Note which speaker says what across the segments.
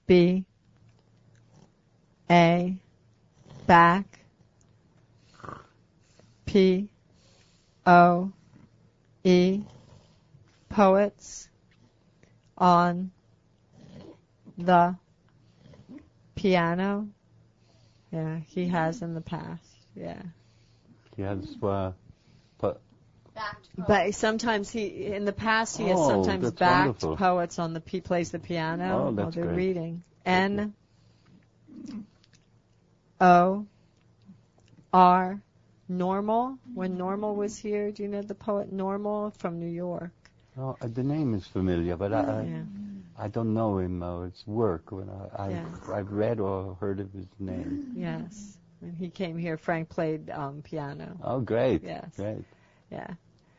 Speaker 1: B A back P O E poets on the piano. Yeah, he has in the past. Yeah.
Speaker 2: He has
Speaker 1: But sometimes in the past he has sometimes backed
Speaker 2: wonderful.
Speaker 1: poets on plays the piano while they're
Speaker 2: great.
Speaker 1: reading. N-O-R, Normal. When Normal was here, do you know the poet Normal from New York?
Speaker 2: Oh, the name is familiar, but I don't know him or his work. When I've read or heard of his name.
Speaker 1: Yes. When he came here, Frank played piano.
Speaker 2: Oh, great.
Speaker 1: Yes.
Speaker 2: Great.
Speaker 1: Yeah.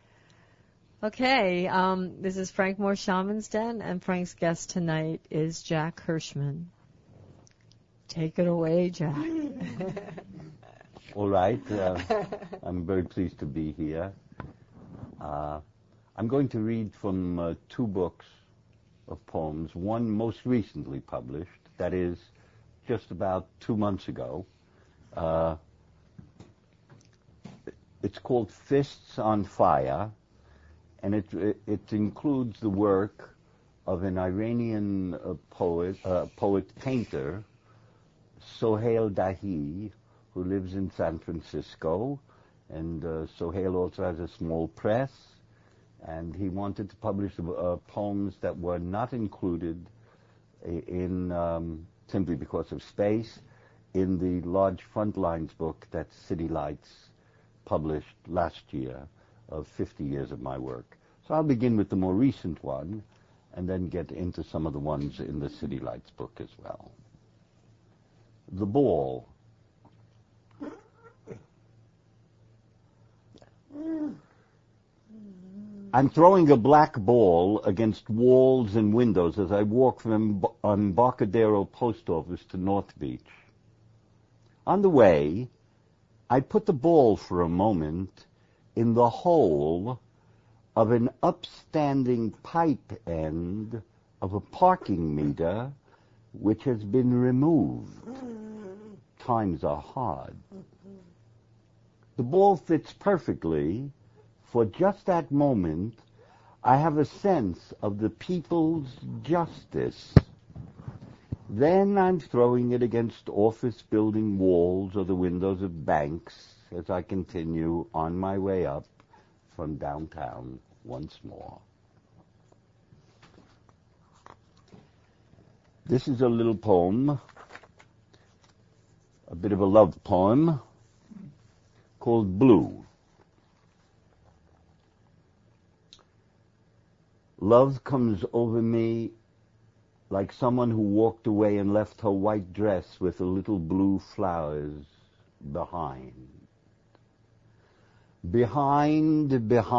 Speaker 1: Okay, this is Frank Moore Shaman's Den, and Frank's guest tonight is Jack Hirschman. Take it away, Jack.
Speaker 2: All right. I'm very pleased to be here. I'm going to read from 2 books of poems, one most recently published, that is just about 2 months ago. It's called Fists on Fire, and it includes the work of an Iranian poet-painter, Sohail Dahi, who lives in San Francisco, and Sohail also has a small press, and he wanted to publish poems that were not included in, simply because of space, in the large Frontlines book that City Lights published last year of 50 years of my work. So I'll begin with the more recent one and then get into some of the ones in the City Lights book as well. The Ball. I'm throwing a black ball against walls and windows as I walk from Embarcadero Post Office to North Beach. On the way, I put the ball for a moment in the hole of an upstanding pipe end of a parking meter which has been removed. Times are hard. The ball fits perfectly. For just that moment, I have a sense of the people's justice. Then I'm throwing it against office building walls or the windows of banks as I continue on my way up from downtown once more. This is a little poem, a bit of a love poem, called Blue. Love comes over me like someone who walked away and left her white dress with the little blue flowers behind. Behind,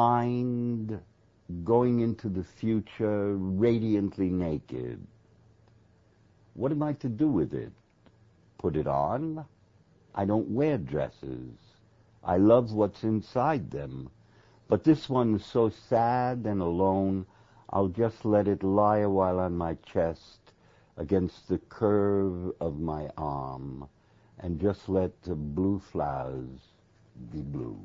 Speaker 2: going into the future, radiantly naked. What am I to do with it? Put it on? I don't wear dresses. I love what's inside them. But this one's so sad and alone, I'll just let it lie a while on my chest against the curve of my arm and just let the blue flowers be blue.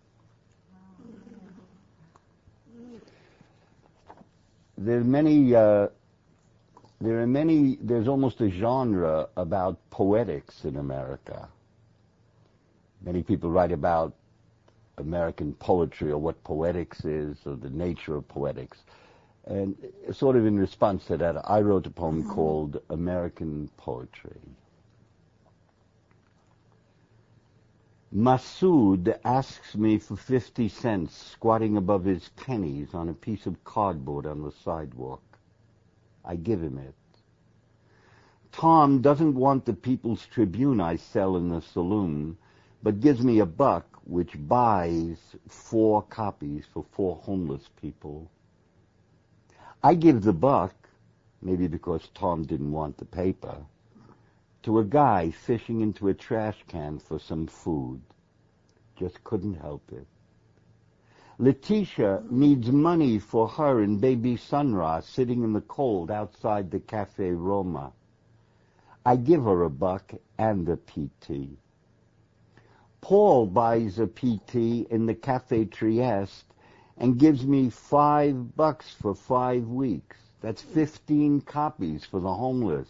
Speaker 2: There's almost a genre about poetics in America. Many people write about American poetry or what poetics is or the nature of poetics. And sort of in response to that, I wrote a poem called American Poetry. Masood asks me for 50 cents, squatting above his pennies on a piece of cardboard on the sidewalk. I give him it. Tom doesn't want the People's Tribune I sell in the saloon, but gives me $1, which buys 4 copies for 4 homeless people. I give the $1, maybe because Tom didn't want the paper, to a guy fishing into a trash can for some food. Just couldn't help it. Letitia needs money for her and baby Sunra sitting in the cold outside the Cafe Roma. I give her $1 and a PT. Paul buys a PT in the Cafe Trieste and gives me $5 for 5 weeks. That's 15 copies for the homeless.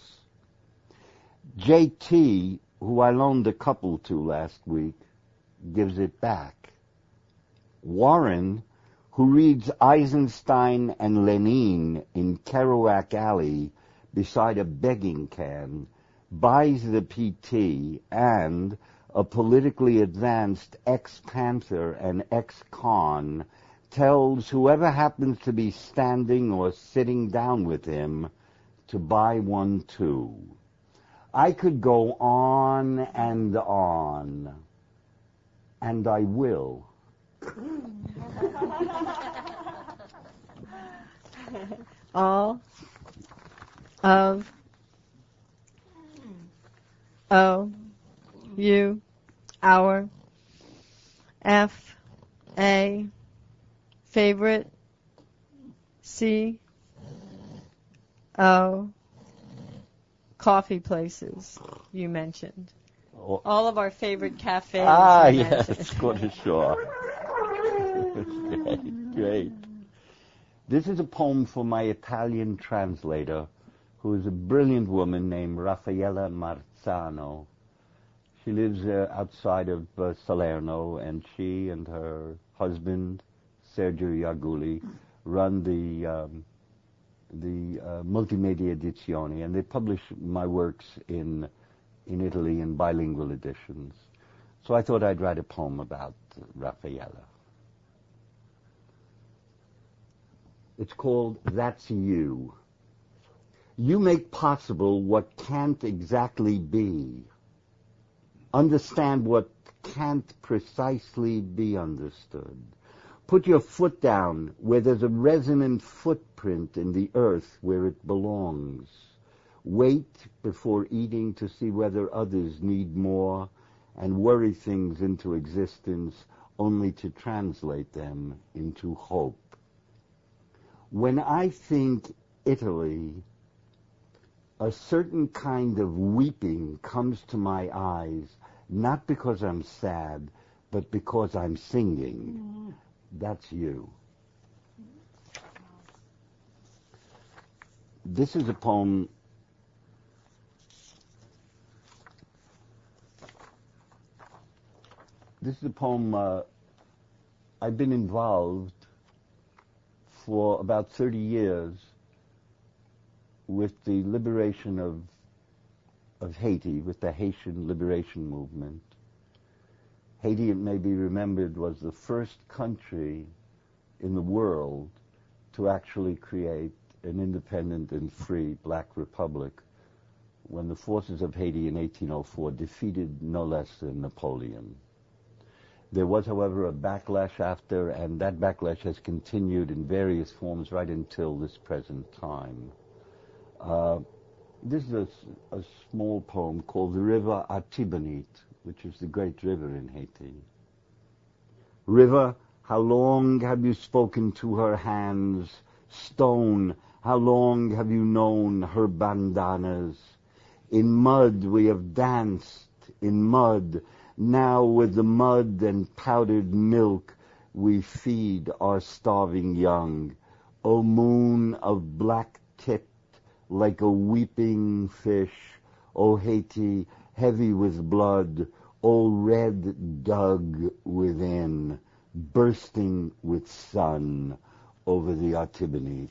Speaker 2: JT, who I loaned a couple to last week, gives it back. Warren, who reads Eisenstein and Lenin in Kerouac Alley beside a begging can, buys the PT, and a politically advanced ex-Panther and ex-con tells whoever happens to be standing or sitting down with him to buy one too. I could go on, and I will.
Speaker 1: All of you, our F.A. favorite C.O. coffee places you mentioned. All of our favorite cafes.
Speaker 2: Yes, Scottish Shore. Great. This is a poem for my Italian translator, who is a brilliant woman named Raffaella Marzano. She lives outside of Salerno, and she and her husband, Sergio Iaguli, run the Multimedia Edizioni, and they publish my works in Italy in bilingual editions. So I thought I'd write a poem about Raffaella. It's called That's You. You make possible what can't exactly be. Understand what can't precisely be understood. Put your foot down where there's a resonant footprint in the earth where it belongs. Wait before eating to see whether others need more, and worry things into existence only to translate them into hope. When I think Italy, a certain kind of weeping comes to my eyes, not because I'm sad, but because I'm singing. That's you. This is a poem. This is a poem I've been involved for about 30 years with the liberation of Haiti, with the Haitian liberation movement. Haiti, it may be remembered, was the first country in the world to actually create an independent and free black republic when the forces of Haiti in 1804 defeated no less than Napoleon. There was, however, a backlash after, and that backlash has continued in various forms right until this present time. This is a small poem called The River Artibonite, which is the great river in Haiti. River, how long have you spoken to her hands? Stone, how long have you known her bandanas? In mud we have danced, in mud. Now with the mud and powdered milk we feed our starving young. O moon of black tit, like a weeping fish, O Haiti, heavy with blood, O red dug within, bursting with sun over the Artibonite.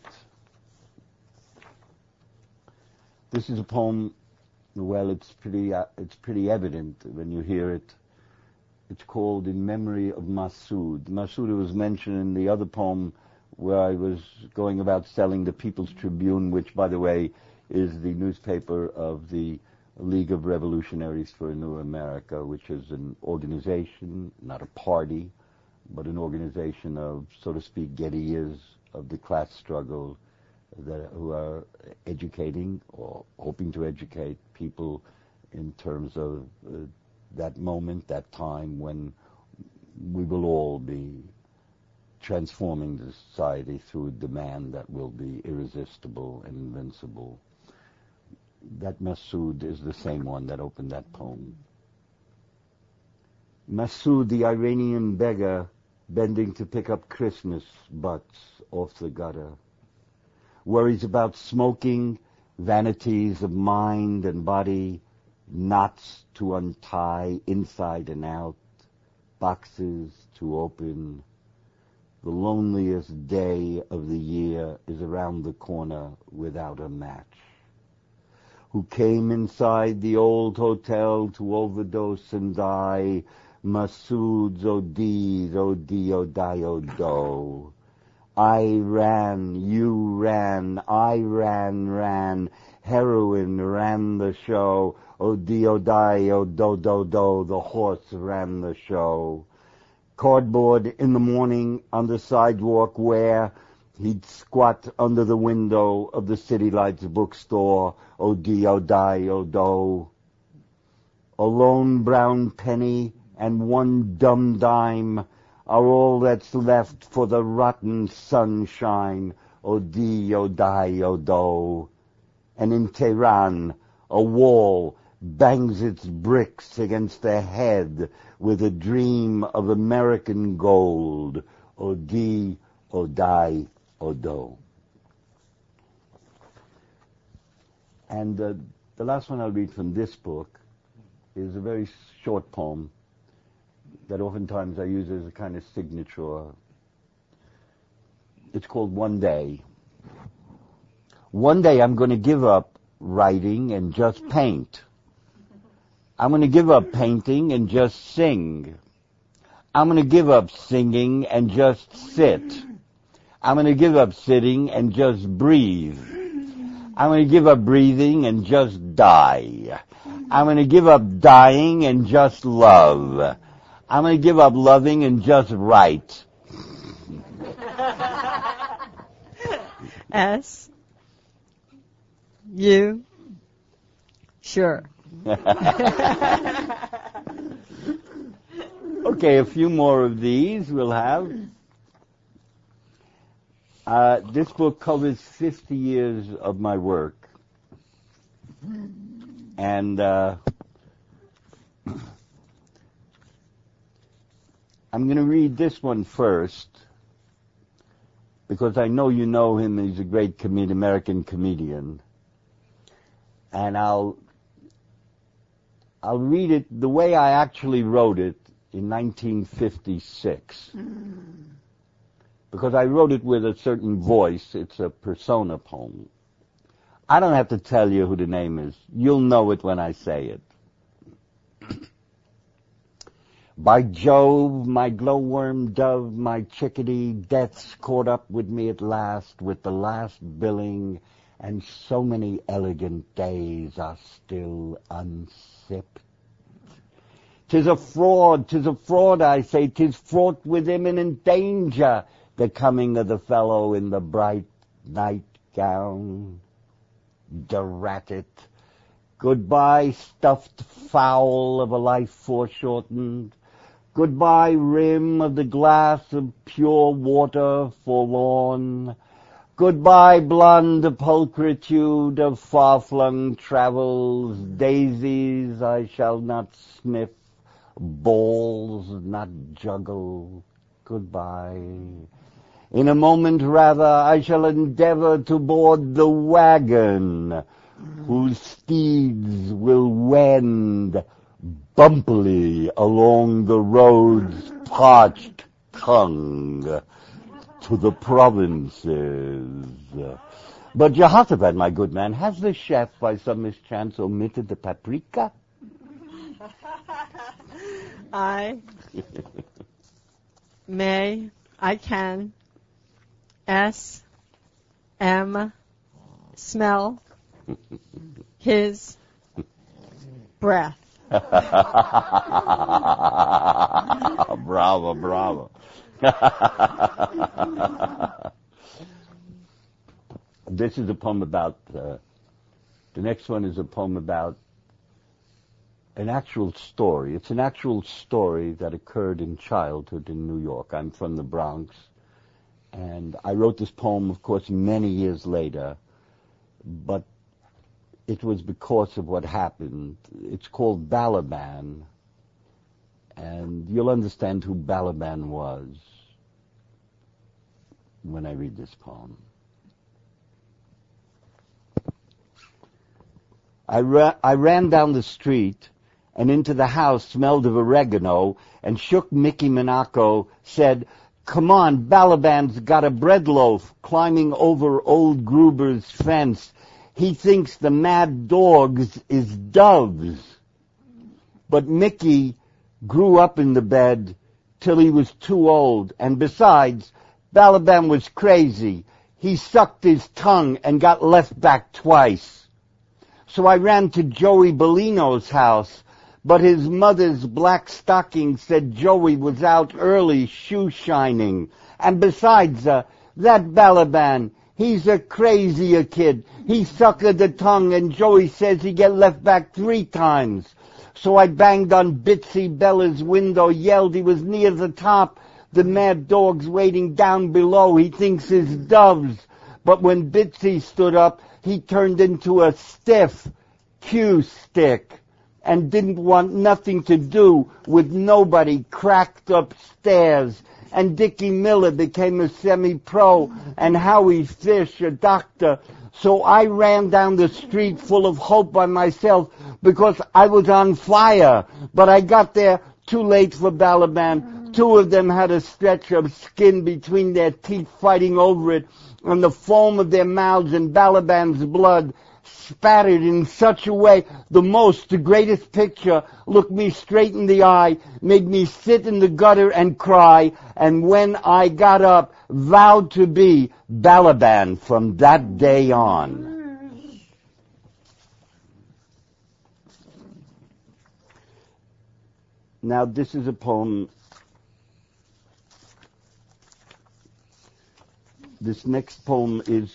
Speaker 2: This is a poem. Well, it's pretty evident when you hear it. It's called In Memory of Massoud. Massoud was mentioned in the other poem where I was going about selling the People's Tribune, which, by the way, is the newspaper of the League of Revolutionaries for a New America, which is an organization, not a party, but an organization of, so to speak, Guerrillas of the class struggle who are educating or hoping to educate people in terms of that moment, that time when we will all be transforming the society through a demand that will be irresistible and invincible. that Masood is the same one that opened that poem. Masood, the Iranian beggar, bending to pick up Christmas butts off the gutter. Worries about smoking, vanities of mind and body, knots to untie inside and out, boxes to open. The loneliest day of the year is around the corner without a match. Who came inside the old hotel to overdose and die, Masood's ODs, OD, Odai, Odo. I ran, you ran, I ran, heroin ran the show, Odi, Odai, Odo, Do, Do, the horse ran the show. Cardboard in the morning on the sidewalk where he'd squat under the window of the City Lights bookstore, Odi, Odai, Odo. A lone brown penny and one dumb dime are all that's left for the rotten sunshine, Odi, Odai, Odo. And in Tehran, a wall bangs its bricks against a head with a dream of American gold, Odi, Odai, Odo. And the last one I'll read from this book is a very short poem that oftentimes I use as a kind of signature. It's called One Day. One day I'm going to give up writing and just paint. I'm going to give up painting and just sing. I'm going to give up singing and just sit. I'm going to give up sitting and just breathe. I'm going to give up breathing and just die. I'm going to give up dying and just love. I'm going to give up loving and just write.
Speaker 1: S. You. Sure.
Speaker 2: Okay, a few more of these we'll have. This book covers 50 years of my work. And I'm going to read this one first because I know you know him. He's a great American comedian. And I'll read it the way I actually wrote it in 1956. Because I wrote it with a certain voice. It's a persona poem. I don't have to tell you who the name is. You'll know it when I say it. By Jove, my glowworm dove, my chickadee, death's caught up with me at last, with the last billing, and so many elegant days are still unsipped. 'Tis a fraud, I say, 'tis fraught with imminent danger, the coming of the fellow in the bright nightgown. Drat it. Goodbye, stuffed fowl of a life foreshortened. Goodbye, rim of the glass of pure water forlorn. Goodbye, blonde pulchritude of far-flung travels. Daisies I shall not sniff, balls not juggle. Goodbye. In a moment, rather, I shall endeavor to board the wagon, whose steeds will wend bumpily along the road's parched tongue to the provinces. But Jehoshaphat, my good man, has the chef by some mischance omitted the paprika?
Speaker 1: I may, I can, S, M, smell his breath.
Speaker 2: Bravo, bravo. This is a poem about, the next one is a poem about an actual story. It's an actual story that occurred in childhood in New York. I'm from the Bronx, and I wrote this poem, of course, many years later, but it was because of what happened. It's called Balaban, and you'll understand who Balaban was when I read this poem. I ran down the street and into the house, smelled of oregano, and shook Mickey Monaco, said, "Come on, Balaban's got a bread loaf climbing over old Gruber's fence. He thinks the mad dogs is doves." But Mickey grew up in the bed till he was too old, and besides, Balaban was crazy. He sucked his tongue and got left back twice. So I ran to Joey Bellino's house, but his mother's black stocking said Joey was out early shoe shining. And besides, that Balaban, he's a crazier kid. He suckered the tongue, and Joey says he get left back 3 times. So I banged on Bitsy Bella's window, yelled he was near the top. The mad dog's waiting down below. He thinks it's doves. But when Bitsy stood up, he turned into a stiff cue stick and didn't want nothing to do with nobody, cracked upstairs. And Dickie Miller became a semi-pro, and Howie Fish a doctor. So I ran down the street full of hope by myself because I was on fire. But I got there too late for Balaban. 2 of them had a stretch of skin between their teeth fighting over it, and the foam of their mouths and Balaban's blood spattered in such a way, the greatest picture, looked me straight in the eye, made me sit in the gutter and cry, and when I got up, vowed to be Balaban from that day on. Now, this is a poem. This next poem is,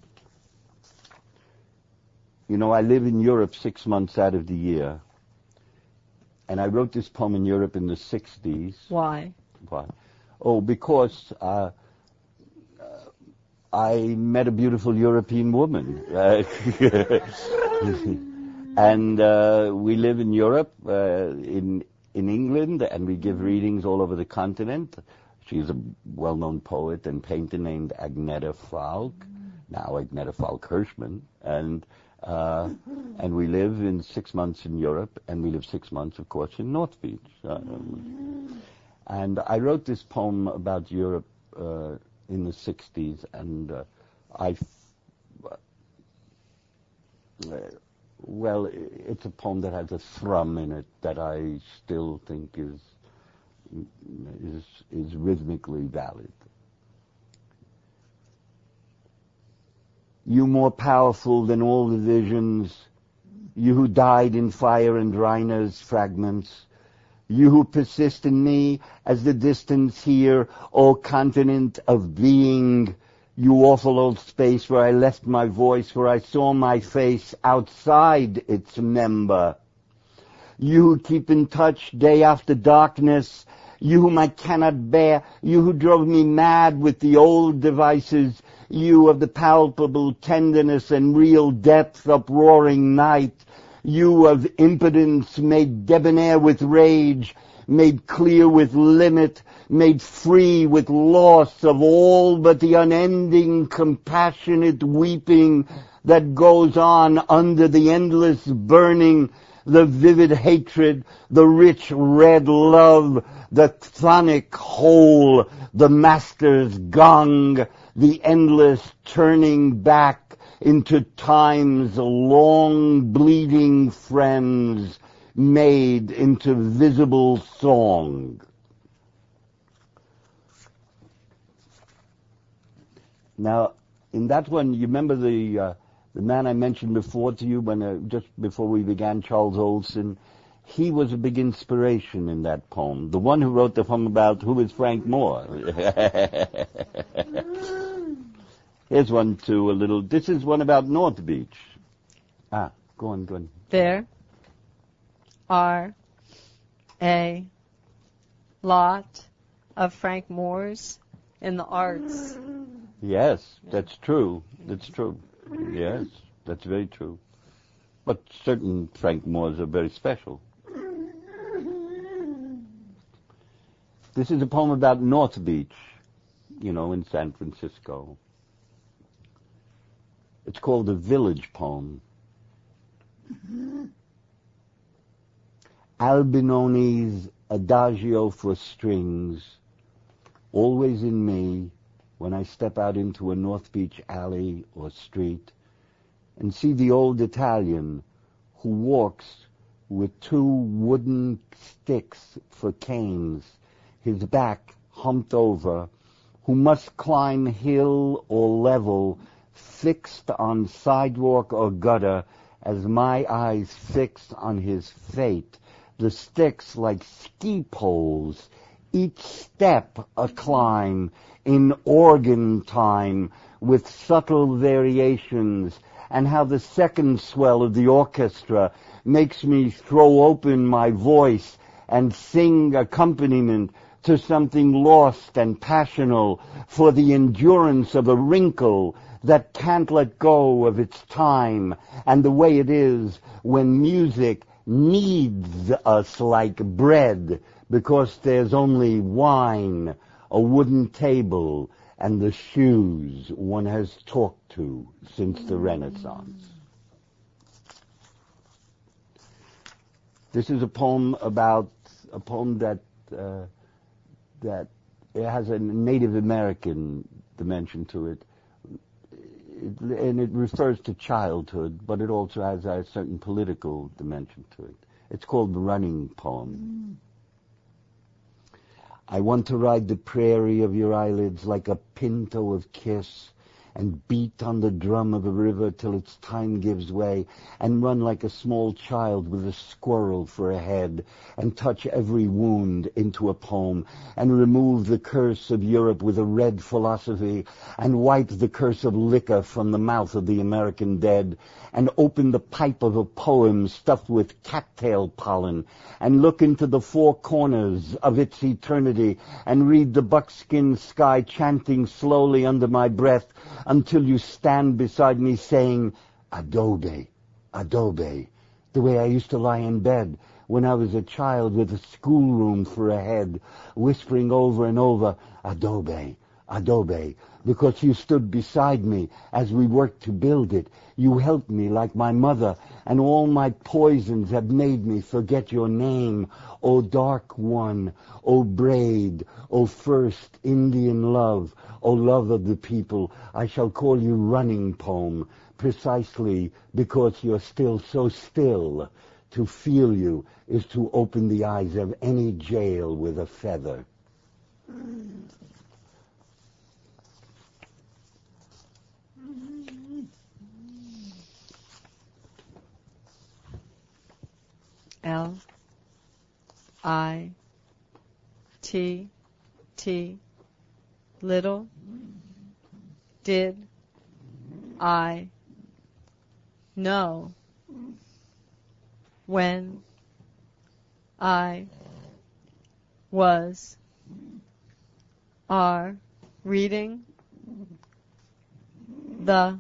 Speaker 2: I live in Europe 6 months out of the year. And I wrote this poem in Europe in the 60s.
Speaker 1: Why?
Speaker 2: Oh, because I met a beautiful European woman. And we live in Europe, in England, and we give readings all over the continent. She's a well-known poet and painter named Agneta Falk, now Agneta Falk Hirschman, and we live in 6 months in Europe, and we live 6 months, of course, in North Beach. And I wrote this poem about Europe in the 60s, and it's a poem that has a thrum in it that I still think is rhythmically valid. You more powerful than all the visions, you who died in fire and Reiner's fragments, you who persist in me as the distance here, O continent of being, you awful old space where I left my voice, where I saw my face outside its member. You who keep in touch day after darkness, you whom I cannot bear, you who drove me mad with the old devices, you of the palpable tenderness and real depth uproaring night, you of impotence made debonair with rage, made clear with limit, made free with loss of all but the unending compassionate weeping that goes on under the endless burning, the vivid hatred, the rich red love, the chthonic whole, the master's gong, the endless turning back into time's long bleeding friends made into visible song. Now, in that one, you remember the man I mentioned before to you just before we began, Charles Olson? He was a big inspiration in that poem. The one who wrote the poem about who is Frank Moore. Here's one too, this is one about North Beach. Go on.
Speaker 1: There are a lot of Frank Moores in the arts.
Speaker 2: Yes, that's true. That's true. Yes, that's very true. But certain Frank Moores are very special. This is a poem about North Beach, in San Francisco. It's called a village poem. Albinoni's Adagio for Strings, always in me when I step out into a North Beach alley or street and see the old Italian who walks with 2 wooden sticks for canes, his back humped over, who must climb hill or level, fixed on sidewalk or gutter, as my eyes fixed on his fate, the sticks like ski poles, each step a climb, in organ time, with subtle variations, and how the second swell of the orchestra makes me throw open my voice and sing accompaniment to something lost and passional, for the endurance of a wrinkle that can't let go of its time, and the way it is when music needs us like bread, because there's only wine, a wooden table, and the shoes one has talked to since the Renaissance. This is a poem that it has a Native American dimension to it, and it refers to childhood, but it also has a certain political dimension to it. It's called the Running Poem. I want to ride the prairie of your eyelids like a pinto of kiss, and beat on the drum of a river till its time gives way, and run like a small child with a squirrel for a head, and touch every wound into a poem, and remove the curse of Europe with a red philosophy, and wipe the curse of liquor from the mouth of the American dead, and open the pipe of a poem stuffed with cattail pollen, and look into the 4 corners of its eternity, and read the buckskin sky chanting slowly under my breath, until you stand beside me saying, Adobe, Adobe, the way I used to lie in bed when I was a child with a schoolroom for a head, whispering over and over, Adobe, Adobe, because you stood beside me as we worked to build it. You helped me like my mother, and all my poisons have made me forget your name. O dark one, O braid, O first Indian love, O love of the people, I shall call you Running Poem, precisely because you're still so still. To feel you is to open the eyes of any jail with a feather.
Speaker 1: L-I-T-T, little did I know when I was reading the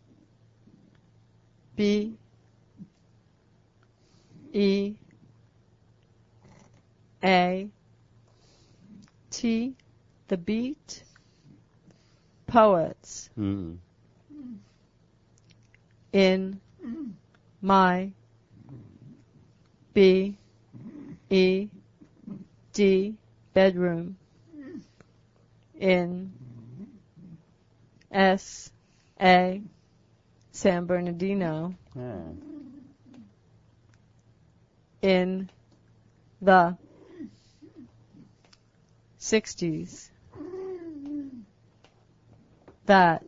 Speaker 1: B-E-A-T, the Beat Poets, in my B-E-D bedroom, in S.A. San Bernardino, in the 60s, that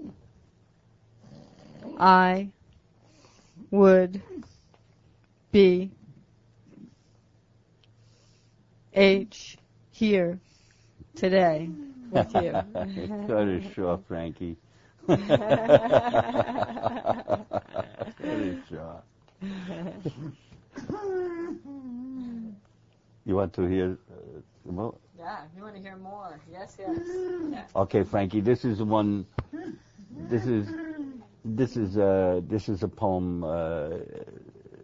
Speaker 1: I would be H here today with you.
Speaker 2: Cut it short, Frankie. Cut it short. You want to hear more?
Speaker 1: Yeah, if you want to hear more. Yes, yes. Yeah.
Speaker 2: Okay, Frankie, this is one. This is a poem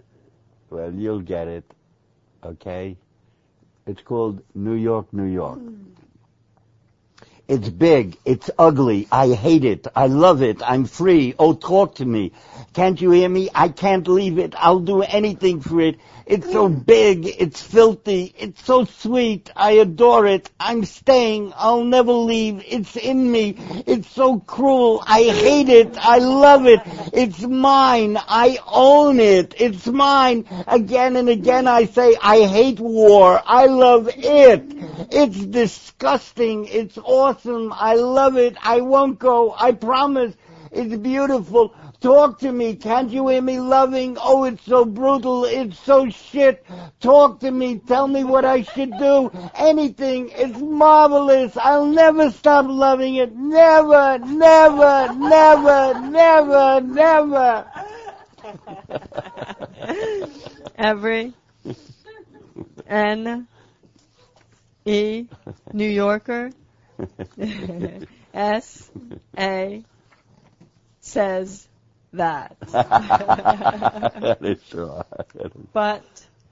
Speaker 2: Well, you'll get it. Okay? It's called New York, New York. It's big. It's ugly. I hate it. I love it. I'm free. Oh, talk to me. Can't you hear me? I can't leave it. I'll do anything for it. It's so big. It's filthy. It's so sweet. I adore it. I'm staying. I'll never leave. It's in me. It's so cruel. I hate it. I love it. It's mine. I own it. It's mine. Again and again I say, I hate war. I love it. It's disgusting. It's awesome. I love it. I won't go. I promise. It's beautiful. Talk to me. Can't you hear me loving? Oh, it's so brutal. It's so shit. Talk to me. Tell me what I should do. Anything. It's marvelous. I'll never stop loving it. Never, never, never, never, never.
Speaker 1: Every N-E New Yorker S-A says that.
Speaker 2: That is true.
Speaker 1: But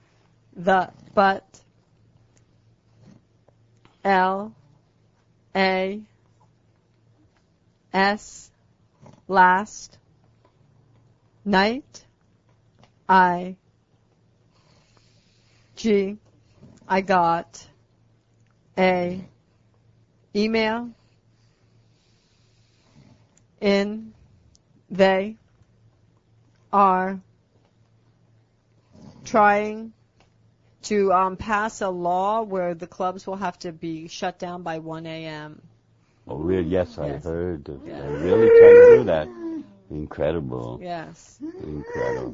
Speaker 1: L-A-S last night I got a email in. They are trying to pass a law where the clubs will have to be shut down by 1 a.m.
Speaker 2: Oh, really? Yes, I
Speaker 1: Yes.
Speaker 2: heard.
Speaker 1: Yeah.
Speaker 2: They're really trying to do that. Incredible.
Speaker 1: Yes.
Speaker 2: Incredible.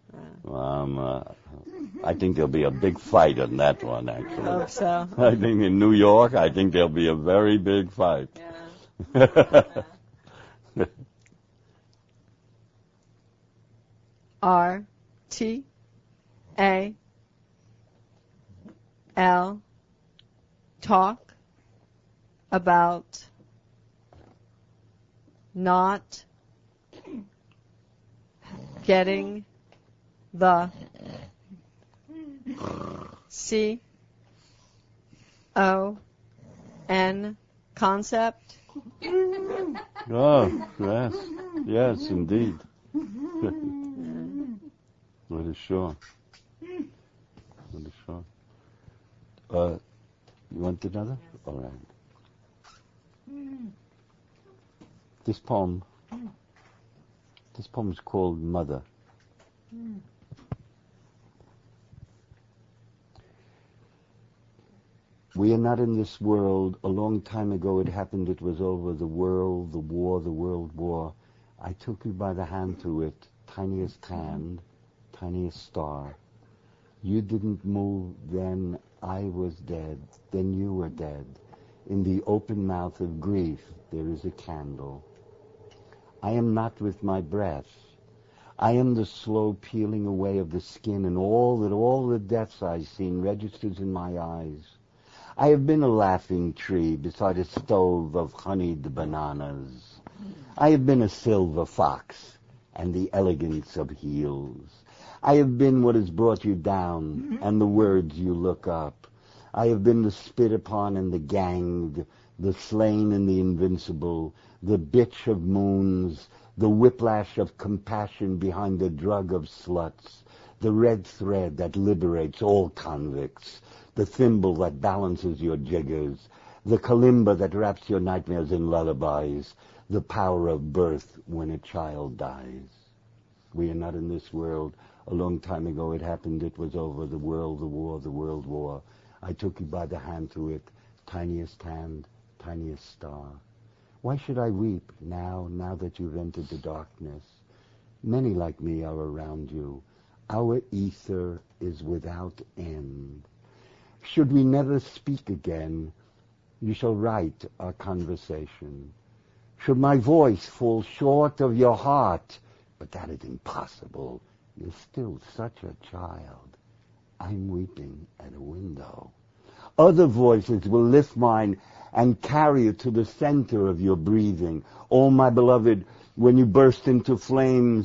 Speaker 2: I think there'll be a big fight on that one,
Speaker 1: I
Speaker 2: actually.
Speaker 1: hope so.
Speaker 2: I think in New York, I think there'll be a very big fight.
Speaker 1: Yeah. R-T-A-L talk about not getting the C-O-N concept.
Speaker 2: Oh, yes. Yes, indeed. That is sure. That is sure. You want another? All right. This poem is called Mother. We are not in this world. A long time ago it happened. It was over. The world, the war, the world war. I took you by the hand through it. Tiniest hand, tiniest star. You didn't move, then I was dead. Then you were dead. In the open mouth of grief there is a candle. I am not with my breath. I am the slow peeling away of the skin, and all the deaths I've seen registers in my eyes. I have been a laughing tree beside a stove of honeyed bananas. I have been a silver fox and the elegance of heels. I have been what has brought you down and the words you look up. I have been the spit upon and the ganged, the slain and the invincible, the bitch of moons, the whiplash of compassion behind the drug of sluts, the red thread that liberates all convicts, the thimble that balances your jiggers, the kalimba that wraps your nightmares in lullabies, the power of birth when a child dies. We are not in this world. A long time ago it happened. It was over. The world, the war, the world war. I took you by the hand through it. Tiniest hand, tiniest star. Why should I weep now that you've entered the darkness? Many like me are around you. Our ether is without end. Should we never speak again, you shall write our conversation. Should my voice fall short of your heart, but that is impossible. You're still such a child. I'm weeping at a window. Other voices will lift mine and carry it to the center of your breathing. Oh, my beloved, when you burst into flames,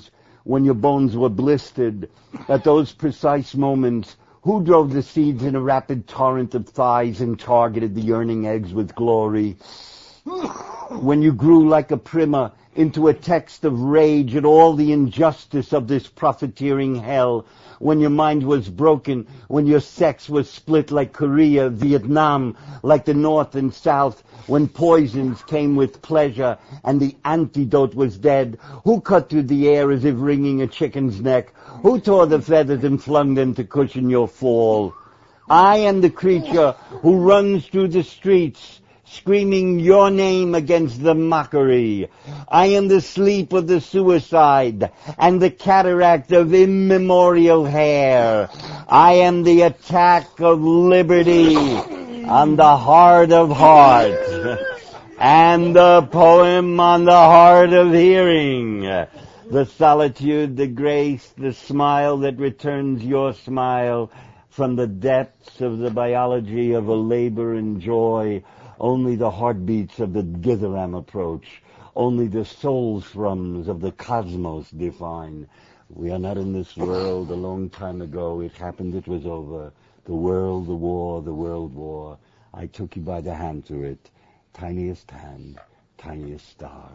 Speaker 2: when your bones were blistered. At those precise moments, who drove the seeds in a rapid torrent of thighs and targeted the yearning eggs with glory? When you grew like a primer into a text of rage at all the injustice of this profiteering hell, when your mind was broken, when your sex was split like Korea, Vietnam, like the North and South, when poisons came with pleasure and the antidote was dead, who cut through the air as if wringing a chicken's neck? Who tore the feathers and flung them to cushion your fall? I am the creature who runs through the streets, screaming your name against the mockery. I am the sleep of the suicide and the cataract of immemorial hair. I am the attack of liberty on the heart of heart and the poem on the heart of hearing. The solitude, the grace, the smile that returns your smile from the depths of the biology of a labor and joy. Only the heartbeats of the Githaram approach. Only the soul thrums of the cosmos define. We are not in this world a long time ago. It happened, it was over. The world, the war, the world war. I took you by the hand through it. Tiniest hand, tiniest star.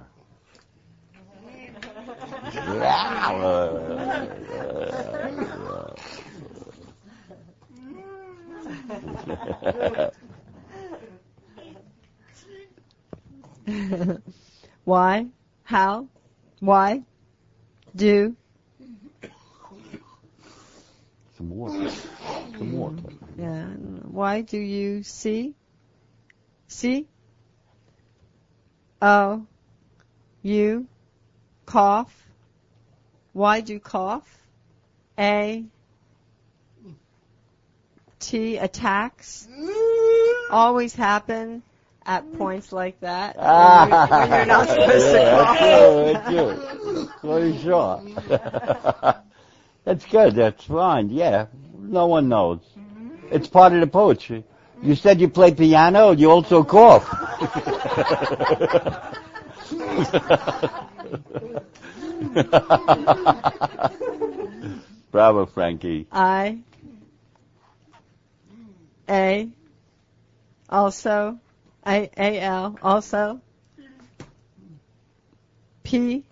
Speaker 1: Why? How? Why? Do?
Speaker 2: Some water. Some water.
Speaker 1: Yeah. Why do you see? See? Oh. You? Cough? Why do cough? A. T. Attacks? Always happen at points like that when you're not supposed to cough.
Speaker 2: That's very sure. That's good. That's fine. Yeah. No one knows. It's part of the poetry. You said you play piano. You also cough. Bravo, Frankie.
Speaker 1: I. A. Also. A-L, also. P.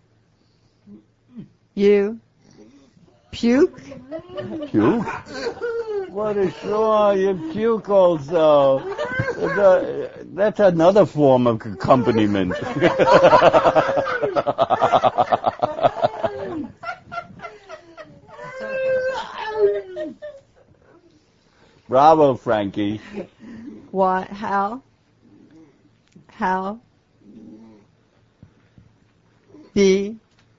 Speaker 1: U. Puke.
Speaker 2: Puke? What is wrong? You puke also. That's another form of accompaniment. Bravo, Frankie.
Speaker 1: What? How? How? B.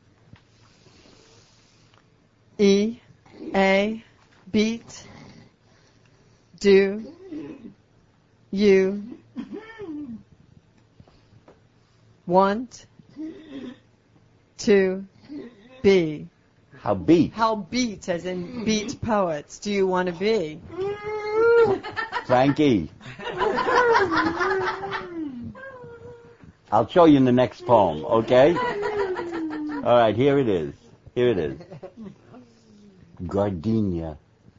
Speaker 1: E. A. Beat. Do. You. Want. To. Be.
Speaker 2: How beat?
Speaker 1: How beat, as in beat poets. Do you want to be?
Speaker 2: Frankie. I'll show you in the next poem, okay? All right, here it is. Here it is. Gardenia.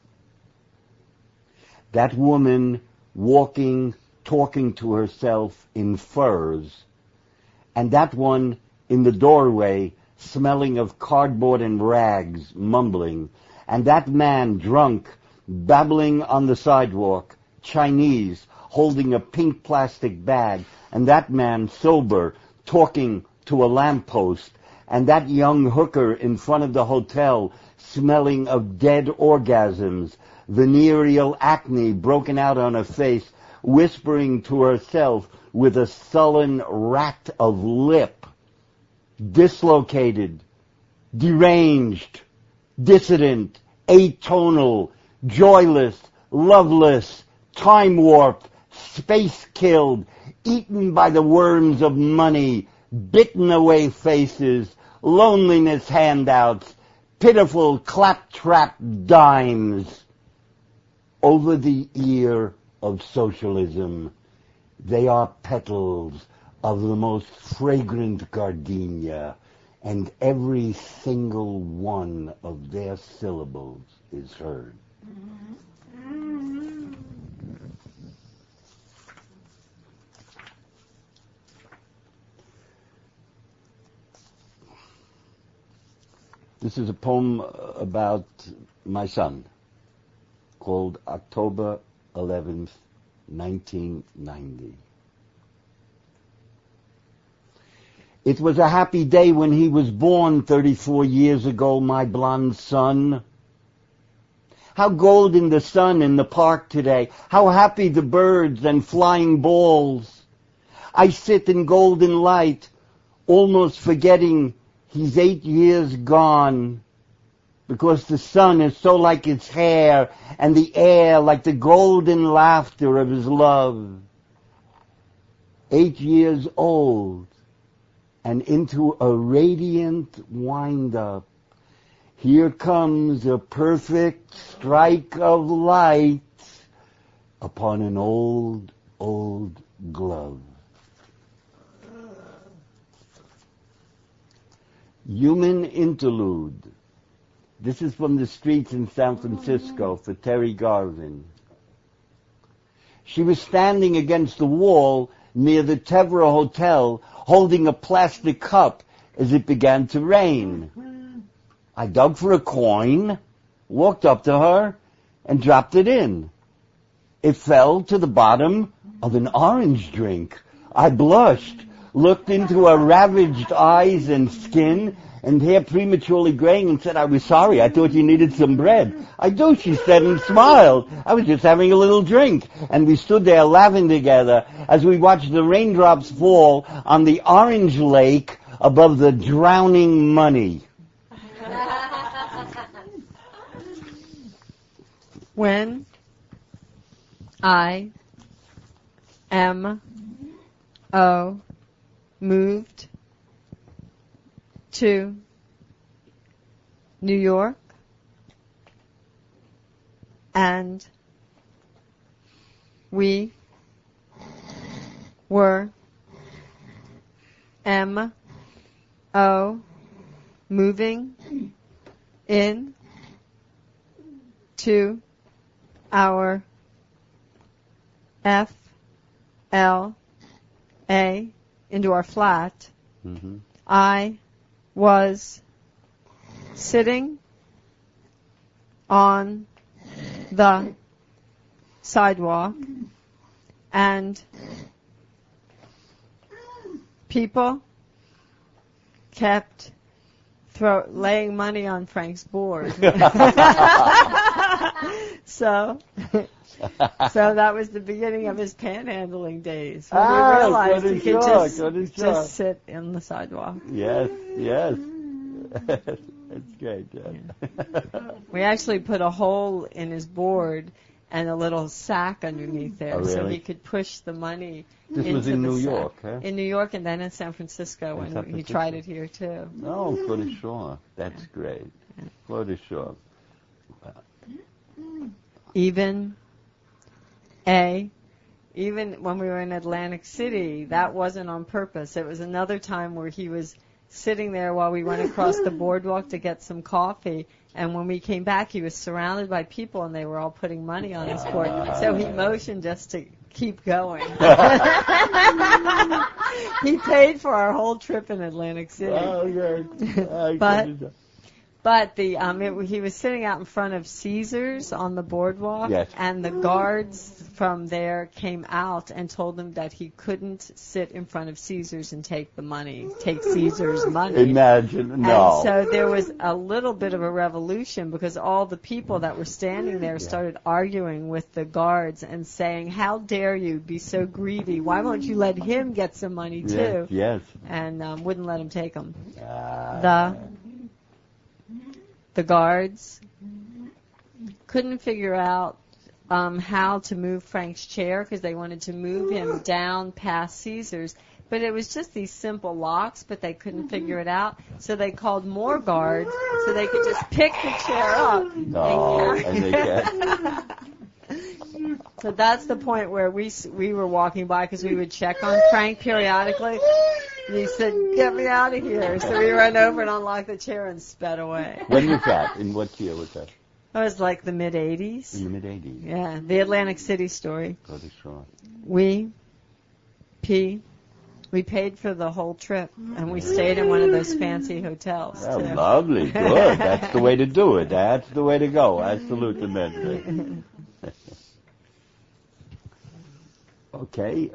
Speaker 2: That woman walking, talking to herself in furs, and that one in the doorway smelling of cardboard and rags, mumbling, and that man drunk, babbling on the sidewalk, Chinese, holding a pink plastic bag, and that man sober, talking to a lamppost, and that young hooker in front of the hotel, smelling of dead orgasms, venereal acne broken out on her face, whispering to herself with a sullen rat of lip, dislocated, deranged, dissident, atonal, joyless, loveless, time-warped, space-killed, eaten by the worms of money, bitten away faces, loneliness handouts, pitiful claptrap dimes. Over the ear of socialism, they are petals of the most fragrant gardenia, and every single one of their syllables is heard. This is a poem about my son, called October 11th, 1990. It was a happy day when he was born 34 years ago, my blonde son. How golden the sun in the park today. How happy the birds and flying balls. I sit in golden light, almost forgetting he's 8 years gone, because the sun is so like his hair and the air like the golden laughter of his love. 8 years old and into a radiant wind-up. Here comes a perfect strike of light upon an old, old glove. Human interlude. This is from the streets in San Francisco for Terry Garvin. She was standing against the wall near the Tevra Hotel holding a plastic cup as it began to rain. I dug for a coin, walked up to her, and dropped it in. It fell to the bottom of an orange drink. I blushed, looked into her ravaged eyes and skin and hair prematurely graying and said, I was sorry, I thought you needed some bread. I do, she said and smiled. I was just having a little drink. And we stood there laughing together as we watched the raindrops fall on the orange lake above the drowning money.
Speaker 1: When I moved to New York, and we were moving in to our FLA, into our flat.
Speaker 2: Mm-hmm.
Speaker 1: I was sitting on the sidewalk, and people kept laying money on Frank's board. So that was the beginning of his panhandling days. When we realized he could just sit in the sidewalk.
Speaker 2: Yes. That's great, Jen.
Speaker 1: We actually put a hole in his board and a little sack underneath there, so he could push the money.
Speaker 2: This was in New York, huh?
Speaker 1: In New York, and then in San Francisco, when he tried it here too.
Speaker 2: Oh, for sure. That's great. For sure.
Speaker 1: Even when we were in Atlantic City, that wasn't on purpose. It was another time where he was sitting there while we went across the boardwalk to get some coffee, and when we came back, he was surrounded by people, and they were all putting money on his board. So he motioned us to keep going. He paid for our whole trip in Atlantic City.
Speaker 2: Oh, good.
Speaker 1: But he was sitting out in front of Caesars on the boardwalk,
Speaker 2: yes.
Speaker 1: And the guards from there came out and told him that he couldn't sit in front of Caesars and take Caesar's money.
Speaker 2: Imagine, no.
Speaker 1: And so there was a little bit of a revolution because all the people that were standing there started arguing with the guards and saying, how dare you be so greedy? Why won't you let him get some money too?
Speaker 2: Yes.
Speaker 1: And wouldn't let him take them. The guards couldn't figure out how to move Frank's chair because they wanted to move him down past Caesars. But it was just these simple locks, but they couldn't figure it out. So they called more guards so they could just pick the chair up.
Speaker 2: And they can't.
Speaker 1: So that's the point where we were walking by because we would check on Frank periodically. he said, "Get me out of here." So we ran over and unlocked the chair and sped away.
Speaker 2: When was that? In what year was that?
Speaker 1: It was like the mid-'80s.
Speaker 2: In the mid-'80s.
Speaker 1: Yeah, the Atlantic City story.
Speaker 2: That is right.
Speaker 1: We paid for the whole trip, and we stayed in one of those fancy hotels.
Speaker 2: Oh,
Speaker 1: too.
Speaker 2: lovely. Good. That's the way to do it. That's the way to go. I salute the men. Okay.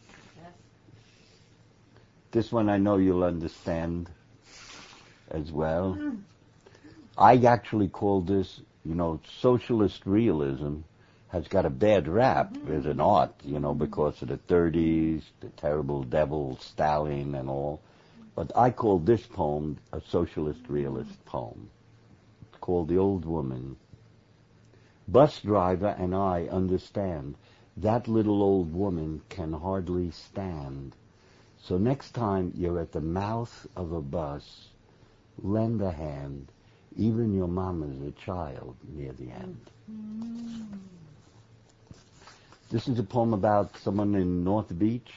Speaker 2: This one I know you'll understand as well. I actually call this, socialist realism has got a bad rap as an art, because of the 30s, the terrible devil, Stalin and all. But I call this poem a socialist realist poem. It's called The Old Woman. Bus driver and I understand that little old woman can hardly stand. So next time you're at the mouth of a bus, lend a hand. Even your mama's a child near the end. This is a poem about someone in North Beach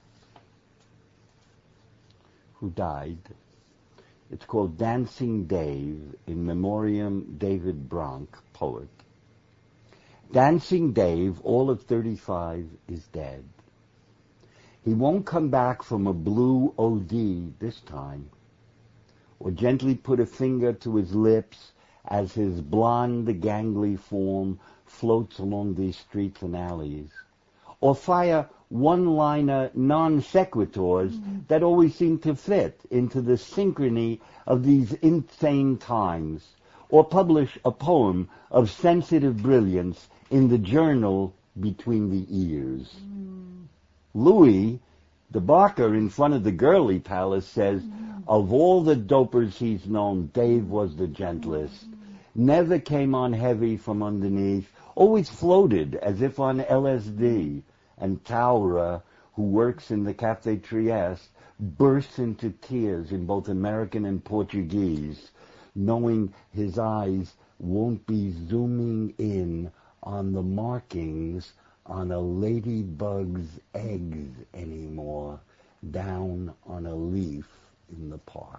Speaker 2: who died. It's called Dancing Dave, in memoriam David Bronk, poet. Dancing Dave, all of 35, is dead. He won't come back from a blue OD this time, or gently put a finger to his lips as his blonde, gangly form floats along these streets and alleys, or fire one-liner non-sequiturs that always seem to fit into the synchrony of these insane times, or publish a poem of sensitive brilliance in the journal between the ears. Louis, the barker in front of the Gurley Palace, says, of all the dopers he's known, Dave was the gentlest. Never came on heavy from underneath, always floated as if on LSD. And Taura, who works in the Café Trieste, bursts into tears in both American and Portuguese, knowing his eyes won't be zooming in on the markings on a ladybug's eggs anymore, down on a leaf in the park.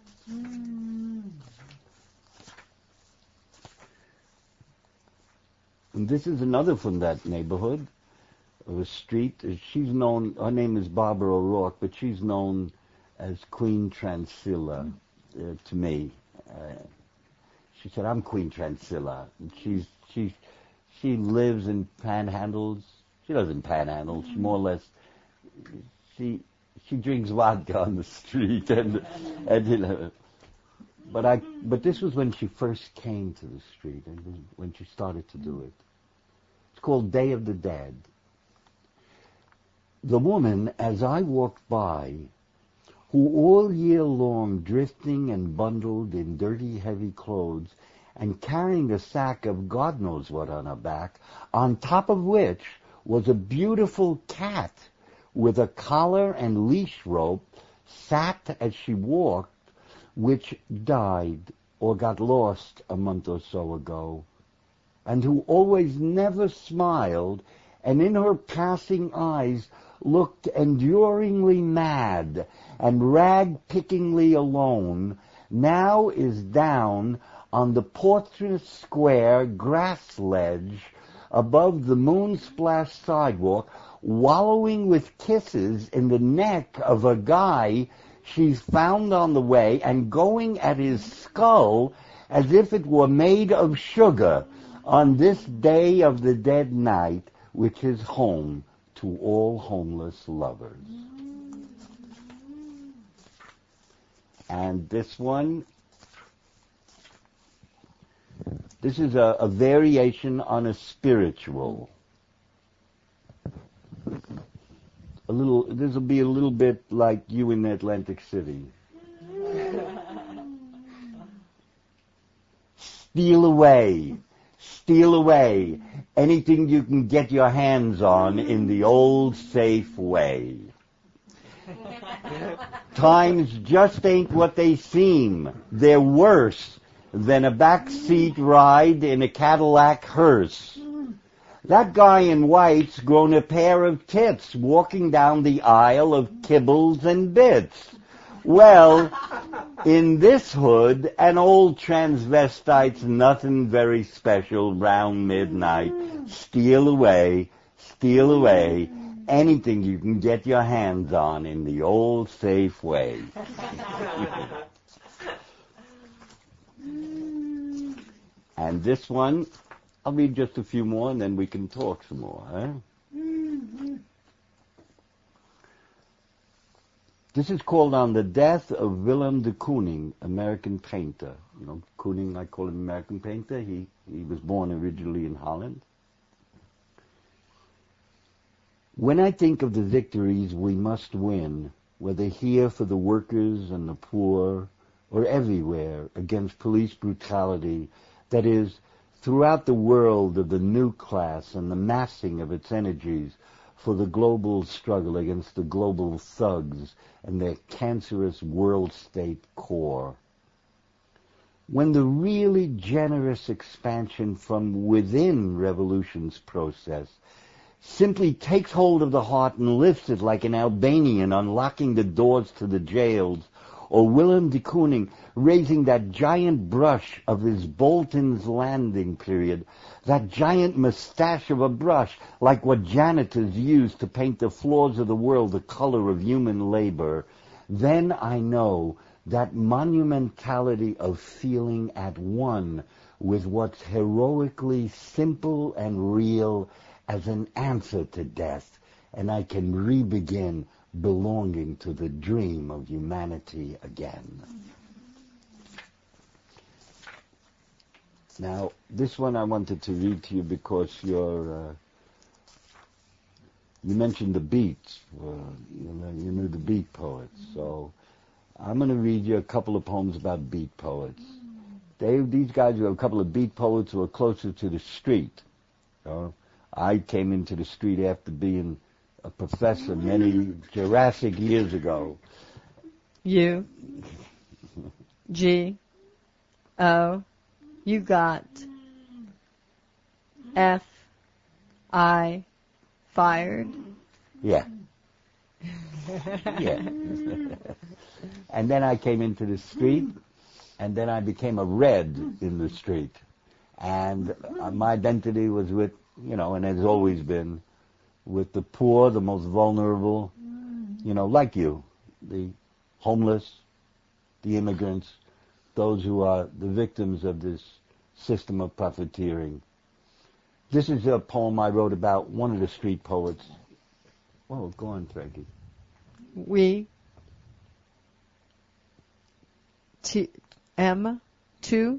Speaker 2: And this is another from that neighborhood, of a street. She's known, her name is Barbara O'Rourke, but she's known as Queen Transilla to me. She said, I'm Queen Transilla. And she lives in panhandles. She doesn't panhandle. She more or less, she drinks vodka on the street and but this was when she first came to the street and when she started to do it. It's called Day of the Dead. The woman, as I walked by, who all year long drifting and bundled in dirty, heavy clothes and carrying a sack of God knows what on her back, on top of which was a beautiful cat with a collar and leash rope, sat as she walked, which died or got lost a month or so ago, and who always never smiled, and in her passing eyes looked enduringly mad and rag-pickingly alone, now is down on the Portsmouth Square grass ledge above the moon-splashed sidewalk, wallowing with kisses in the neck of a guy she's found on the way and going at his skull as if it were made of sugar on this day of the dead night, which is home to all homeless lovers. And this one, this is a variation on a spiritual. This will be a little bit like you in Atlantic City. Steal away anything you can get your hands on in the old safe way. Times just ain't what they seem. They're worse than a backseat ride in a Cadillac hearse. That guy in white's grown a pair of tits walking down the aisle of kibbles and bits. Well, in this hood, an old transvestite's nothing very special round midnight. Steal away, anything you can get your hands on in the old safe way. And this one, I'll read just a few more and then we can talk some more. This is called On the Death of Willem de Kooning, American painter. You know, Kooning, I call him American painter. He was born originally in Holland. When I think of the victories we must win, whether here for the workers and the poor, or everywhere against police brutality, that is, throughout the world of the new class and the massing of its energies for the global struggle against the global thugs and their cancerous world state core. When the really generous expansion from within revolution's process simply takes hold of the heart and lifts it like an Albanian unlocking the doors to the jails, or Willem de Kooning raising that giant brush of his Bolton's Landing period, that giant mustache of a brush like what janitors use to paint the floors of the world the color of human labor, then I know that monumentality of feeling at one with what's heroically simple and real as an answer to death, and I can re-begin belonging to the dream of humanity again. Now, this one I wanted to read to you because you mentioned the beats. You knew the beat poets. So I'm going to read you a couple of poems about beat poets. These guys were a couple of beat poets who are closer to the street. I came into the street after being a professor many Jurassic years ago.
Speaker 1: U, G, O, you got, F, I, fired.
Speaker 2: Yeah. Yeah. And then I came into the street, and then I became a red in the street. And my identity was with, and has always been, with the poor, the most vulnerable, like you, the homeless, the immigrants, those who are the victims of this system of profiteering. This is a poem I wrote about one of the street poets. Oh, go on, Frankie.
Speaker 1: We, M, too,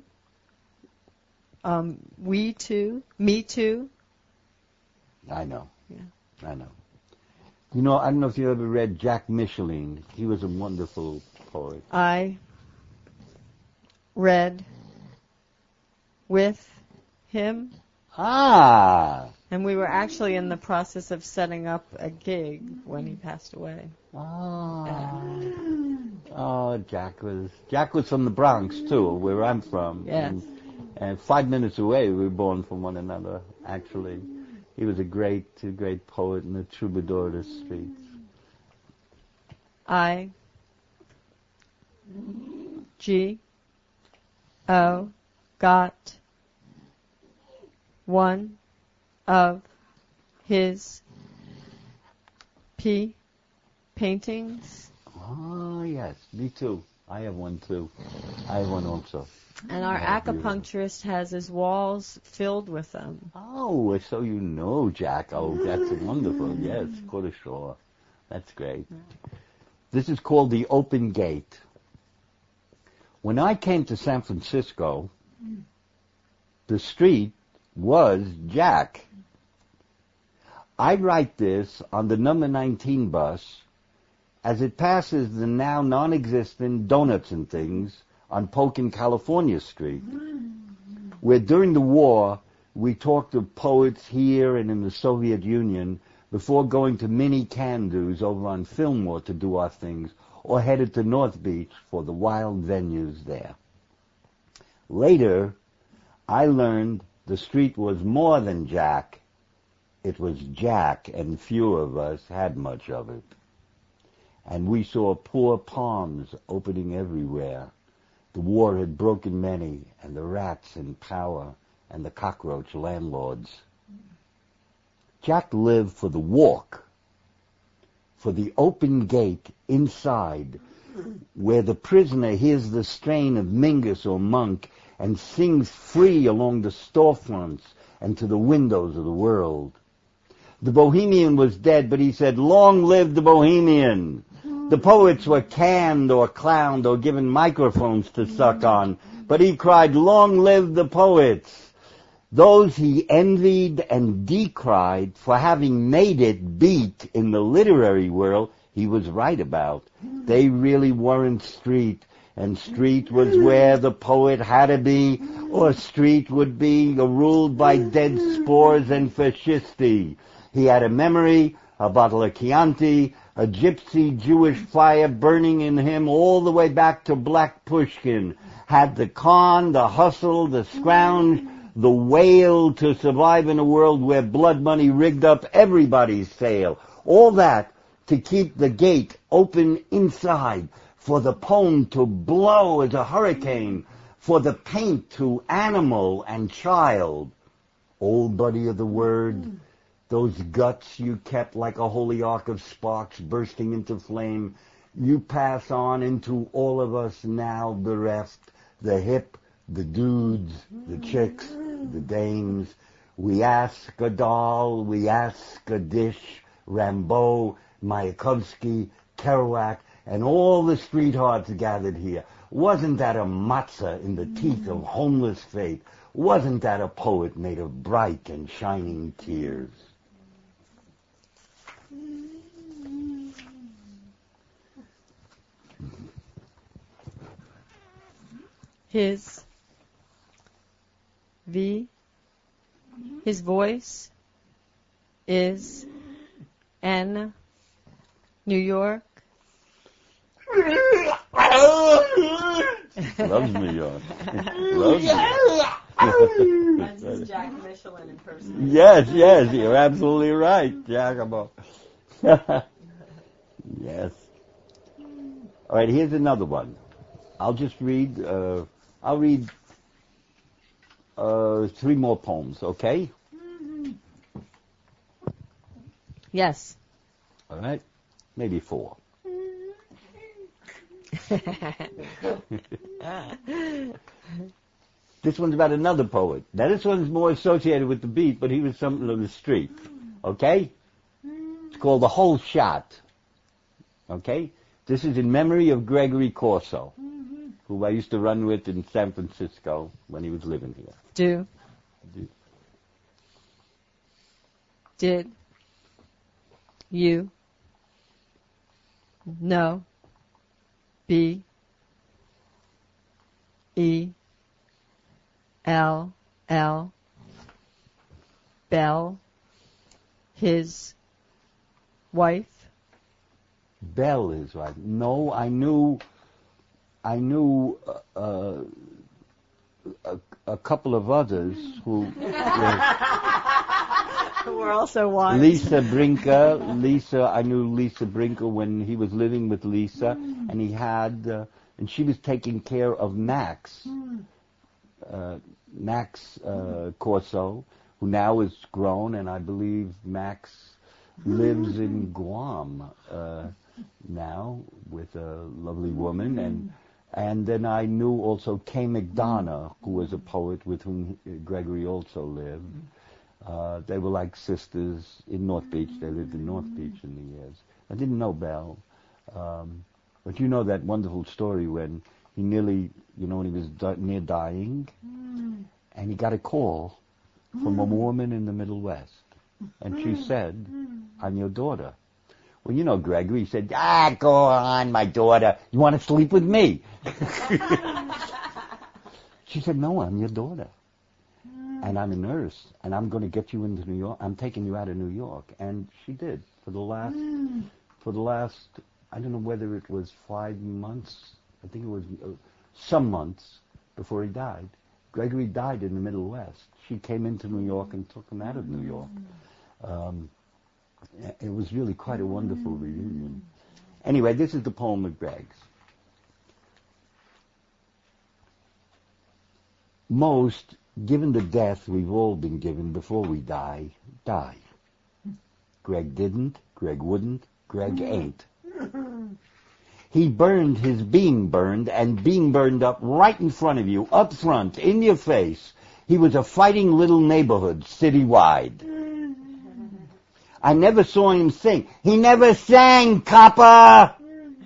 Speaker 1: we too, me too.
Speaker 2: I know.
Speaker 1: Yeah.
Speaker 2: I know. I don't know if you ever read Jack Micheline. He was a wonderful poet.
Speaker 1: I read with him.
Speaker 2: Ah!
Speaker 1: And we were actually in the process of setting up a gig when he passed away.
Speaker 2: Oh.
Speaker 1: Yeah.
Speaker 2: Oh, Jack was from the Bronx, too, where I'm from.
Speaker 1: Yes.
Speaker 2: And 5 minutes away, we were born from one another, actually. He was a great poet and a troubadour of the streets.
Speaker 1: I, G, O, got one of his P paintings.
Speaker 2: Oh, yes, me too. I have one, too. I have one also.
Speaker 1: And our acupuncturist has his walls filled with them.
Speaker 2: Oh, so you know, Jack. Oh, that's wonderful. Yes, Quarter Shore. That's great. This is called The Open Gate. When I came to San Francisco, the street was Jack. I write this on the number 19 bus as it passes the now non-existent Donuts and Things on Polk and California Street, where during the war we talked to poets here and in the Soviet Union before going to mini can-dos over on Fillmore to do our things, or headed to North Beach for the wild venues there. Later, I learned the street was more than Jack. it was Jack, and few of us had much of it. And we saw poor palms opening everywhere. The war had broken many, and the rats in power, and the cockroach landlords. Jack lived for the walk, for the open gate inside, where the prisoner hears the strain of Mingus or Monk and sings free along the storefronts and to the windows of the world. The Bohemian was dead, but he said, "Long live the Bohemian." The poets were canned or clowned or given microphones to suck on, but he cried, "Long live the poets." Those he envied and decried for having made it beat in the literary world, he was right about. They really weren't street, and street was where the poet had to be, or street would be ruled by dead spores and fascisti. He had a memory, a bottle of Chianti, a gypsy Jewish fire burning in him all the way back to Black Pushkin. Had the con, the hustle, the scrounge, the wail to survive in a world where blood money rigged up everybody's sale. All that to keep the gate open inside, for the poem to blow as a hurricane, for the paint to animal and child. Old buddy of the word, those guts you kept like a holy arc of sparks bursting into flame, you pass on into all of us now bereft, the hip, the dudes, the chicks, the dames. We ask a doll, we ask a dish, Rimbaud, Mayakovsky, Kerouac, and all the streethearts gathered here. Wasn't that a matzah in the teeth of homeless fate? Wasn't that a poet made of bright and shining tears?
Speaker 1: His voice is N, New York.
Speaker 2: Loves New York. Loves New York.
Speaker 1: That's his Jack Michelin in person.
Speaker 2: Yes, you're absolutely right, Giacomo. Yes. All right, here's another one. I'll just read, I'll read 3 more poems, okay?
Speaker 1: Yes.
Speaker 2: All right? Maybe 4. This one's about another poet. Now, this one's more associated with the beat, but he was something of the street, okay? It's called The Whole Shot, okay? This is in memory of Gregory Corso, who I used to run with in San Francisco when he was living here.
Speaker 1: Did you know B E L L Bell, his wife?
Speaker 2: Bell is right. No, I knew a couple of others who
Speaker 1: were also wise.
Speaker 2: Lisa, I knew Lisa Brinker when he was living with Lisa, and he had, and she was taking care of Max Corso, who now is grown, and I believe Max lives in Guam now with a lovely woman, and then I knew also Kay McDonough, who was a poet with whom Gregory also lived. They were like sisters in North Beach. They lived in North Beach in the years. I didn't know Bell, but you know that wonderful story when he nearly, when he was near dying, and he got a call from a woman in the Middle West, and she said, "I'm your daughter." Well, Gregory said, "Go on, my daughter. You want to sleep with me?" She said, "No, I'm your daughter. And I'm a nurse, and I'm going to get you into New York. I'm taking you out of New York." And she did. For the last, I don't know whether it was 5 months. I think it was some months before he died. Gregory died in the Middle West. She came into New York and took him out of New York. It was really quite a wonderful reunion. Anyway, this is the poem of Greg's. Most, given the death we've all been given before we die. Greg didn't, Greg wouldn't, Greg ain't. He burned his being burned, and being burned up right in front of you, up front, in your face. He was a fighting little neighborhood, citywide. I never saw him sing. He never sang, copper!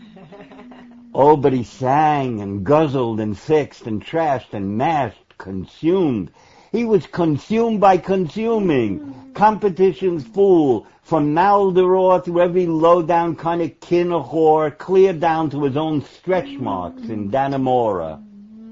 Speaker 2: Oh, but he sang and guzzled and fixed and trashed and mashed, consumed. He was consumed by consuming. Competition's fool, from Maldoror through every low-down kind of kin or whore, clear down to his own stretch marks in Dannemora.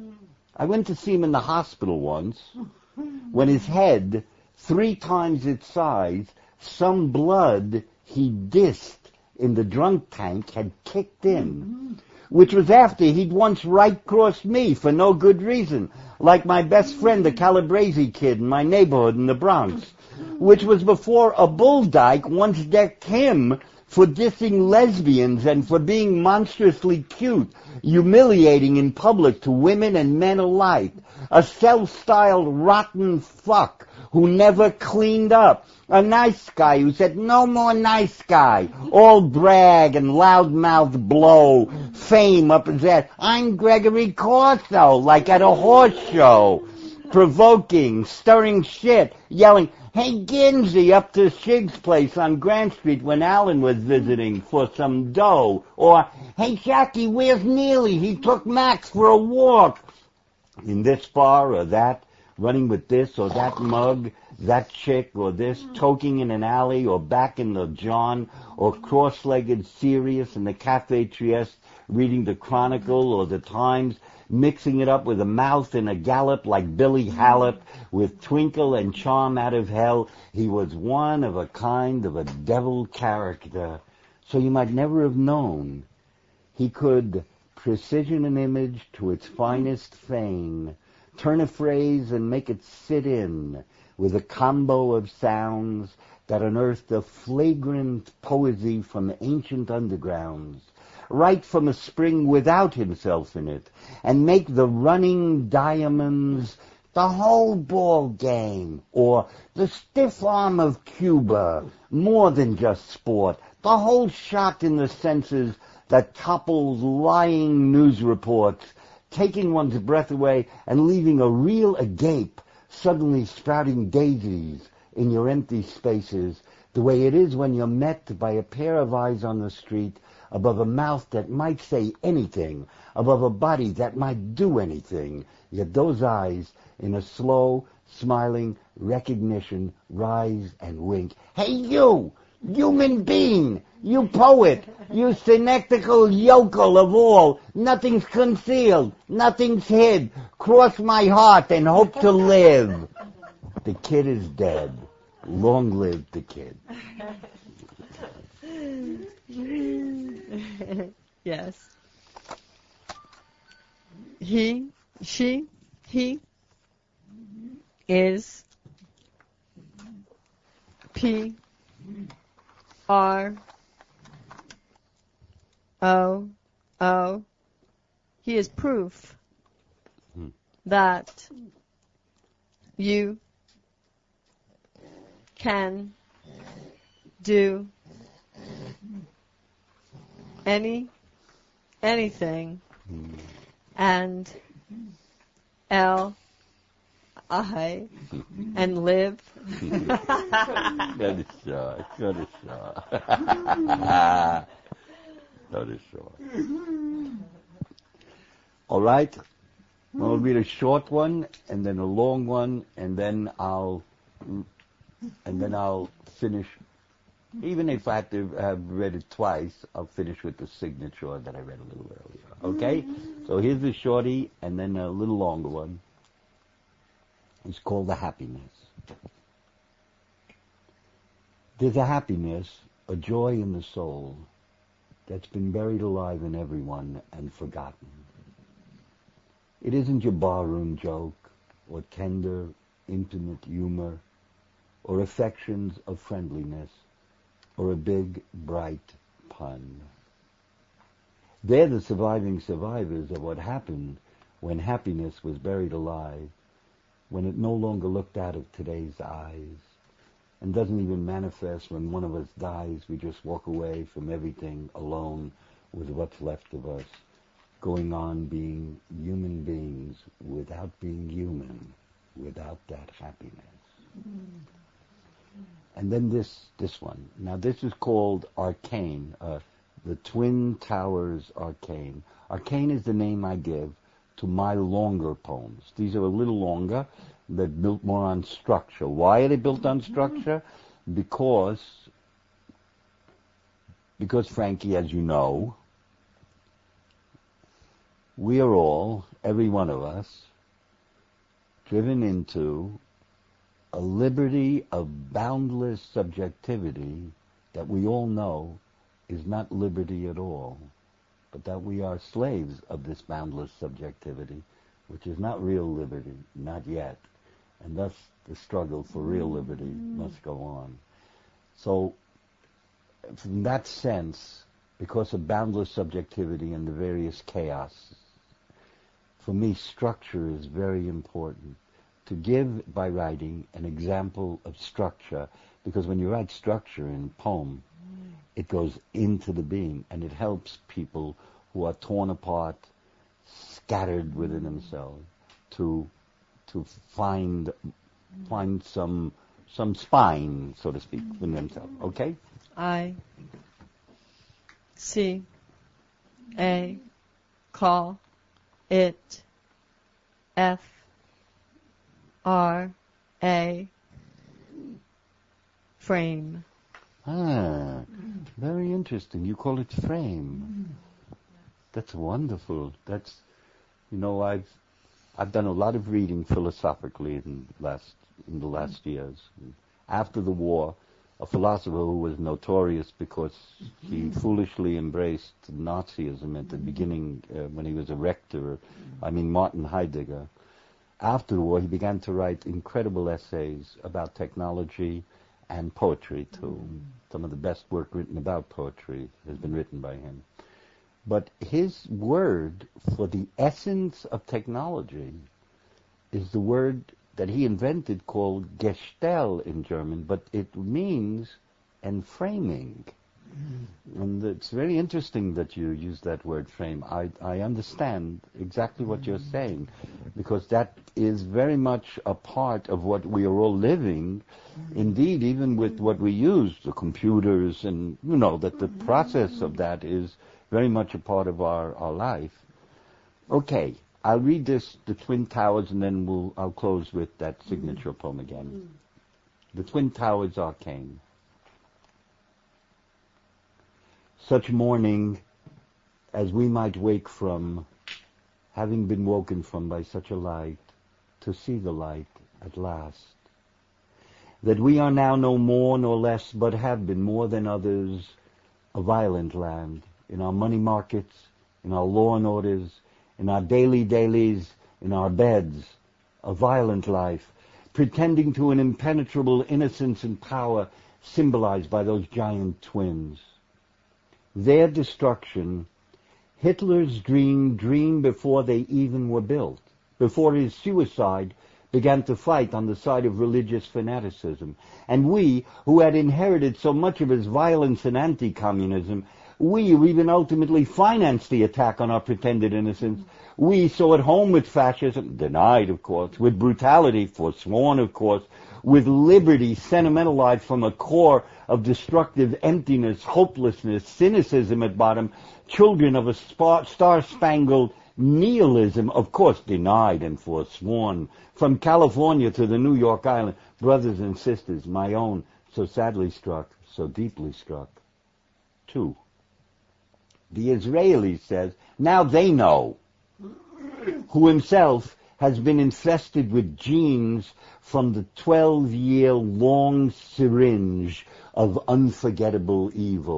Speaker 2: I went to see him in the hospital once, when his head, 3 times its size, some blood he dissed in the drunk tank had kicked in, which was after he'd once right-crossed me for no good reason, like my best friend, the Calabrese kid in my neighborhood in the Bronx, which was before a bull dyke once decked him for dissing lesbians and for being monstrously cute, humiliating in public to women and men alike, a self-styled rotten fuck who never cleaned up, a nice guy who said, no more nice guy, all brag and loudmouth blow, fame up his ass. I'm Gregory Corso, like at a horse show, provoking, stirring shit, yelling, hey, Ginsey, up to Shig's place on Grant Street when Alan was visiting for some dough. Or, hey, Jackie, where's Neely? He took Max for a walk. In this bar or that, running with this or that mug, that chick or this, toking in an alley or back in the John, or cross-legged serious in the Cafe Trieste, reading the Chronicle or the Times, mixing it up with a mouth in a gallop like Billy Hallop, with twinkle and charm out of hell. He was one of a kind of a devil character, so you might never have known. He could precision an image to its finest vein, turn a phrase and make it sit in, with a combo of sounds that unearthed a flagrant poesy from ancient undergrounds, right from a spring without himself in it, and make the running diamonds the whole ball game, or the stiff arm of Cuba, more than just sport, the whole shot in the senses that topples lying news reports, taking one's breath away and leaving a real agape, suddenly sprouting daisies in your empty spaces, the way it is when you're met by a pair of eyes on the street, above a mouth that might say anything, above a body that might do anything, yet those eyes, in a slow, smiling recognition, rise and wink. Hey, you! Human being! You poet! You synectical yokel of all! Nothing's concealed! Nothing's hid! Cross my heart and hope to live! The kid is dead. Long live the kid.
Speaker 1: Yes. He is P-R-O-O. He is proof that you can do anything, and L-I, and live.
Speaker 2: That is short. That is short. All right. I'll read a short one, and then a long one, and then I'll finish. Even if I have to have read it twice, I'll finish with the signature that I read a little earlier. Okay? So here's the shorty, and then a little longer one. It's called The Happiness. There's a happiness, a joy in the soul, that's been buried alive in everyone and forgotten. It isn't your barroom joke, or tender, intimate humor, or affections of friendliness, or a big, bright pun. They're the surviving survivors of what happened when happiness was buried alive, when it no longer looked out of today's eyes, and doesn't even manifest when one of us dies. We just walk away from everything alone with what's left of us, going on being human beings without being human, without that happiness. And then this one. Now this is called Arcane, the Twin Towers Arcane. Arcane is the name I give to my longer poems. These are a little longer. They're built more on structure. Why are they built on structure? Because Frankie, as you know, we are all, every one of us, driven into a liberty of boundless subjectivity that we all know is not liberty at all, but that we are slaves of this boundless subjectivity, which is not real liberty, not yet, and thus the struggle for real liberty must go on. So, from that sense, because of boundless subjectivity and the various chaos, for me, structure is very important. To give, by writing, an example of structure, because when you write structure in a poem, it goes into the being, and it helps people who are torn apart, scattered within themselves, to find some spine, so to speak, within themselves. Okay?
Speaker 1: I C A call it F R A frame.
Speaker 2: Ah, very interesting. You call it frame. That's wonderful. That's, I've done a lot of reading philosophically in the last years. After the war, a philosopher who was notorious because he foolishly embraced Nazism at the beginning when he was a rector, Martin Heidegger. After the war, he began to write incredible essays about technology and poetry, too. Some of the best work written about poetry has been written by him. But his word for the essence of technology is the word that he invented called Gestell in German, but it means enframing. And it's very interesting that you use that word frame. I understand exactly what you're saying, because that is very much a part of what we are all living. Indeed, even with what we use, the computers, and that the process of that is very much a part of our life. Okay, I'll read this, the Twin Towers, and then I'll close with that signature poem again. The Twin Towers Arcane. Such morning as we might wake from, having been woken from by such a light, to see the light at last. That we are now no more nor less, but have been more than others, a violent land, in our money markets, in our law and orders, in our dailies, in our beds, a violent life, pretending to an impenetrable innocence and power symbolized by those giant twins. Their destruction, Hitler's dream before they even were built, before his suicide began to fight on the side of religious fanaticism. And we, who had inherited so much of his violence and anti-communism, we who even ultimately financed the attack on our pretended innocence, we so at home with fascism, denied of course, with brutality, forsworn of course, with liberty sentimentalized from a core of destructive emptiness, hopelessness, cynicism at bottom, children of a star-spangled nihilism, of course denied and forsworn, from California to the New York Island, brothers and sisters, my own, so sadly struck, so deeply struck. 2. The Israeli says, now they know, who himself has been infested with genes from the 12-year long syringe of unforgettable evil,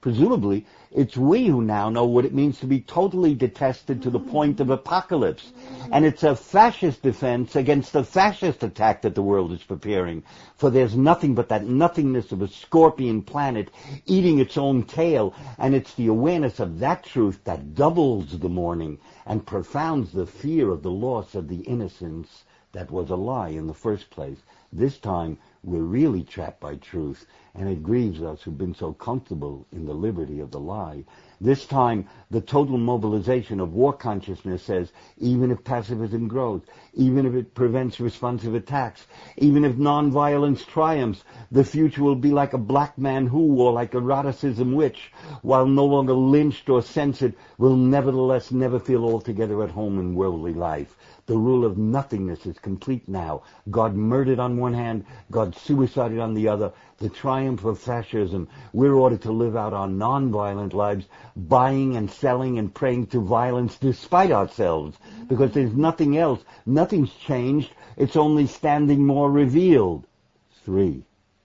Speaker 2: Presumably, it's we who now know what it means to be totally detested to the point of apocalypse. And it's a fascist defense against the fascist attack that the world is preparing. For there's nothing but that nothingness of a scorpion planet eating its own tail, and it's the awareness of that truth that doubles the mourning and profounds the fear of the loss of the innocence that was a lie in the first place. This time, we're really trapped by truth, and it grieves us who've been so comfortable in the liberty of the lie. This time, the total mobilization of war consciousness says, even if pacifism grows, even if it prevents responsive attacks, even if nonviolence triumphs, the future will be like a black man who, or like eroticism which, while no longer lynched or censored, will nevertheless never feel altogether at home in worldly life. The rule of nothingness is complete now. God murdered on one hand, God suicided on the other. The triumph of fascism. We're ordered to live out our non-violent lives, buying and selling and praying to violence despite ourselves, because there's nothing else. Nothing's changed. It's only standing more revealed. 3.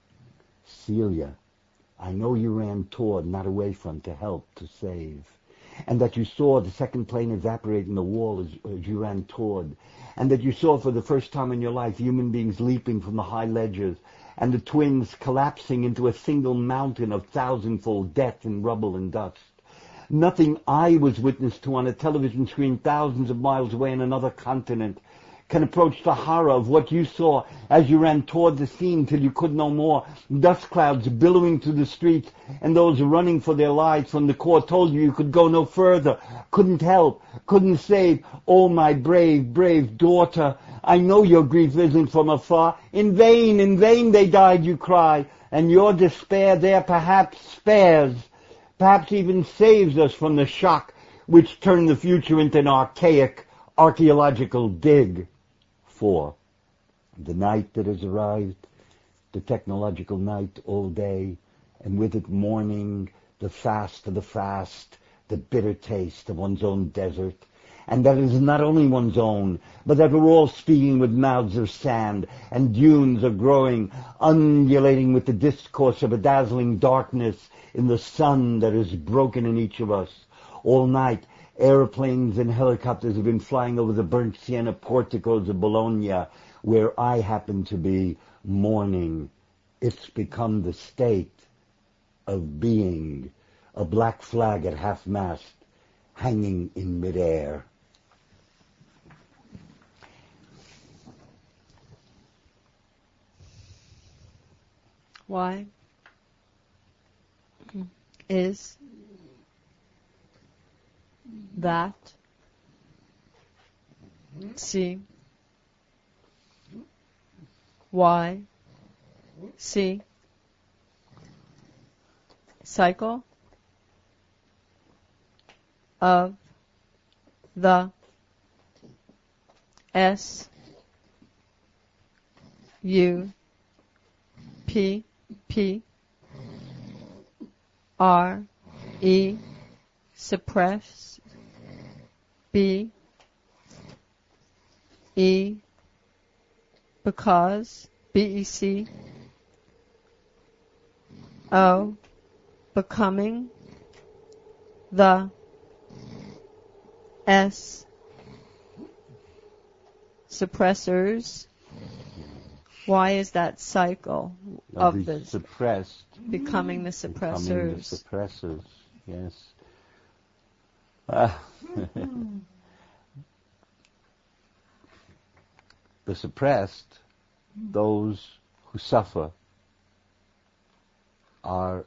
Speaker 2: Celia, I know you ran toward, not away from, to help, to save. And that you saw the second plane evaporating the wall as you ran toward. And that you saw for the first time in your life human beings leaping from the high ledges, and the twins collapsing into a single mountain of thousandfold death and rubble and dust. Nothing I was witness to on a television screen thousands of miles away in another continent can approach the horror of what you saw as you ran toward the scene till you could no more. Dust clouds billowing through the streets, and those running for their lives from the court told you could go no further, couldn't help, couldn't save. Oh, my brave, brave daughter, I know your grief isn't from afar. In vain they died, you cry, and your despair there perhaps spares, perhaps even saves us from the shock which turned the future into an archaic archaeological dig. 4. The night that has arrived, the technological night all day, and with it morning, the fast of the fast, the bitter taste of one's own desert, and that it is not only one's own, but that we're all speaking with mouths of sand, and dunes are growing, undulating with the discourse of a dazzling darkness in the sun that is broken in each of us. All night, aeroplanes and helicopters have been flying over the burnt sienna porticos of Bologna, where I happen to be mourning. It's become the state of being, a black flag at half-mast, hanging in midair.
Speaker 1: Why is that? See. Why? See. Cycle of the S U P P R E suppress B E because BEC O becoming the S suppressors. Why is that cycle of the
Speaker 2: suppressed
Speaker 1: becoming the suppressors?
Speaker 2: Yes. The suppressed, those who suffer, are,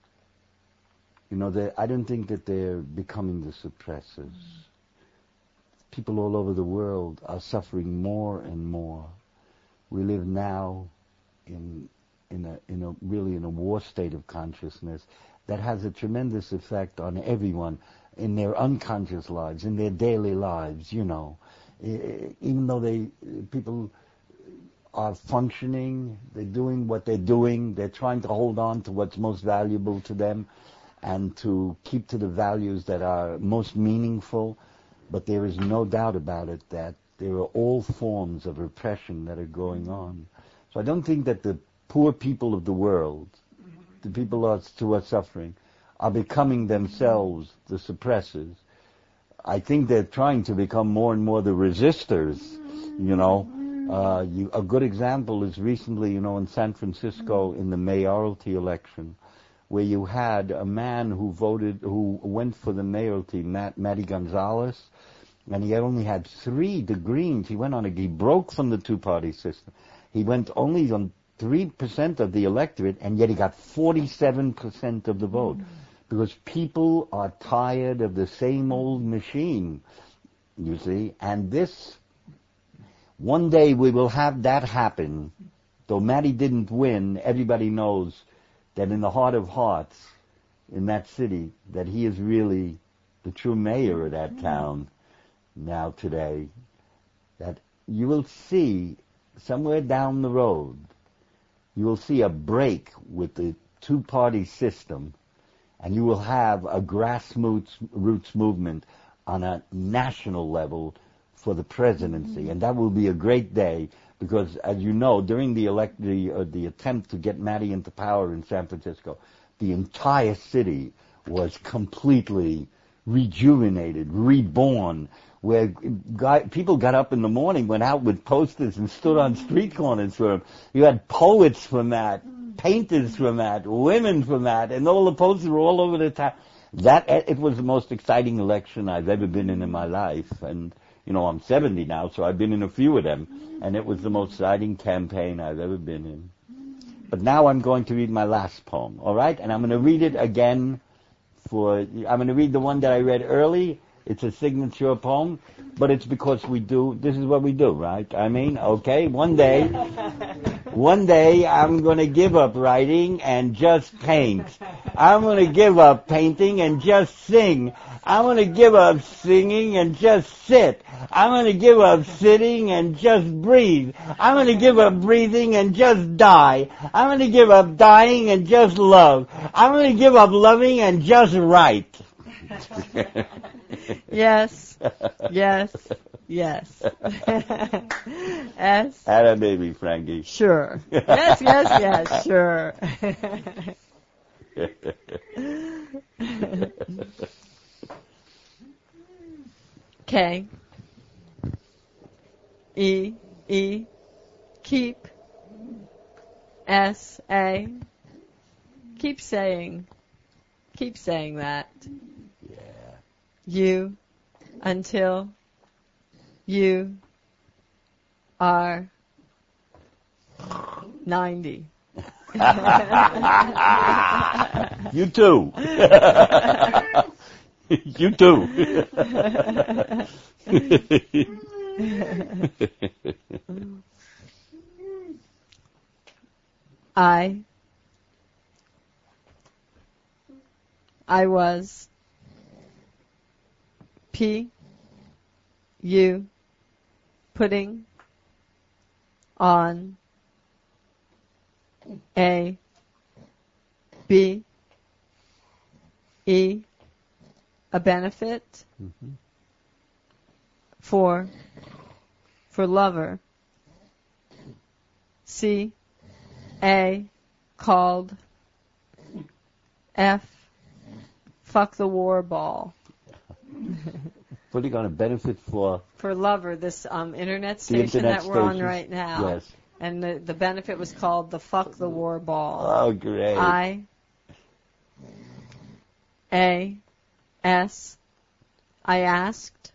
Speaker 2: I don't think that they're becoming the suppressors. People all over the world are suffering more and more. We live now in a war state of consciousness that has a tremendous effect on everyone in their unconscious lives, in their daily lives. Even though people are functioning, they're doing what they're doing, they're trying to hold on to what's most valuable to them and to keep to the values that are most meaningful. But there is no doubt about it that there are all forms of repression that are going on. So I don't think that the poor people of the world, the people who are suffering, are becoming themselves the suppressors. I think they're trying to become more and more the resistors, you know. A good example is recently, you know, in San Francisco in the mayoralty election, where you had a man who went for the mayoralty, Matty Gonzalez, and he only had 3 degrees. He broke from the two-party system. He went only on 3% of the electorate, and yet he got 47% of the vote. Because people are tired of the same old machine, you see. And one day we will have that happen. Though Matty didn't win, everybody knows that in the heart of hearts, in that city, that he is really the true mayor of that town now today. That you will see, somewhere down the road, you will see a break with the two-party system, and you will have a grassroots movement on a national level for the presidency, and that will be a great day because, as you know, during the attempt to get Matty into power in San Francisco, the entire city was completely rejuvenated, reborn, where people got up in the morning, went out with posters and stood on street corners for him. You had poets from that, painters from that, women from that, and all the posters were all over the town. It was the most exciting election I've ever been in my life, and you know, I'm 70 now, so I've been in a few of them, and it was the most exciting campaign I've ever been in. But now I'm going to read my last poem, all right? And I'm going to read it again I'm going to read the one that I read early. It's a signature poem, but it's because this is what we do, right? I mean, okay, one day I'm going to give up writing and just paint. I'm going to give up painting and just sing. I'm going to give up singing and just sit. I'm going to give up sitting and just breathe. I'm going to give up breathing and just die. I'm going to give up dying and just love. I'm going to give up loving and just write.
Speaker 1: Yes. Yes. Yes. S.
Speaker 2: Had a baby, Frankie.
Speaker 1: Sure. Yes, yes, yes, sure. K. E. E. Keep. S. A. Keep saying that.
Speaker 2: Yeah.
Speaker 1: You until you are 90.
Speaker 2: You too. You too.
Speaker 1: I was you putting on a benefit for lover. Called fuck the war ball.
Speaker 2: Putting on a benefit for
Speaker 1: lover, this internet station that we're on right now.
Speaker 2: Yes.
Speaker 1: And the benefit was called the fuck the war ball.
Speaker 2: Oh, great.
Speaker 1: I asked.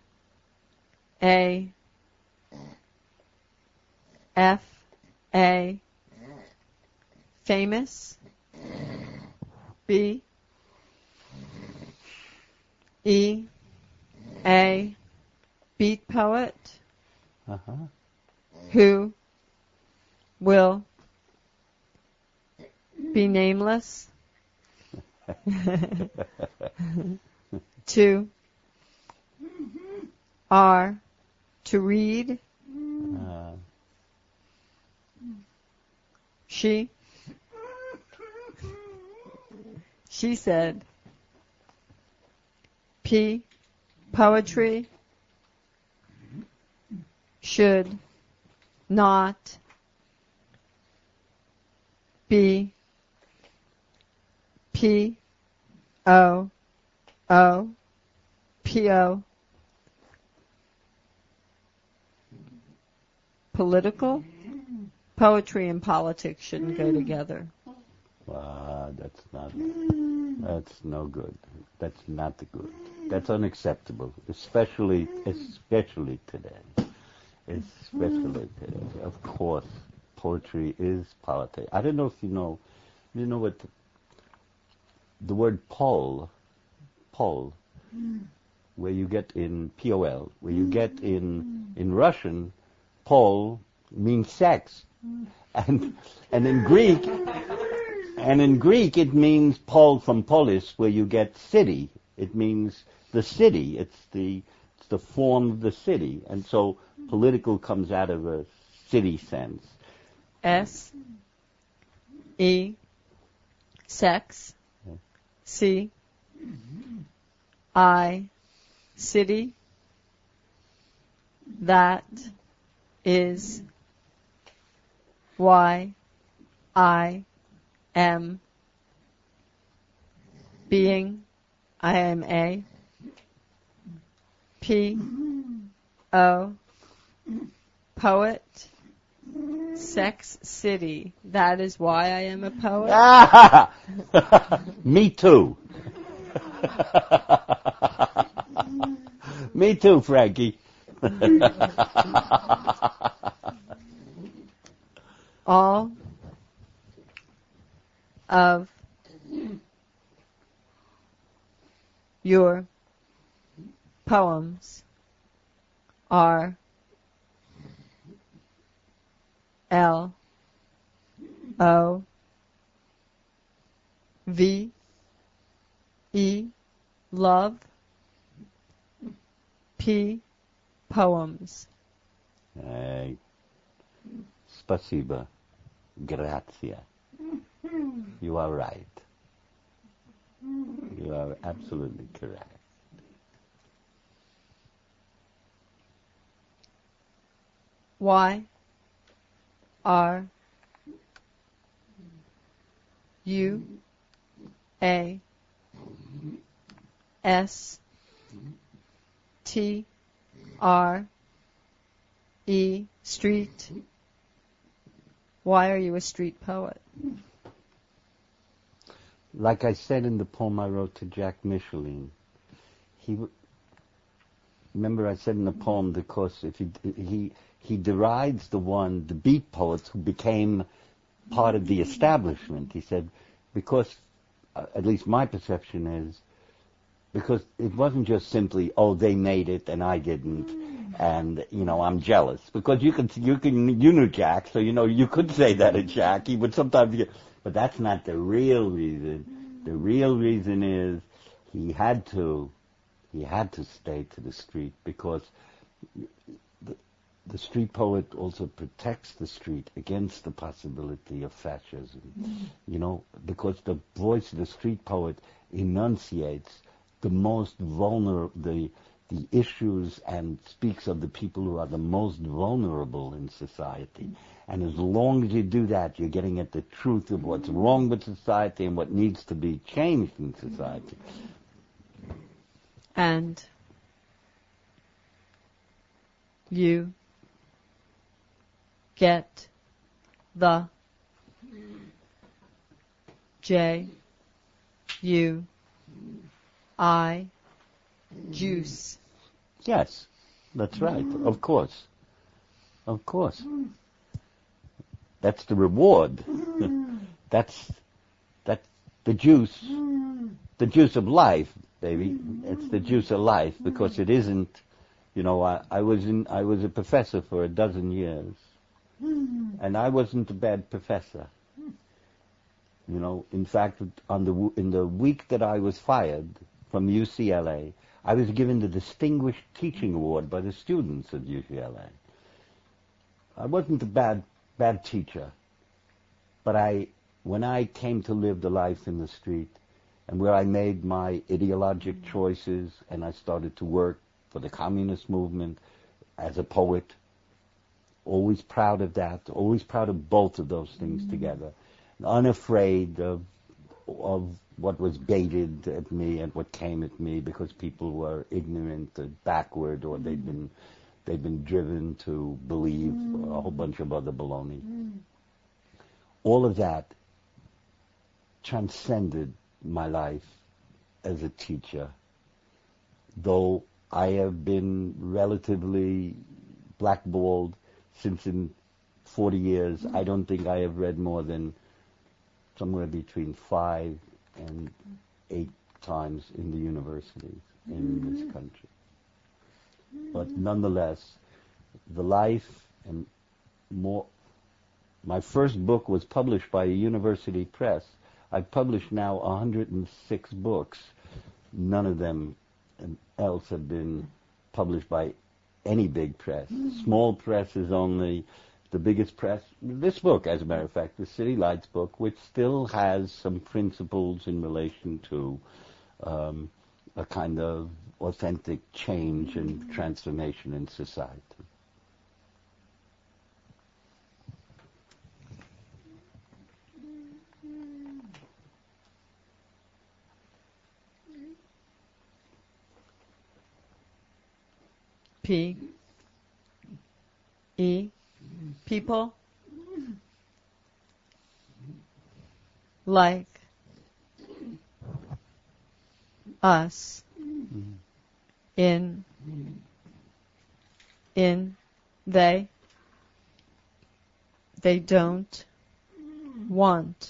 Speaker 1: Famous. Beat poet. Who will be nameless. 2 R to read. She said poetry should not be O O P O. Political? Poetry and politics shouldn't go together.
Speaker 2: That's no good. That's not good. That's unacceptable, especially today. Especially today. Of course, poetry is politics. I don't know if you know what the word pol, where you get in P-O-L, where you get in Russian, pol means sex. And in Greek it means pol from polis, where you get city. It means the city. It's the form of the city. And so political comes out of a city sense.
Speaker 1: S-E, sex, C-I, city, that is why I am being, I am a P-O, poet, sex, city. That is why I am a poet.
Speaker 2: Me too. Me too, Frankie.
Speaker 1: All of your poems are L-O-V-E, love, P, poems.
Speaker 2: Hey. Spasiba. Grazia. You are right. You are absolutely correct.
Speaker 1: Why are you A S T R E street? Why are you a street poet?
Speaker 2: Like I said in the poem I wrote to Jack Micheline, remember I said in the poem, because if he derides the beat poets who became part of the establishment. He said, because, at least my perception is, because it wasn't just simply, oh, they made it and I didn't, and, I'm jealous. Because you knew Jack, so, you could say that at Jack. He would sometimes get, but that's not the real reason. The real reason is he had to stay to the street, because the street poet also protects the street against the possibility of fascism. Because the voice of the street poet enunciates the most vulnerable, the issues, and speaks of the people who are the most vulnerable in society. And as long as you do that, you're getting at the truth of what's wrong with society and what needs to be changed in society.
Speaker 1: And you get the J-U-I juice.
Speaker 2: Yes, that's right. Of course. Of course. That's the reward. That's the juice of life, baby. It's the juice of life, because it isn't, I was a professor for 12 years, and I wasn't a bad professor. In fact, in the week that I was fired from UCLA, I was given the Distinguished Teaching Award by the students at UCLA. I wasn't a bad teacher, but when I came to live the life in the street, and where I made my ideologic choices, and I started to work for the communist movement as a poet, always proud of that, always proud of both of those things together, unafraid of what was baited at me and what came at me because people were ignorant or backward, or they'd been driven to believe a whole bunch of other baloney. All of that transcended my life as a teacher, though I have been relatively blackballed since in 40 years. I don't think I have read more than somewhere between 5 and 8 times in the universities in this country. But nonetheless, the life and more. My first book was published by a university press. I've published now 106 books. None of them else have been published by any big press. Small press is only the biggest press. This book, as a matter of fact, the City Lights book, which still has some principles in relation to a kind of authentic change and transformation in society.
Speaker 1: People like us in they don't want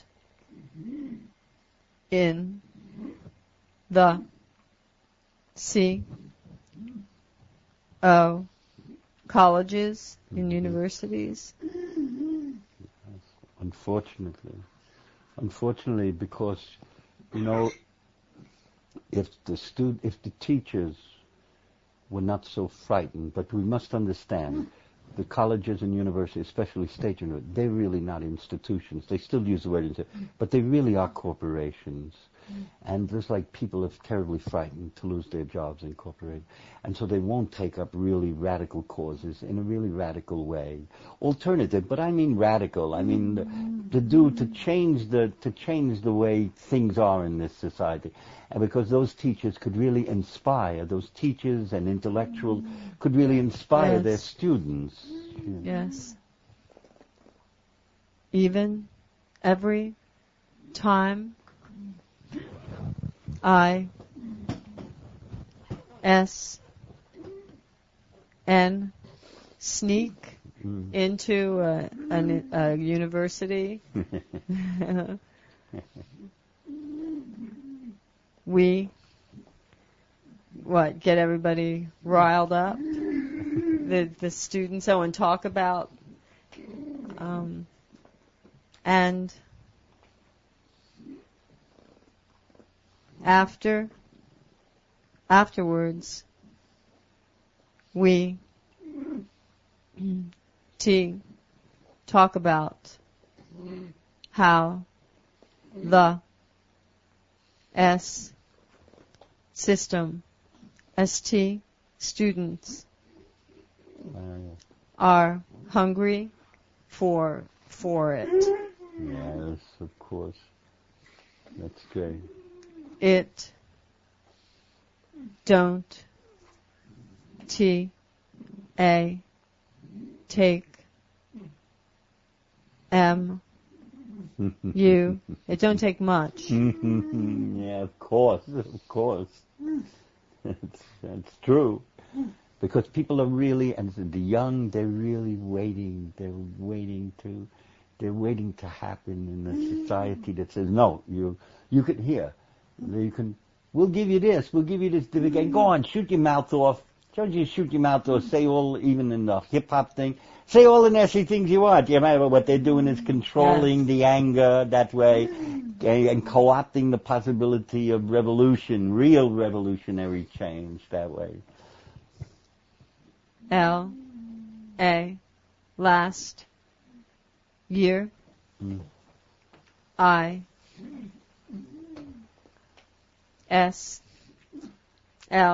Speaker 1: in the colleges and universities.
Speaker 2: Unfortunately, because if the teachers were not so frightened, but we must understand the colleges and universities, especially state universities, they're really not institutions. They still use the word institution, but they really are corporations. And just like people are terribly frightened to lose their jobs in corporations, and so they won't take up really radical causes in a really radical way. Alternative, but I mean radical. I mean to change the way things are in this society. And because those teachers could really inspire, those teachers and intellectuals could really inspire their students.
Speaker 1: Yes. Even every time sneak into a university. We get everybody riled up, the students, and talk about, and afterwards we talk about how the system, students, are hungry for it.
Speaker 2: Yes, of course. That's great.
Speaker 1: It don't take it don't take much.
Speaker 2: Yeah, of course. That's true. Because people are really, and the young, they're really waiting. They're waiting to happen in a society that says, no, you can hear. We'll give you this. We'll give you this. Go on, shoot your mouth off. Don't you shoot your mouth off. Say all, even in the hip-hop thing, say all the nasty things you want. You remember what they're doing is controlling the anger that way and co-opting the possibility of revolution, real revolutionary change that way.
Speaker 1: L.A. last year,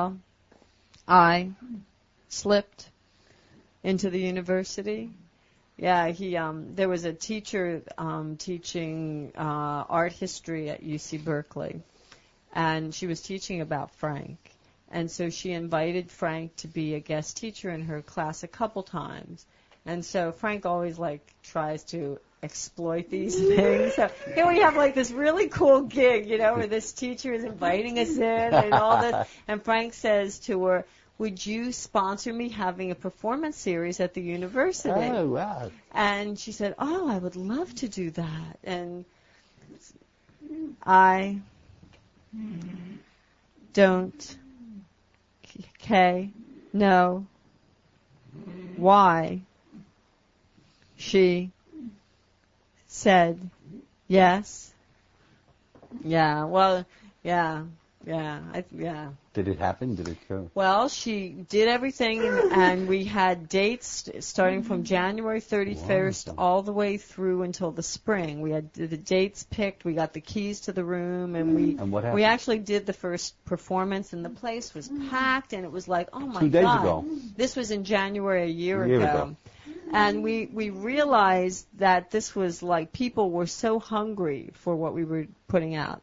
Speaker 1: I slipped into the university Yeah, he there was a teacher teaching art history at UC Berkeley, and she was teaching about Frank. And so she invited Frank to be a guest teacher in her class a couple times. And so Frank always tries to exploit these things. So here we have this really cool gig, where this teacher is inviting us in and all this. And Frank says to her, "Would you sponsor me having a performance series at the university?"
Speaker 2: Oh, wow.
Speaker 1: And she said, "Oh, I would love to do that." And I don't know why she said yes. Yeah, well, yeah.
Speaker 2: Did it happen? Did it go?
Speaker 1: Well, she did everything, and we had dates starting from January 31st all the way through until the spring. We had the dates picked. We got the keys to the room, and
Speaker 2: what happened?
Speaker 1: we actually did the first performance, and the place was packed, and it was like, oh my
Speaker 2: 2 days
Speaker 1: God.
Speaker 2: ago.
Speaker 1: This was in January a year ago. And we realized that this was people were so hungry for what we were putting out.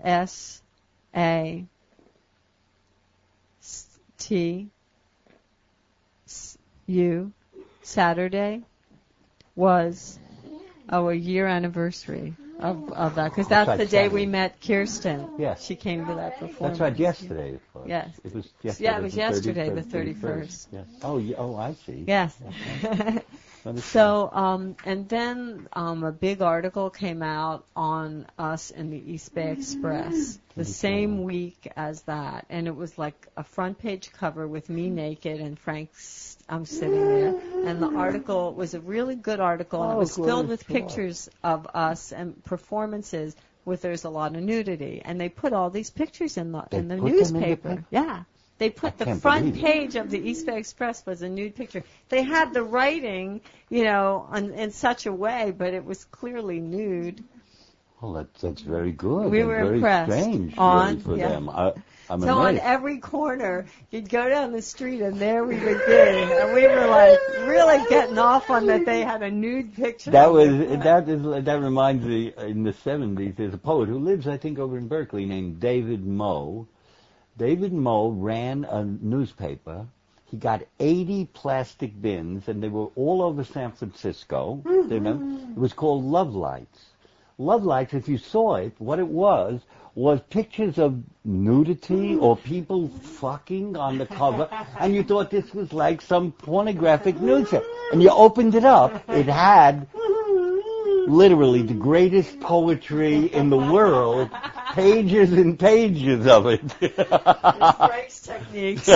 Speaker 1: SATU Saturday was a year anniversary of that, because that's the day we met Kirsten.
Speaker 2: Yes.
Speaker 1: She came to that performance.
Speaker 2: That's right, yesterday. It was.
Speaker 1: Yes.
Speaker 2: It was yesterday.
Speaker 1: Yeah, it was yesterday, the 31st.
Speaker 2: Yes. Oh, I see.
Speaker 1: Yes. So, and then a big article came out on us in the East Bay Express the same week as that, and it was a front page cover with me naked and I'm sitting there, and the article was a really good article, and it was filled with pictures of us and performances with there's a lot of nudity, and they put all these pictures in the newspaper. Yeah. They put the front page of the East Bay Express was a nude picture. They had the writing, in such a way, but it was clearly nude.
Speaker 2: Well, that's very good.
Speaker 1: We were
Speaker 2: very
Speaker 1: impressed.
Speaker 2: Strange for them. I'm
Speaker 1: so
Speaker 2: amazed.
Speaker 1: on every corner, you'd go down the street, and there we would be, and we were really getting off on that they had a nude picture.
Speaker 2: That reminds me. In the 70s, there's a poet who lives, I think, over in Berkeley named David Moe. David Moe ran a newspaper. He got 80 plastic bins, and they were all over San Francisco. It was called Love Lights. Love Lights, if you saw it, what it was pictures of nudity or people fucking on the cover, and you thought this was like some pornographic newspaper. And you opened it up, it had literally the greatest poetry in the world, pages and pages of it.
Speaker 1: Frank's techniques.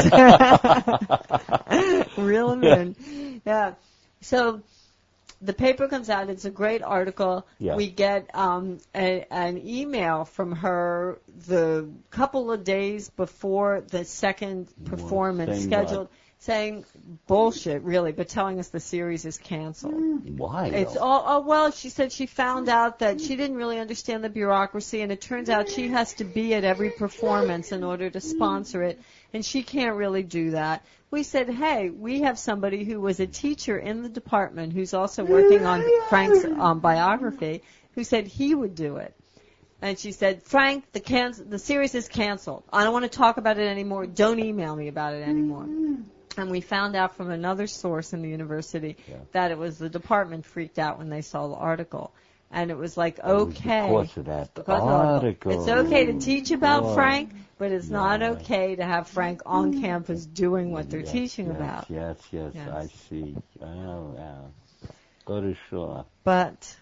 Speaker 1: Reel them in. Yeah. So the paper comes out. It's a great article.
Speaker 2: Yeah.
Speaker 1: We get an email from her the couple of days before the second performance scheduled, saying bullshit, really, but telling us the series is canceled.
Speaker 2: Why?
Speaker 1: It's well, she said she found out that she didn't really understand the bureaucracy, and it turns out she has to be at every performance in order to sponsor it, and she can't really do that. We said, hey, we have somebody who was a teacher in the department who's also working on Frank's biography, who said he would do it. And she said, Frank, the series is canceled. I don't want to talk about it anymore. Don't email me about it anymore. And we found out from another source in the university that it was the department freaked out when they saw the article. And it was okay.
Speaker 2: Because of that article.
Speaker 1: It's okay to teach about Frank, but it's not okay to have Frank on campus doing what they're teaching about.
Speaker 2: Yes, I see. Oh, wow. Go to shore.
Speaker 1: But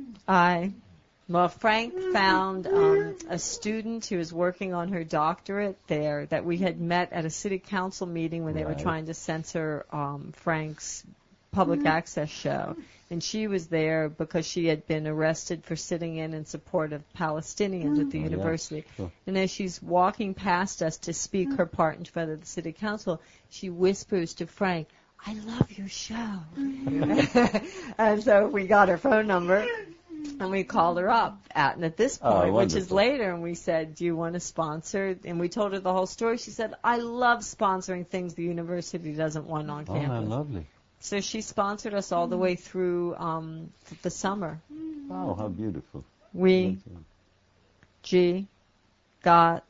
Speaker 1: Frank found a student who was working on her doctorate there that we had met at a city council meeting when they were trying to censor Frank's public access show. And she was there because she had been arrested for sitting in support of Palestinians at the university. Sure. And as she's walking past us to speak her part in front of the city council, she whispers to Frank, I love your show. And so we got her phone number. And we called her up at this point, which is later, and we said, do you want to sponsor? And we told her the whole story. She said, I love sponsoring things the university doesn't want on campus.
Speaker 2: Oh, lovely.
Speaker 1: So she sponsored us all the way through the summer.
Speaker 2: Oh, how beautiful.
Speaker 1: We, G, got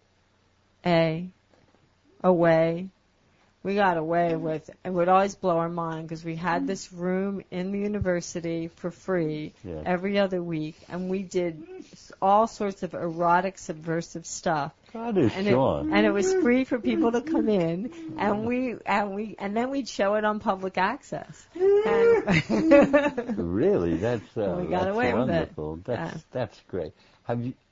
Speaker 1: away. We got away with, it would always blow our mind because we had this room in the university for free every other week, and we did all sorts of erotic, subversive stuff.
Speaker 2: That is sure.
Speaker 1: And it was free for people to come in, and then we'd show it on public access.
Speaker 2: Really, that's
Speaker 1: we got
Speaker 2: that's
Speaker 1: away
Speaker 2: wonderful.
Speaker 1: with it.
Speaker 2: That's great. Have you?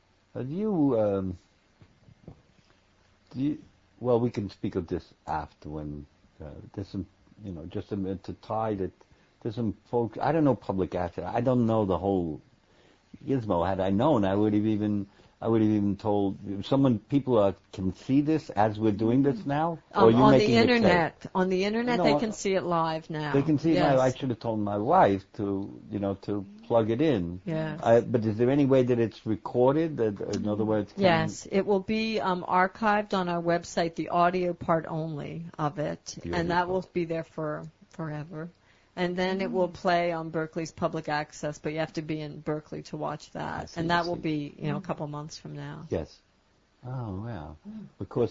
Speaker 2: Well, we can speak of this after when there's some, just to tie that. There's some folks. I don't know public access. I don't know the whole gizmo. Had I known, I would have even told people can see this as we're doing this now. Or
Speaker 1: on the internet. On the internet, they can see it live now.
Speaker 2: They can see it live. I should have told my wife to plug it in.
Speaker 1: Yes.
Speaker 2: But is there any way that it's recorded? In other words,
Speaker 1: yes, it will be archived on our website, the audio part only of it, and that will be there for forever. And then it will play on Berkeley's public access, but you have to be in Berkeley to watch that. And that will be, a couple months from now.
Speaker 2: Yes. Oh, wow. Because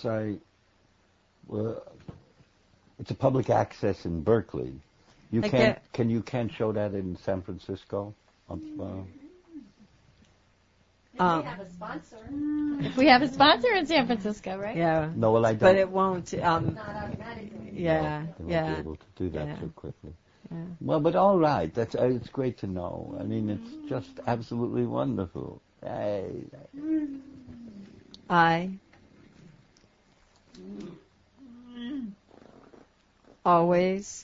Speaker 2: it's a public access in Berkeley. You can't show that in San Francisco?
Speaker 3: If we have a sponsor. If we have a sponsor in San Francisco, right?
Speaker 1: Yeah.
Speaker 2: No, well, I don't.
Speaker 1: But it won't.
Speaker 3: Not automatically.
Speaker 1: Yeah.
Speaker 2: They won't be able to do that too quickly.
Speaker 1: Yeah.
Speaker 2: Well, but all right. That's it's great to know. I mean, it's just absolutely wonderful.
Speaker 1: I always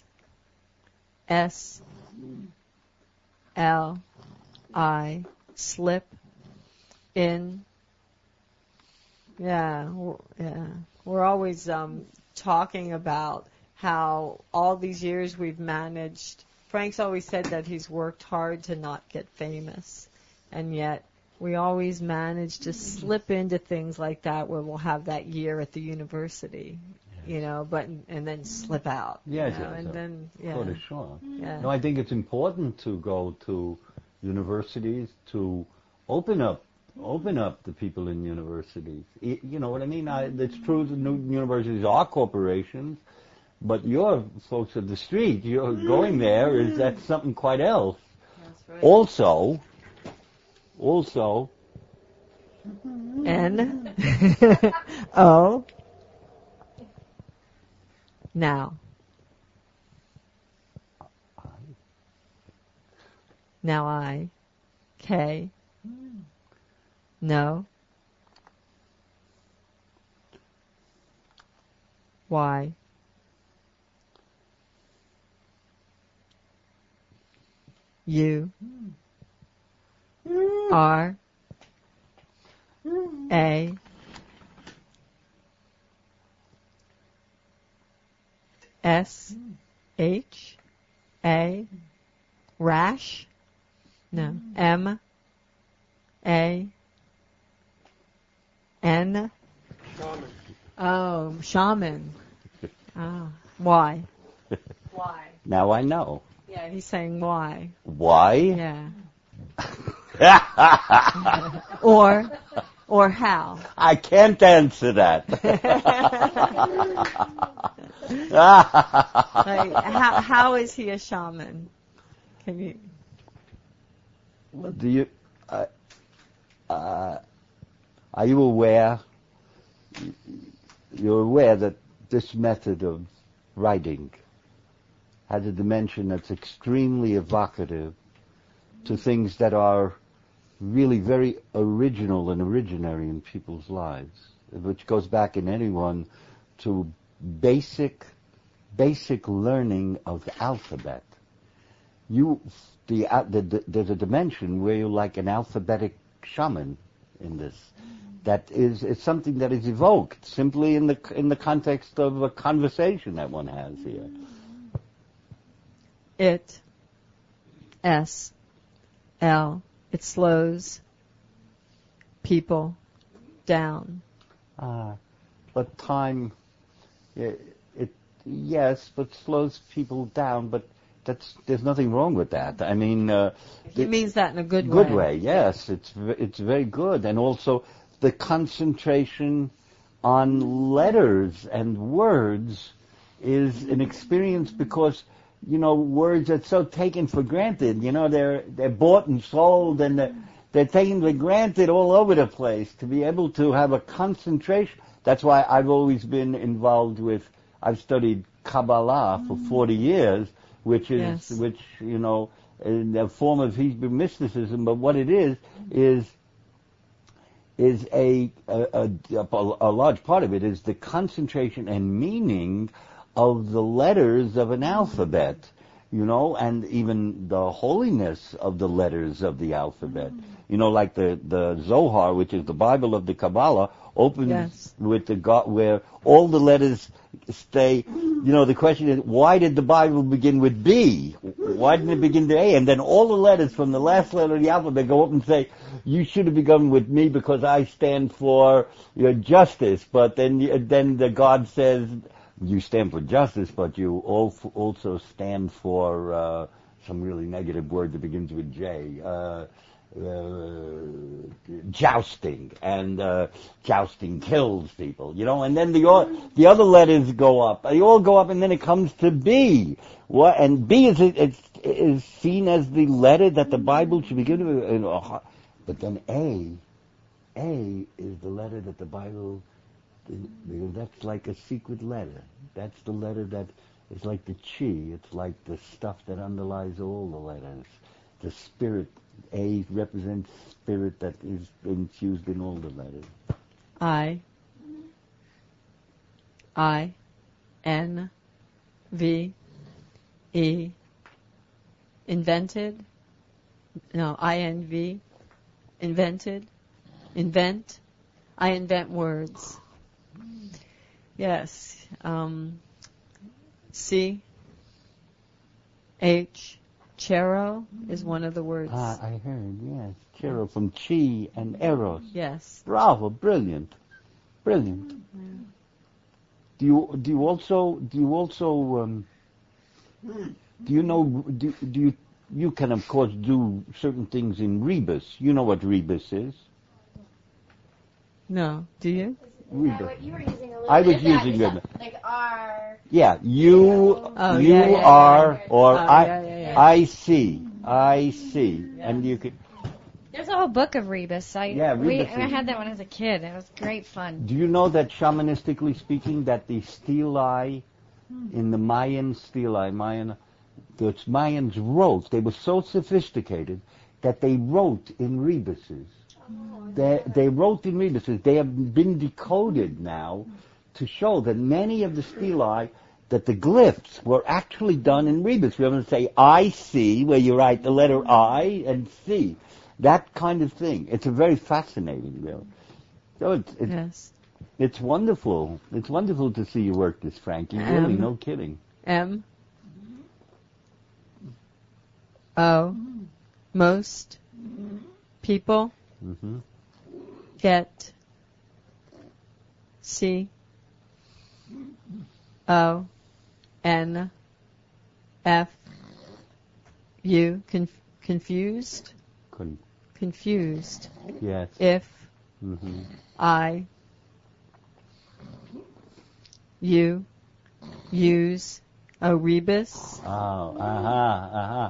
Speaker 1: slip in. Yeah. We're always talking about how all these years we've managed. Frank's always said that he's worked hard to not get famous, and yet we always manage to slip into things like that where we'll have that year at the university, and then slip out.
Speaker 2: Yes,
Speaker 1: then
Speaker 2: sure.
Speaker 1: Yeah.
Speaker 2: No, I think it's important to go to universities to open up the people in universities. You know what I mean? It's true that universities are corporations, but you're folks of the street. You're going there. That's something quite else.
Speaker 1: That's right.
Speaker 2: Also.
Speaker 1: N-O. Now. Now I. K. No. Y. U. R. A. S. H. A. Rash. No. M. A. N.
Speaker 4: Shaman.
Speaker 1: Oh, shaman. Oh, why? Why?
Speaker 2: Now I know.
Speaker 1: Yeah, he's saying why.
Speaker 2: Why?
Speaker 1: Yeah. or how.
Speaker 2: I can't answer that.
Speaker 1: How is he a shaman? Can you?
Speaker 2: Do you? Are you aware? You're aware that this method of writing has a dimension that's extremely evocative to things that are really very original and originary in people's lives, which goes back in anyone to basic learning of the alphabet. There's a dimension where you're like an alphabetic shaman in this. That it's something that is evoked simply in the context of a conversation that one has here.
Speaker 1: It slows people down.
Speaker 2: But time, yes, but slows people down. But there's nothing wrong with that. I mean,
Speaker 1: He means that in a good way.
Speaker 2: good way. Yes, it's very good, and also the concentration on letters and words is an experience because, words are so taken for granted. They're bought and sold, and they're taken for granted all over the place. To be able to have a concentration, that's why I've always been involved with, I've studied Kabbalah for 40 years, which is, in a form of Hebrew mysticism, but what it is a large part of it is the concentration and meaning of the letters of an alphabet, and even the holiness of the letters of the alphabet. Like the Zohar, which is the Bible of the Kabbalah, opens with the God, where all the letters stay. The question is, why did the Bible begin with B? Why didn't it begin with A? And then all the letters from the last letter of the alphabet go up and say, you should have begun with me because I stand for your justice. But then the God says, you stand for justice, but you also stand for some really negative word that begins with J. Jousting, and jousting kills people, and then the other letters go up. They all go up, and then it comes to B. And B is seen as the letter that the Bible should begin with. But then A is the letter that the Bible, that's like a secret letter. That's the letter that is like the chi. It's like the stuff that underlies all the letters. The spirit. A represents spirit that is infused in all the letters.
Speaker 1: I, N, V, E, invented. No, INV, invented, invent. I invent words. Yes. C, H, Chero is one of the words.
Speaker 2: I heard, yes. Chero from chi and eros.
Speaker 1: Yes.
Speaker 2: Bravo, brilliant. Brilliant. Yeah. Do you also you can of course do certain things in rebus. You know what rebus is?
Speaker 1: No. Do you?
Speaker 3: Rebus. You were using a little
Speaker 2: I was
Speaker 3: bit
Speaker 2: using it.
Speaker 3: Like R.
Speaker 2: Yeah, you are, or I see, and you could.
Speaker 3: There's a whole book of rebus. I had that when I was a kid. It was great fun.
Speaker 2: Do you know that shamanistically speaking, that the stelae in the Mayan stelae, the Mayans wrote. They were so sophisticated that they wrote in rebuses. They wrote in rebuses. They have been decoded now to show that many of the stelae, that the glyphs were actually done in rebus. We're going to say I see, where you write the letter I and C. That kind of thing. It's a very fascinating, really. So it's wonderful. It's wonderful to see you work this, Frankie. Really, no kidding.
Speaker 1: M. O. Most people get C. O. N. F. U. Confused? Confused.
Speaker 2: Yes.
Speaker 1: If. I. You. Use. A rebus.
Speaker 2: Oh,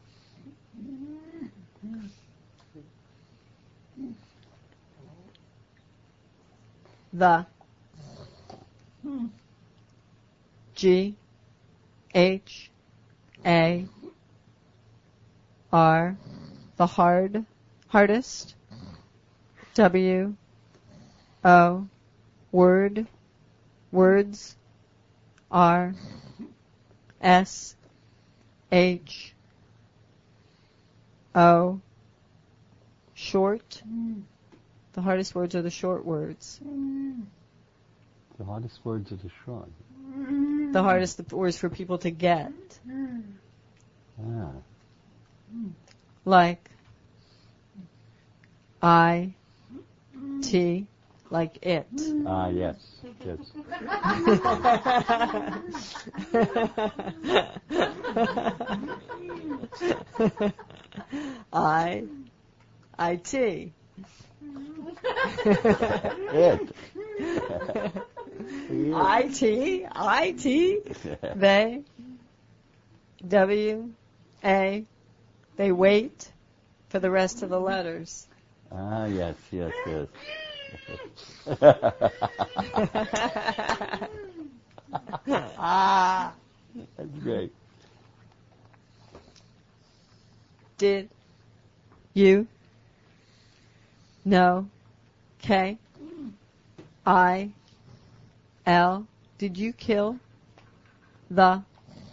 Speaker 1: The. G. H. A. R. The hardest. W. O. Words. R. S. H. O. Short. The hardest words are the short words.
Speaker 2: The hardest words are the short.
Speaker 1: The hardest words for people to get. Like I, T, like it.
Speaker 2: Ah, yes, yes.
Speaker 1: IT.
Speaker 2: It.
Speaker 1: IT. They. WA. They wait for the rest of the letters.
Speaker 2: Ah, yes, yes, yes.
Speaker 1: Ah.
Speaker 2: That's great.
Speaker 1: Did you know? K. I. L. Did you kill the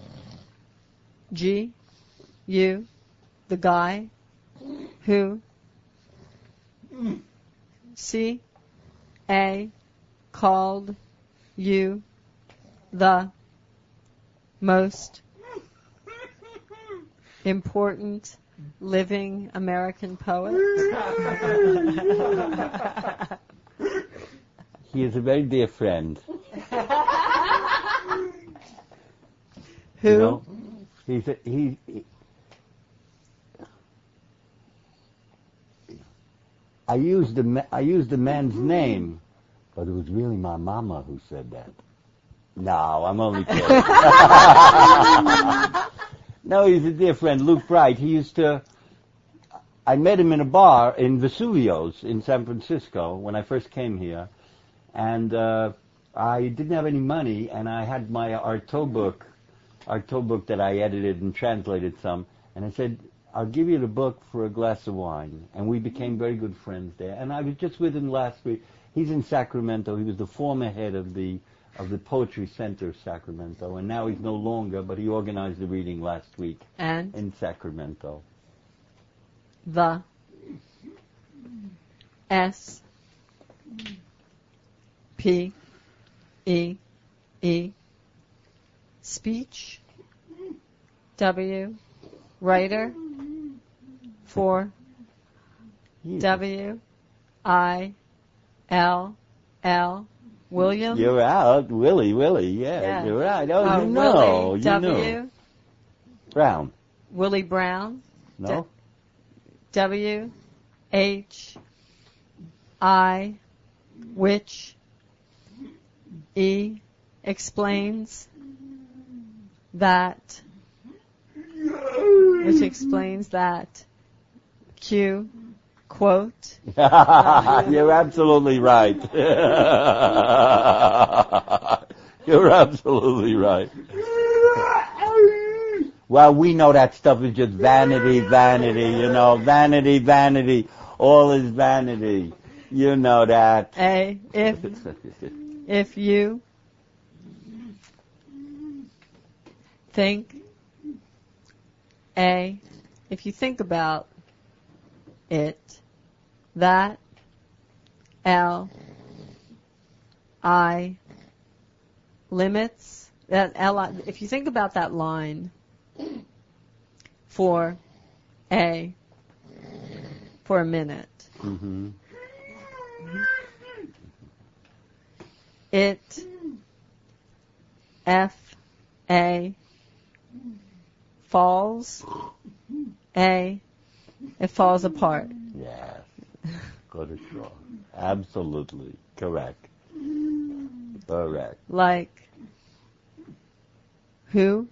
Speaker 1: G. You. The guy who C. A. called you the most important living American poet?
Speaker 2: He is a very dear friend.
Speaker 1: Who?
Speaker 2: You know, I used the man's name, but it was really my mama who said that. No, I'm only kidding. No, he's a dear friend, Luke Bright. I met him in a bar in Vesuvio's in San Francisco when I first came here, and I didn't have any money, and I had my Artaud book that I edited and translated some, and I said, I'll give you the book for a glass of wine. And we became very good friends there. And I was just with him last week. He's in Sacramento. He was the former head of the Poetry Center of Sacramento, and now he's no longer, but he organized the reading last week in Sacramento.
Speaker 1: The S P E E speech W writer for W I L L William.
Speaker 2: You're out, Willie, yeah. You're right. Oh, you know,
Speaker 1: Willie,
Speaker 2: you
Speaker 1: W
Speaker 2: know. Brown.
Speaker 1: Willie Brown.
Speaker 2: No.
Speaker 1: W H I which E explains that Q quote.
Speaker 2: You're absolutely right. You're absolutely right. Well, we know that stuff is just vanity, you know, vanity. All is vanity. You know that.
Speaker 1: If you think if you think about it, that limits that if you think about that line for a minute,
Speaker 2: mm-hmm.
Speaker 1: It falls it falls apart.
Speaker 2: Yes. Good as sure. Absolutely. Correct.
Speaker 1: Like who?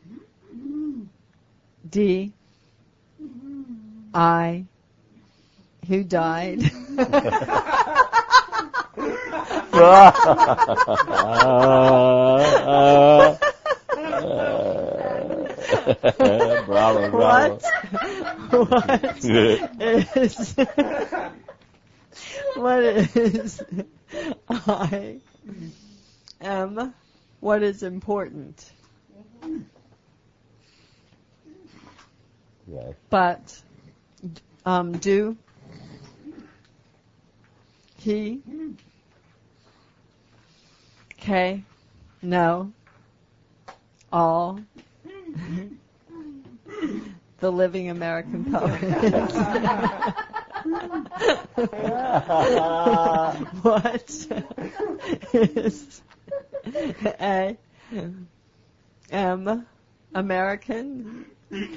Speaker 1: D-I. Who died?
Speaker 2: Bravo.
Speaker 1: What is I am what is important?
Speaker 2: Yes.
Speaker 1: But do he know all the living American poets? What is A, M, American,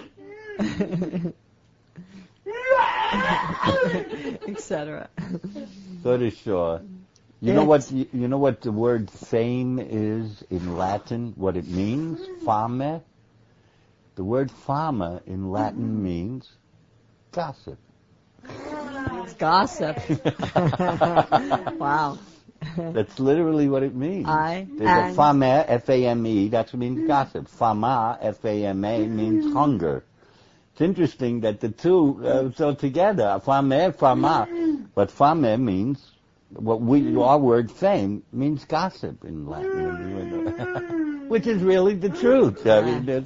Speaker 1: etc.
Speaker 2: Sort of sure. You know what the word fame is in Latin, what it means? Fame. The word fama in Latin means gossip.
Speaker 1: It's gossip. Wow.
Speaker 2: That's literally what it means. There's a fame, F-A-M-E, that's what means gossip. Fama, F-A-M-A, means hunger. It's interesting that the two so together, fame, fama, but fame means our word fame means gossip in Latin, which is really the truth. I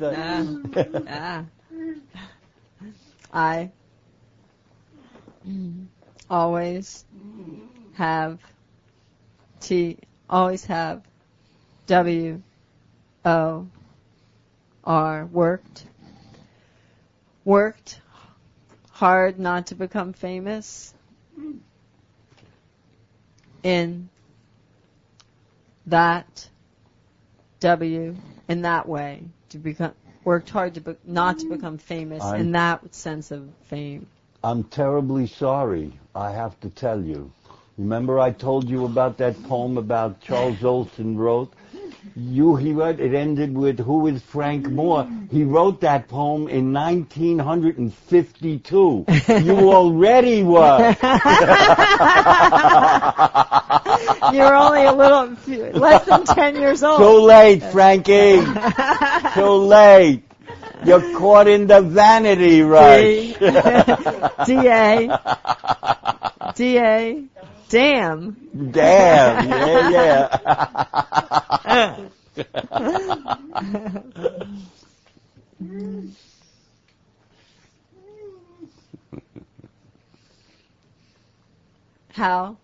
Speaker 2: mean,
Speaker 1: I always have W-O-R, worked hard not to become famous in that in that way, worked hard not to become famous in that sense of fame.
Speaker 2: I'm terribly sorry, I have to tell you. Remember I told you about that poem about Charles Olson wrote? He wrote, it ended with, who is Frank Moore? He wrote that poem in 1952. You already were.
Speaker 1: You're only less than 10 years old.
Speaker 2: Too late, Frankie. Too late. You're caught in the vanity rush. D-A. Damn. Damn. Yeah.
Speaker 1: How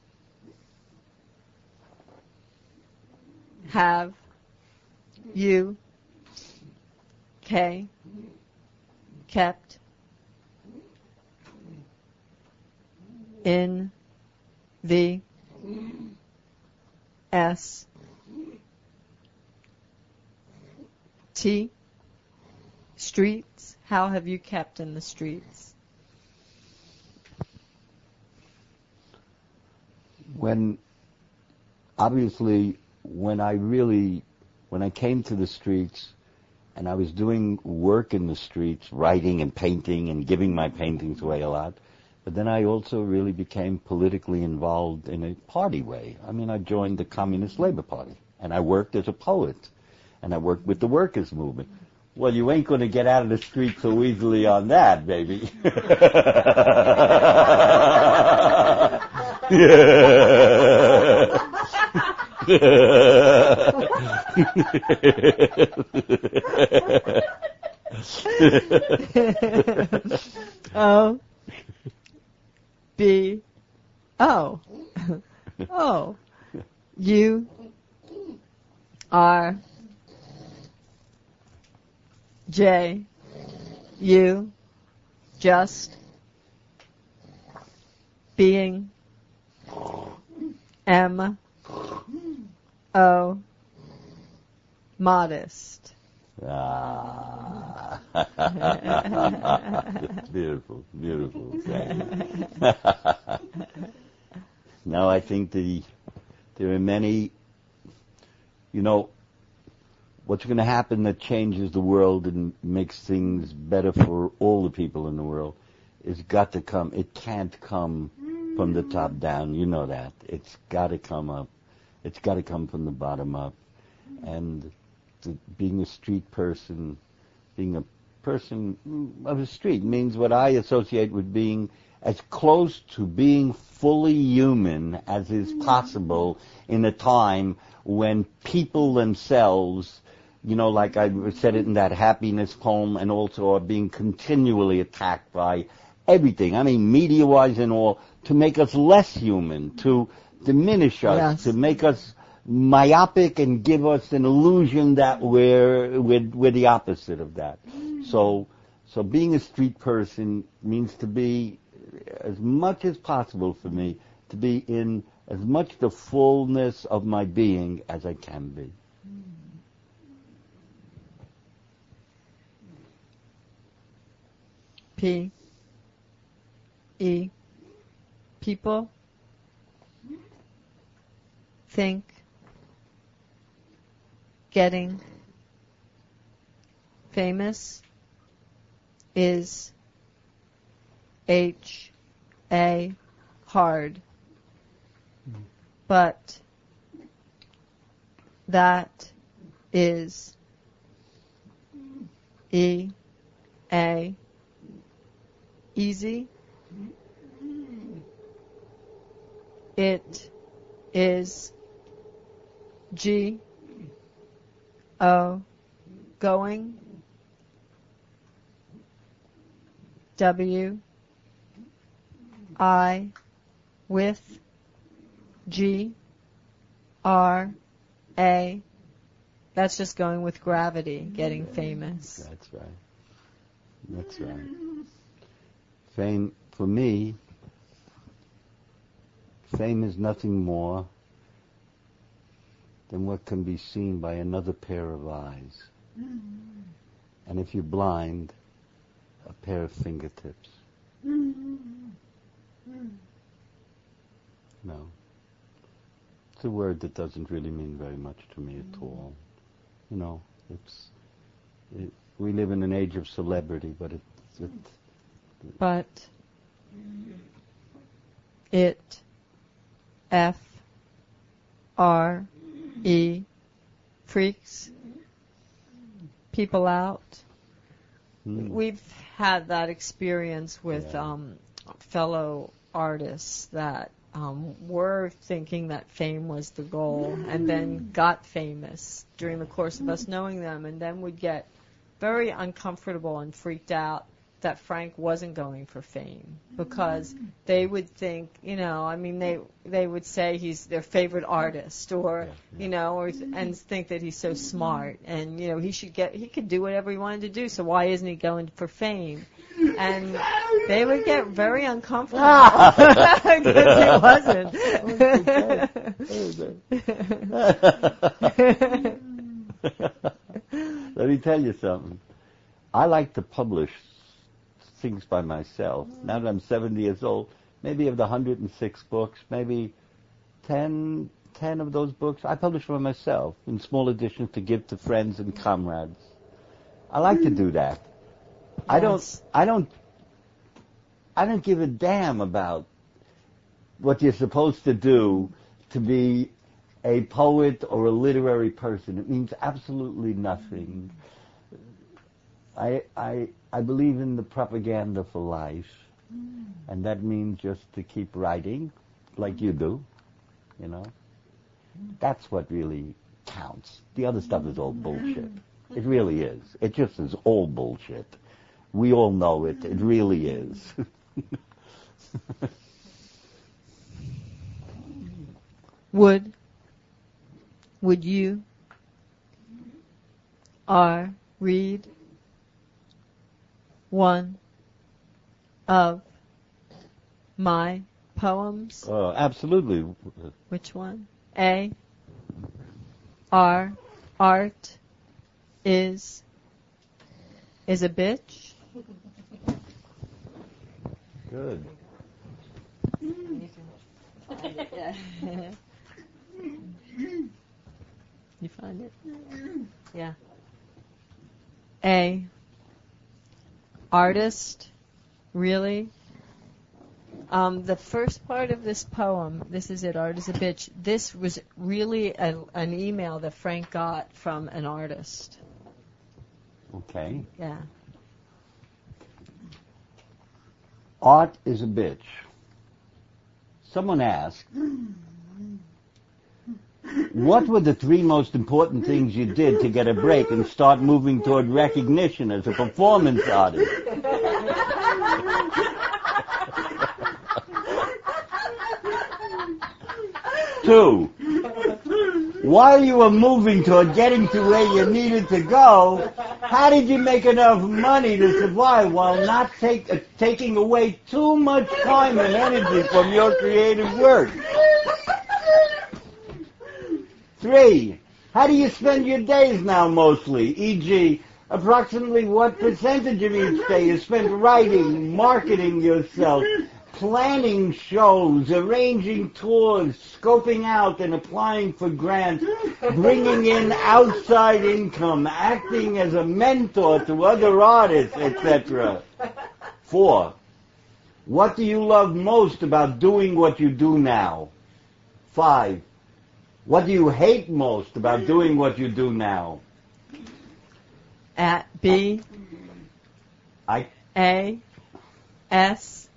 Speaker 1: have you kept in the streets? How have you kept in the streets?
Speaker 2: When I came to the streets and I was doing work in the streets, writing and painting and giving my paintings away a lot, but then I also really became politically involved in a party way. I mean, I joined the Communist Labor Party, and I worked as a poet, and I worked with the workers' movement. Well, you ain't going to get out of the street so easily on that, baby.
Speaker 1: You are you just being modest.
Speaker 2: Beautiful. Now I think there are many, what's going to happen that changes the world and makes things better for all the people in the world is got to come. It can't come from the top down. You know that. It's got to come up. It's got to come from the bottom up. And being a street person, being a person of the street means what I associate with being as close to being fully human as is possible in a time when people themselves, like I said it in that happiness poem, and also are being continually attacked by everything, I mean media-wise and all, to make us less human, to diminish us,
Speaker 1: yes,
Speaker 2: to make us myopic and give us an illusion that we're the opposite of that. So being a street person means to be as much as possible for me to be in as much the fullness of my being as I can be.
Speaker 1: P. E. People think getting famous is H.A. hard, but that is E.A. easy. It is G.O. going. W.I. with G.R.A. That's just going with gravity, getting famous.
Speaker 2: That's right. That's right. Fame, for me, fame is nothing more than what can be seen by another pair of eyes. And if you're blind, a pair of fingertips. No. It's a word that doesn't really mean very much to me at all. You know, we live in an age of celebrity, but
Speaker 1: But it F.R.E. freaks people out. We've had that experience with fellow artists that were thinking that fame was the goal and then got famous during the course of us knowing them, and then would get very uncomfortable and freaked out that Frank wasn't going for fame, because they would think, they would say he's their favorite artist, or and think that he's so smart, and he could do whatever he wanted to do, so why isn't he going for fame? And they would get very uncomfortable because he wasn't.
Speaker 2: Let me tell you something. I like to publish things by myself. Now that I'm 70 years old, maybe of the 106 books, maybe 10 of those books I publish by myself in small editions to give to friends and comrades. I like to do that. Yes. I don't give a damn about what you're supposed to do to be a poet or a literary person. It means absolutely nothing. I believe in the propaganda for life, and that means just to keep writing like you do, That's what really counts. The other stuff is all bullshit. It really is. It just is all bullshit. We all know it. It really is.
Speaker 1: Would you read one of my poems?
Speaker 2: Absolutely.
Speaker 1: Which one? A. Art is a bitch.
Speaker 2: Good.
Speaker 1: You find it? Yeah. A. Artist, really? The first part of this poem, this is it, Art is a bitch, this was really an email that Frank got from an artist.
Speaker 2: Okay.
Speaker 1: Yeah.
Speaker 2: Art is a bitch. Someone asked, what were the 3 most important things you did to get a break and start moving toward recognition as a performance artist? Two, while you were moving toward getting to where you needed to go, How did you make enough money to survive while not taking away too much time and energy from your creative work? 3, how do you spend your days now mostly? E.g., approximately what percentage of each day is spent writing, marketing yourself, planning shows, arranging tours, scoping out and applying for grants, bringing in outside income, acting as a mentor to other artists, etc. 4, what do you love most about doing what you do now? 5, what do you hate most about doing what you do now?
Speaker 1: At B, A, S,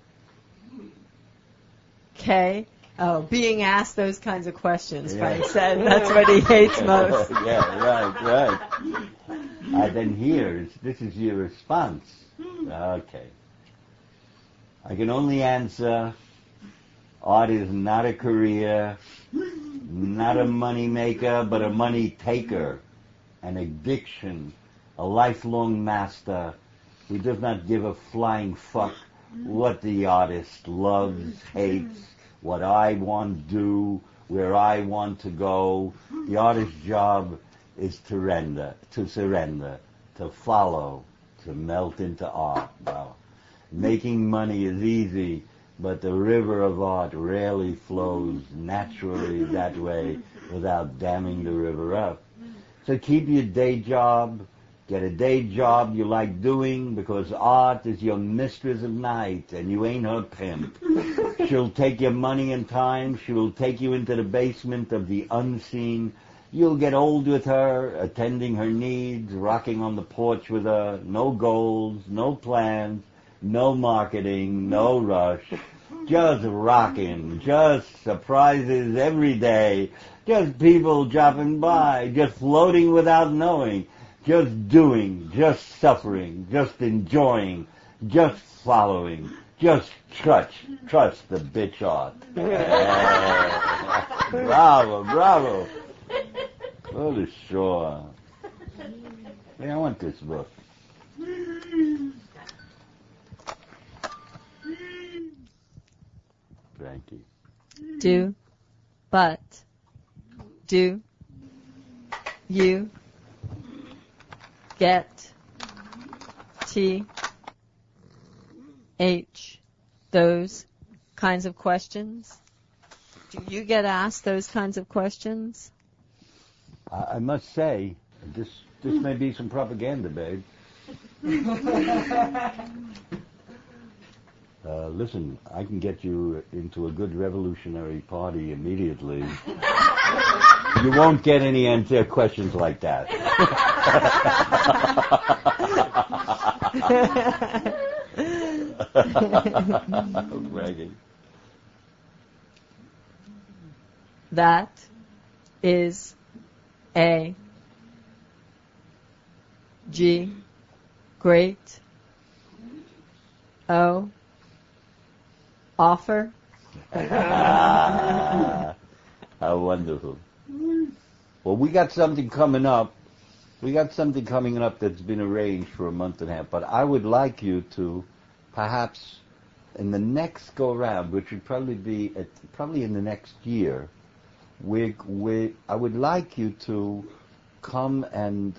Speaker 1: K. Oh, being asked those kinds of questions,
Speaker 2: Yeah.
Speaker 1: Frank said. That's what he hates most.
Speaker 2: Yeah, right. Then this is your response. Okay. I can only answer, art is not a career, not a money maker, but a money taker, an addiction, a lifelong master who does not give a flying fuck what the artist loves, hates, what I want to do, where I want to go. The artist's job is to surrender, to follow, to melt into art. Wow. Making money is easy, but the river of art rarely flows naturally that way without damming the river up. So keep your day job. Get a day job you like doing, because art is your mistress of night and you ain't her pimp. She'll take your money and time. She will take you into the basement of the unseen. You'll get old with her, attending her needs, rocking on the porch with her. No goals, no plans, no marketing, no rush. Just rocking, just surprises every day. Just people dropping by, just floating without knowing. Just doing, just suffering, just enjoying, just following, just trust the bitch art. Bravo. Go to shore. Hey, I want this book. Frankie.
Speaker 1: Do, but, do, you, get, T, H, those kinds of questions? Do you get asked those kinds of questions?
Speaker 2: I must say, this may be some propaganda, babe. Listen, I can get you into a good revolutionary party immediately. You won't get any answer questions like that. Bragging.
Speaker 1: That is a G, great, O, offer.
Speaker 2: How wonderful. Well, we got something coming up. That's been arranged for a month and a half, but I would like you to, perhaps in the next go-round, which would probably be probably in the next year, I would like you to come and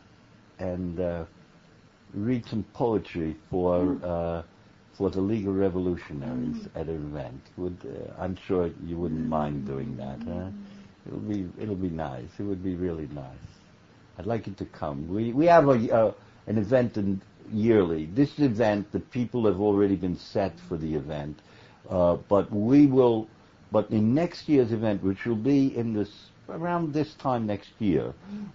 Speaker 2: read some poetry for the League of Revolutionaries at an event. I'm sure you wouldn't mind doing that, huh? It'll be nice. It would be really nice. I'd like you to come. We have an event yearly. This event, the people have already been set for the event, but in next year's event, which will be around this time next year,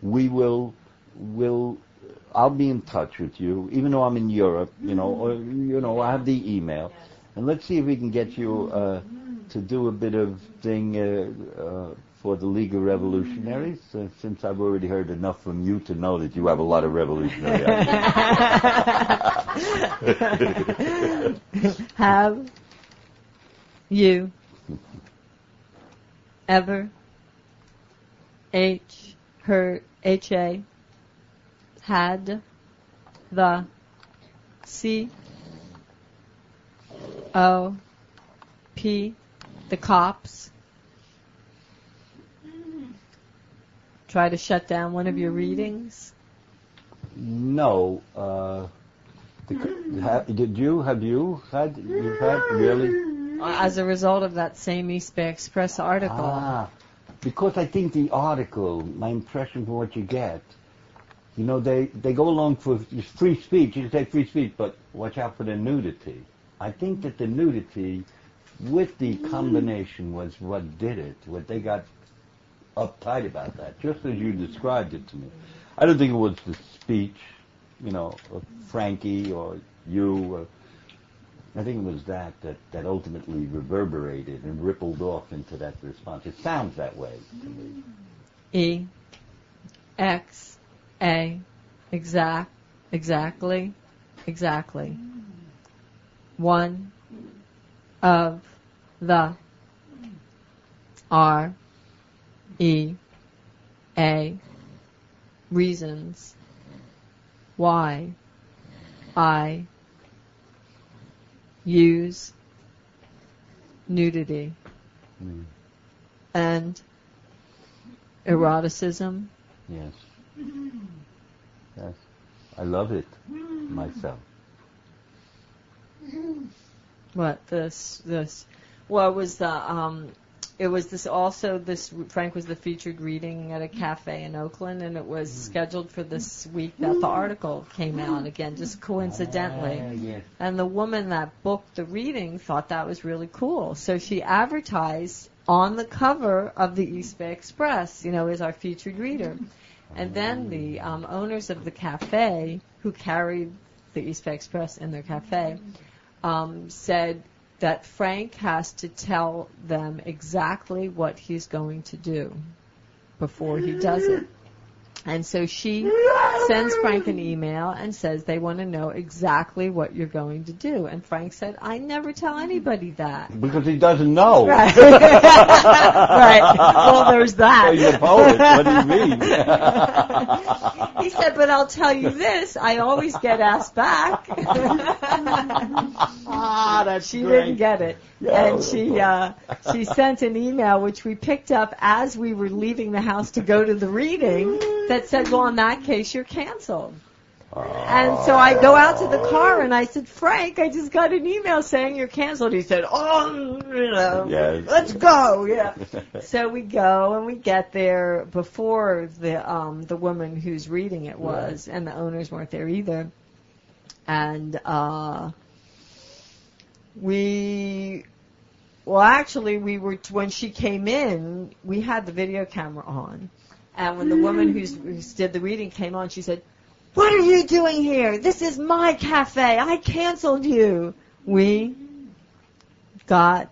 Speaker 2: I'll be in touch with you, even though I'm in Europe, I have the email, and let's see if we can get you to do a bit of thing for the League of Revolutionaries, since I've already heard enough from you to know that you have a lot of revolutionary ideas.
Speaker 1: Have you ever had the C-O-P, the cops, try to shut down one of your readings?
Speaker 2: No. Did you? Have you had? You've had really?
Speaker 1: As a result of that same East Bay Express article.
Speaker 2: Because I think the article, my impression from what you get, they go along for free speech. You can say free speech, but watch out for the nudity. I think that the nudity with the combination was what did it. What they got uptight about that, just as you described it to me. I don't think it was the speech, of Frankie or you. I think it was that ultimately reverberated and rippled off into that response. It sounds that way to me.
Speaker 1: E-X-A, exactly. One of the R-E-A reasons why I use nudity and eroticism.
Speaker 2: Yes. Yes. I love it myself.
Speaker 1: What this? Well, it was this also. This Frank was the featured reading at a cafe in Oakland, and it was scheduled for this week that the article came out again, just coincidentally.
Speaker 2: Yes.
Speaker 1: And the woman that booked the reading thought that was really cool, so she advertised on the cover of the East Bay Express, as our featured reader. And then the owners of the cafe, who carried the East Bay Express in their cafe, said that Frank has to tell them exactly what he's going to do before he does it. And so she sends Frank an email and says they want to know exactly what you're going to do. And Frank said, I never tell anybody that.
Speaker 2: Because he doesn't know.
Speaker 1: Right. Right. Well, there's that.
Speaker 2: So you're a poet. What do you mean?
Speaker 1: He said, but I'll tell you this, I always get asked back.
Speaker 2: That's
Speaker 1: she
Speaker 2: great.
Speaker 1: didn't get it.
Speaker 2: Yeah.
Speaker 1: And she sent an email, which we picked up as we were leaving the house to go to the reading, that said, well, in that case, you're canceled. And so I go out to the car and I said, Frank, I just got an email saying you're canceled. He said,
Speaker 2: Yes.
Speaker 1: Let's go. Yeah. So we go and we get there before the woman who's reading it was, and the owners weren't there either. And when she came in, we had the video camera on. And when the woman who did the reading came on, she said, what are you doing here? This is my cafe. I canceled you. We got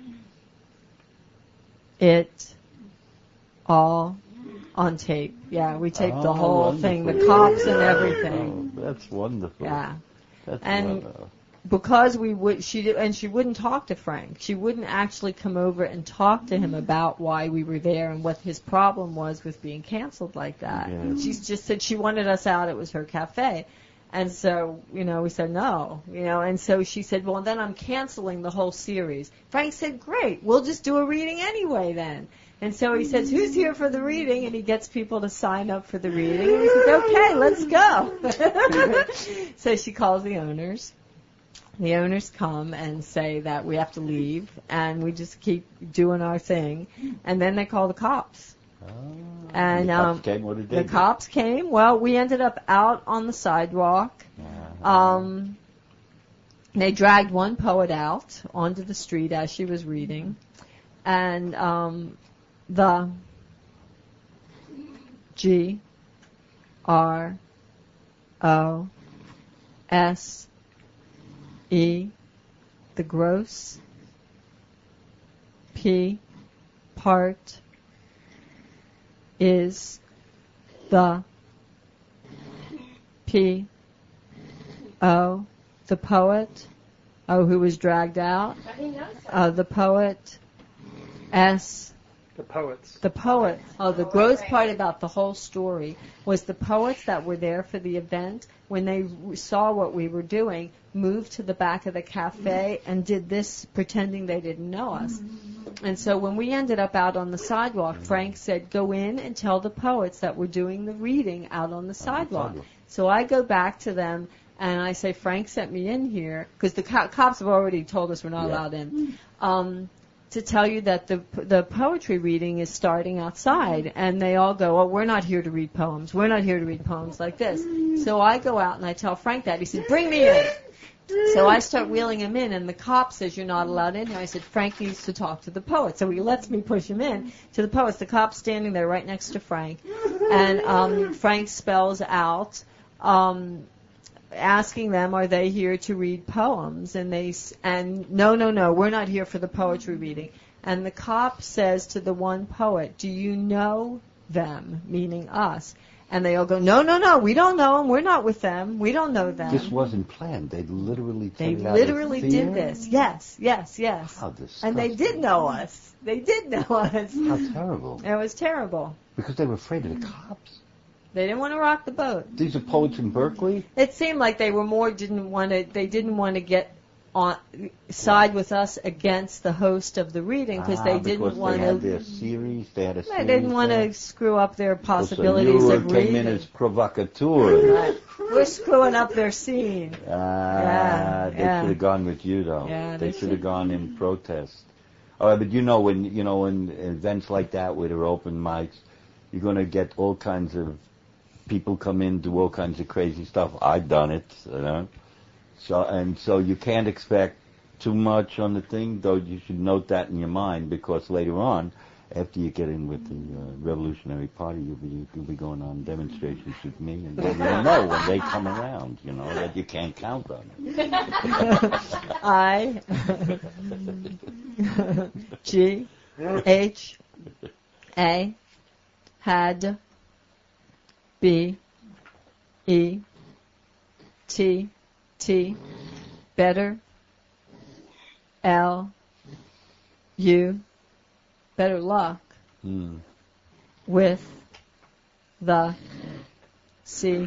Speaker 1: it all on tape. Yeah, we taped the whole
Speaker 2: wonderful.
Speaker 1: thing, the cops and everything.
Speaker 2: Oh, that's wonderful.
Speaker 1: Yeah.
Speaker 2: That's
Speaker 1: And
Speaker 2: wonderful.
Speaker 1: because she wouldn't talk to Frank. She wouldn't actually come over and talk to him about why we were there and what his problem was with being canceled like that.
Speaker 2: Yes.
Speaker 1: She just said she wanted us out. It was her cafe. And so, we said no, and so she said, well, then I'm canceling the whole series. Frank said, great, we'll just do a reading anyway then. And so he says, who's here for the reading? And he gets people to sign up for the reading. And he says, okay, let's go. So she calls the owners. The owners come and say that we have to leave, and we just keep doing our thing. And then they call the cops. And
Speaker 2: the cops came. What did they do?
Speaker 1: The cops came. Well, we ended up out on the sidewalk. They dragged one poet out onto the street as she was reading. And the G-R-O-S-E, the gross P part is the P-O, the poet, who was dragged out. The poet, S,
Speaker 4: The poets.
Speaker 1: The poets. Oh, the gross part about the whole story was the poets that were there for the event, when they saw what we were doing, moved to the back of the cafe and did this pretending they didn't know us. And so when we ended up out on the sidewalk, Frank said, go in and tell the poets that we're doing the reading out on the sidewalk. So I go back to them and I say, Frank sent me in here, because the cops have already told us we're not allowed in, to tell you that the poetry reading is starting outside. And they all go, oh, we're not here to read poems. We're not here to read poems like this. So I go out and I tell Frank that. He said, bring me in. So I start wheeling him in, and the cop says, you're not allowed in here. I said, Frank needs to talk to the poet. So he lets me push him in to the poets. The cop's standing there right next to Frank. And Frank spells out, asking them, are they here to read poems? And no, we're not here for the poetry reading. And the cop says to the one poet, do you know them, meaning us? And they all go, no, we don't know them. We're not with them. We don't know them.
Speaker 2: This wasn't planned. They literally
Speaker 1: did this. Yes.
Speaker 2: How disgusting.
Speaker 1: And they did know us. They did know us.
Speaker 2: How terrible.
Speaker 1: It was terrible.
Speaker 2: Because they were afraid of the cops.
Speaker 1: They didn't want to rock the boat.
Speaker 2: These are poets in Berkeley?
Speaker 1: It seemed like they didn't want to get on side with us against the host of the reading, because they didn't want to.
Speaker 2: They had their series. They had a series.
Speaker 1: They didn't want to screw up their possibilities of reading.
Speaker 2: Came in as provocateur.
Speaker 1: Right. We're screwing up their scene.
Speaker 2: They should have gone with you, though.
Speaker 1: Yeah,
Speaker 2: they should have gone in protest. But when events like that where there are open mics, you're going to get all kinds of people come in, do all kinds of crazy stuff. I've done it, So you can't expect too much on the thing, though you should note that in your mind, because later on, after you get in with the Revolutionary Party, you'll be going on demonstrations with me, and then you'll know when they come around, that you can't count on it.
Speaker 1: I G H A had B E T T better L U better luck with the C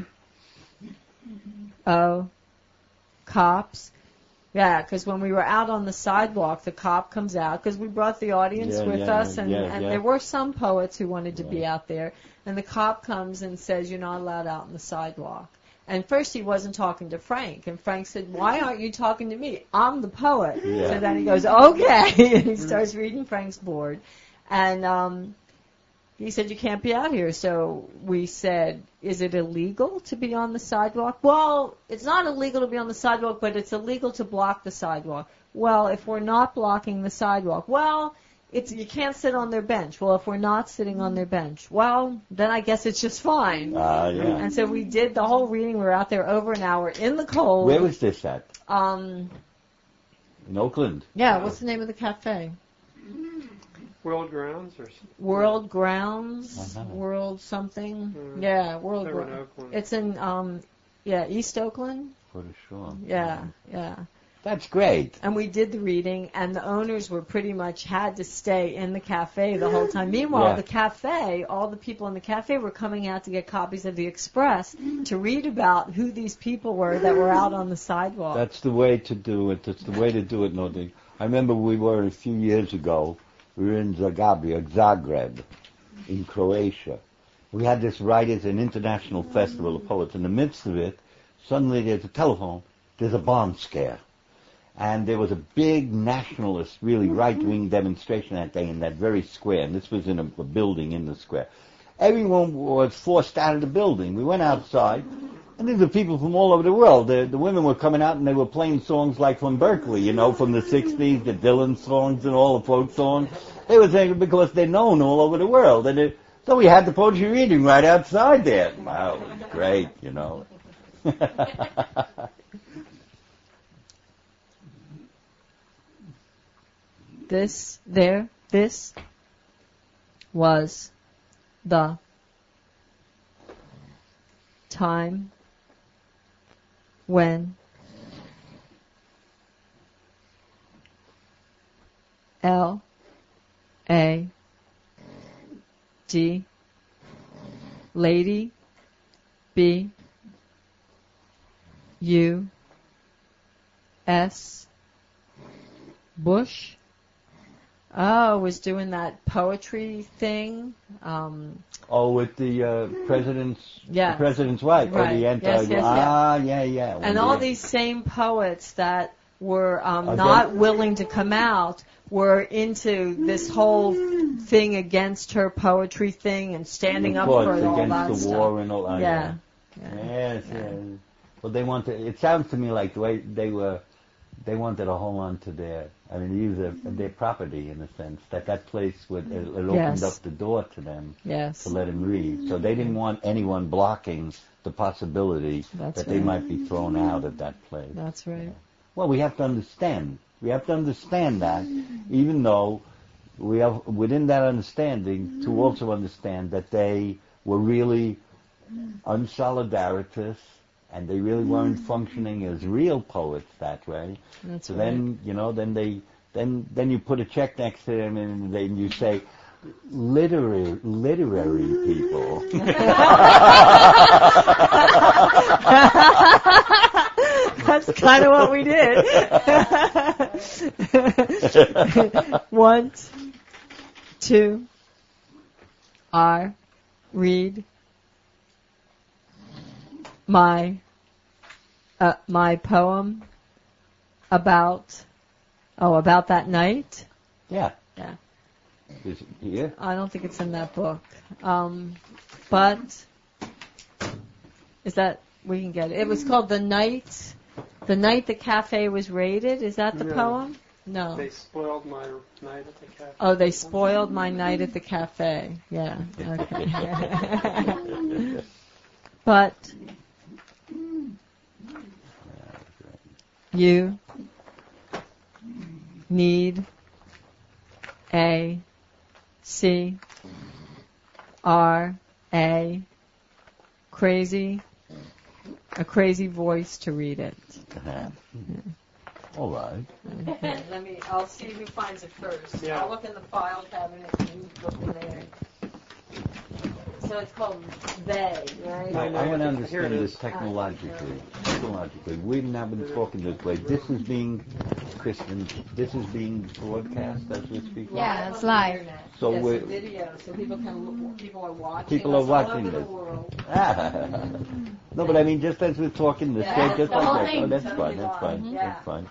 Speaker 1: O cops. Yeah, because when we were out on the sidewalk, the cop comes out, because we brought the audience with us, and there were some poets who wanted to be out there. And the cop comes and says, you're not allowed out on the sidewalk. And first he wasn't talking to Frank. And Frank said, why aren't you talking to me? I'm the poet.
Speaker 2: Yeah.
Speaker 1: So then he goes, okay. And he starts reading Frank's board. And he said, you can't be out here. So we said, is it illegal to be on the sidewalk? Well, it's not illegal to be on the sidewalk, but it's illegal to block the sidewalk. Well, if we're not blocking the sidewalk, you can't sit on their bench. Well, if we're not sitting on their bench, well, then I guess it's just fine.
Speaker 2: Yeah.
Speaker 1: And so we did the whole reading. We were out there over an hour in the cold.
Speaker 2: Where was this at?
Speaker 1: In
Speaker 2: Oakland.
Speaker 1: Yeah, what's the name of the cafe?
Speaker 4: World Grounds or something?
Speaker 1: World Grounds, World something. Yeah, World Grounds. It's in East Oakland.
Speaker 2: For sure.
Speaker 1: Yeah.
Speaker 2: That's great.
Speaker 1: And we did the reading, and the owners were pretty much had to stay in the cafe the whole time. Meanwhile, the cafe, all the people in the cafe were coming out to get copies of the Express to read about who these people were that were out on the sidewalk.
Speaker 2: That's the way to do it. That's the way to do it, Noding. I remember a few years ago, we were in Zagreb, in Croatia. We had this writers and international festival of poets. In the midst of it, suddenly there's a telephone, there's a bomb scare. And there was a big nationalist, really right-wing demonstration that day in that very square. And this was in a building in the square. Everyone was forced out of the building. We went outside, and these were people from all over the world. The women were coming out, and they were playing songs like from Berkeley, from the 60s, the Dylan songs and all the folk songs. They were saying because they're known all over the world. And so we had the poetry reading right outside there. Wow, it was great,
Speaker 1: This was the time when L.A. D, lady, B, U, S, Bush. Oh, was doing that poetry thing.
Speaker 2: With the president's
Speaker 1: Yeah.
Speaker 2: the president's wife, or
Speaker 1: Right.
Speaker 2: the anti.
Speaker 1: Yes, yes,
Speaker 2: yeah.
Speaker 1: And all these same poets that were not willing to come out were into this whole thing against her poetry thing and standing up for all
Speaker 2: against
Speaker 1: that
Speaker 2: the
Speaker 1: stuff.
Speaker 2: war and all.
Speaker 1: Yeah.
Speaker 2: Yes. Well, they wanted. It sounds to me like the way they wanted to hold on to their property in a sense. That place would it opened up the door to them to let him read. So they didn't want anyone blocking the possibility that they might be thrown out of that place.
Speaker 1: That's right.
Speaker 2: Well, we have to understand. We have to understand that, even though we have within that understanding to also understand that they were really unsolidaritous. And they really weren't functioning as real poets that way.
Speaker 1: That's
Speaker 2: so
Speaker 1: right.
Speaker 2: then you put a check next to them and then you say, literary people.
Speaker 1: That's kind of what we did. Want to read my poem about that night.
Speaker 2: Yeah.
Speaker 1: Yeah.
Speaker 2: Is it here?
Speaker 1: I don't think it's in that book. But is that we can get it? It was called The Night the Cafe was raided. Is that the poem? No.
Speaker 4: They spoiled my night at the cafe.
Speaker 1: Oh, they spoiled my night at the cafe. Yeah. Okay. But you need a crazy voice to read it.
Speaker 2: All right.
Speaker 1: I'll see who finds it first.
Speaker 4: Yeah.
Speaker 1: I'll look in the file cabinet and you look in there. So it's called They, right?
Speaker 2: I want to understand this technologically. We've now been talking this way. This is being, Kristen, this is being broadcast as we speak.
Speaker 3: Yeah, it's live.
Speaker 2: So
Speaker 1: yes,
Speaker 2: we're,
Speaker 1: video, so people are watching.
Speaker 2: People are
Speaker 1: us
Speaker 2: watching
Speaker 1: all over
Speaker 2: this.
Speaker 1: the world.
Speaker 2: No, but I mean, just as we're talking this way, just
Speaker 1: the whole
Speaker 2: like that.
Speaker 1: thing,
Speaker 2: Oh, that's
Speaker 1: totally
Speaker 2: fine. That's fine.
Speaker 1: live.
Speaker 2: That's fine.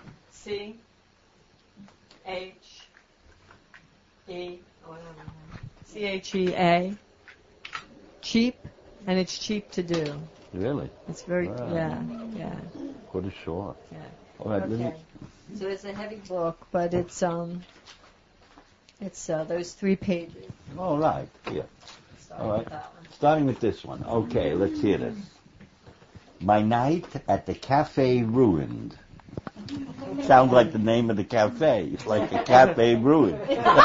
Speaker 1: CHEA. Cheap, and it's cheap to do.
Speaker 2: Really?
Speaker 1: It's very,
Speaker 2: Wow.
Speaker 1: yeah.
Speaker 2: What a short.
Speaker 1: Yeah.
Speaker 2: All right, let me.
Speaker 1: Okay. So it's a heavy book, but it's those 3 pages.
Speaker 2: All right. Yeah.
Speaker 1: Starting
Speaker 2: All right.
Speaker 1: with that one.
Speaker 2: Starting with this one. Okay, let's hear this. My night at the cafe ruined. Sounds like the name of the cafe. It's like a cafe ruined.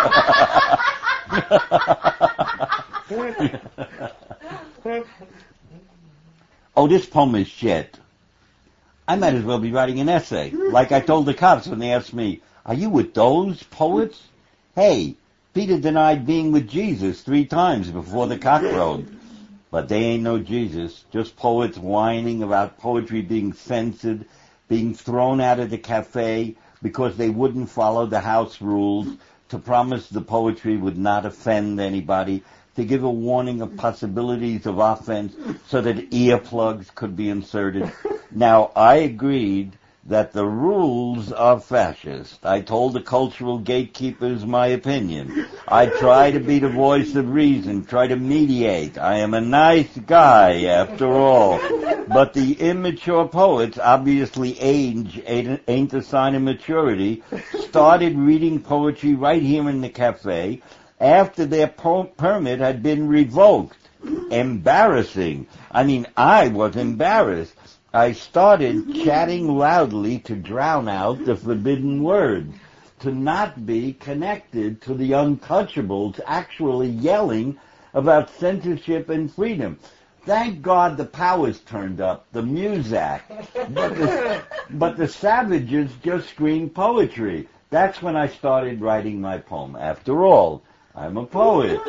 Speaker 2: Oh, this poem is shit. I might as well be writing an essay. Like I told the cops when they asked me, are you with those poets? Hey, Peter denied being with Jesus 3 times before the cock crowed. But they ain't no Jesus, just poets whining about poetry being censored, being thrown out of the cafe because they wouldn't follow the house rules, to promise the poetry would not offend anybody, to give a warning of possibilities of offense so that earplugs could be inserted. Now, I agreed that the rules are fascist. I told the cultural gatekeepers my opinion. I try to be the voice of reason, try to mediate. I am a nice guy, after all. But the immature poets, obviously age ain't a sign of maturity, started reading poetry right here in the cafe after their permit had been revoked. Embarrassing. I mean, I was embarrassed. I started chatting loudly to drown out the forbidden words, to not be connected to the untouchables, actually yelling about censorship and freedom. Thank God the powers turned up, the Muzak. But the savages just screamed poetry. That's when I started writing my poem. After all, I'm a poet.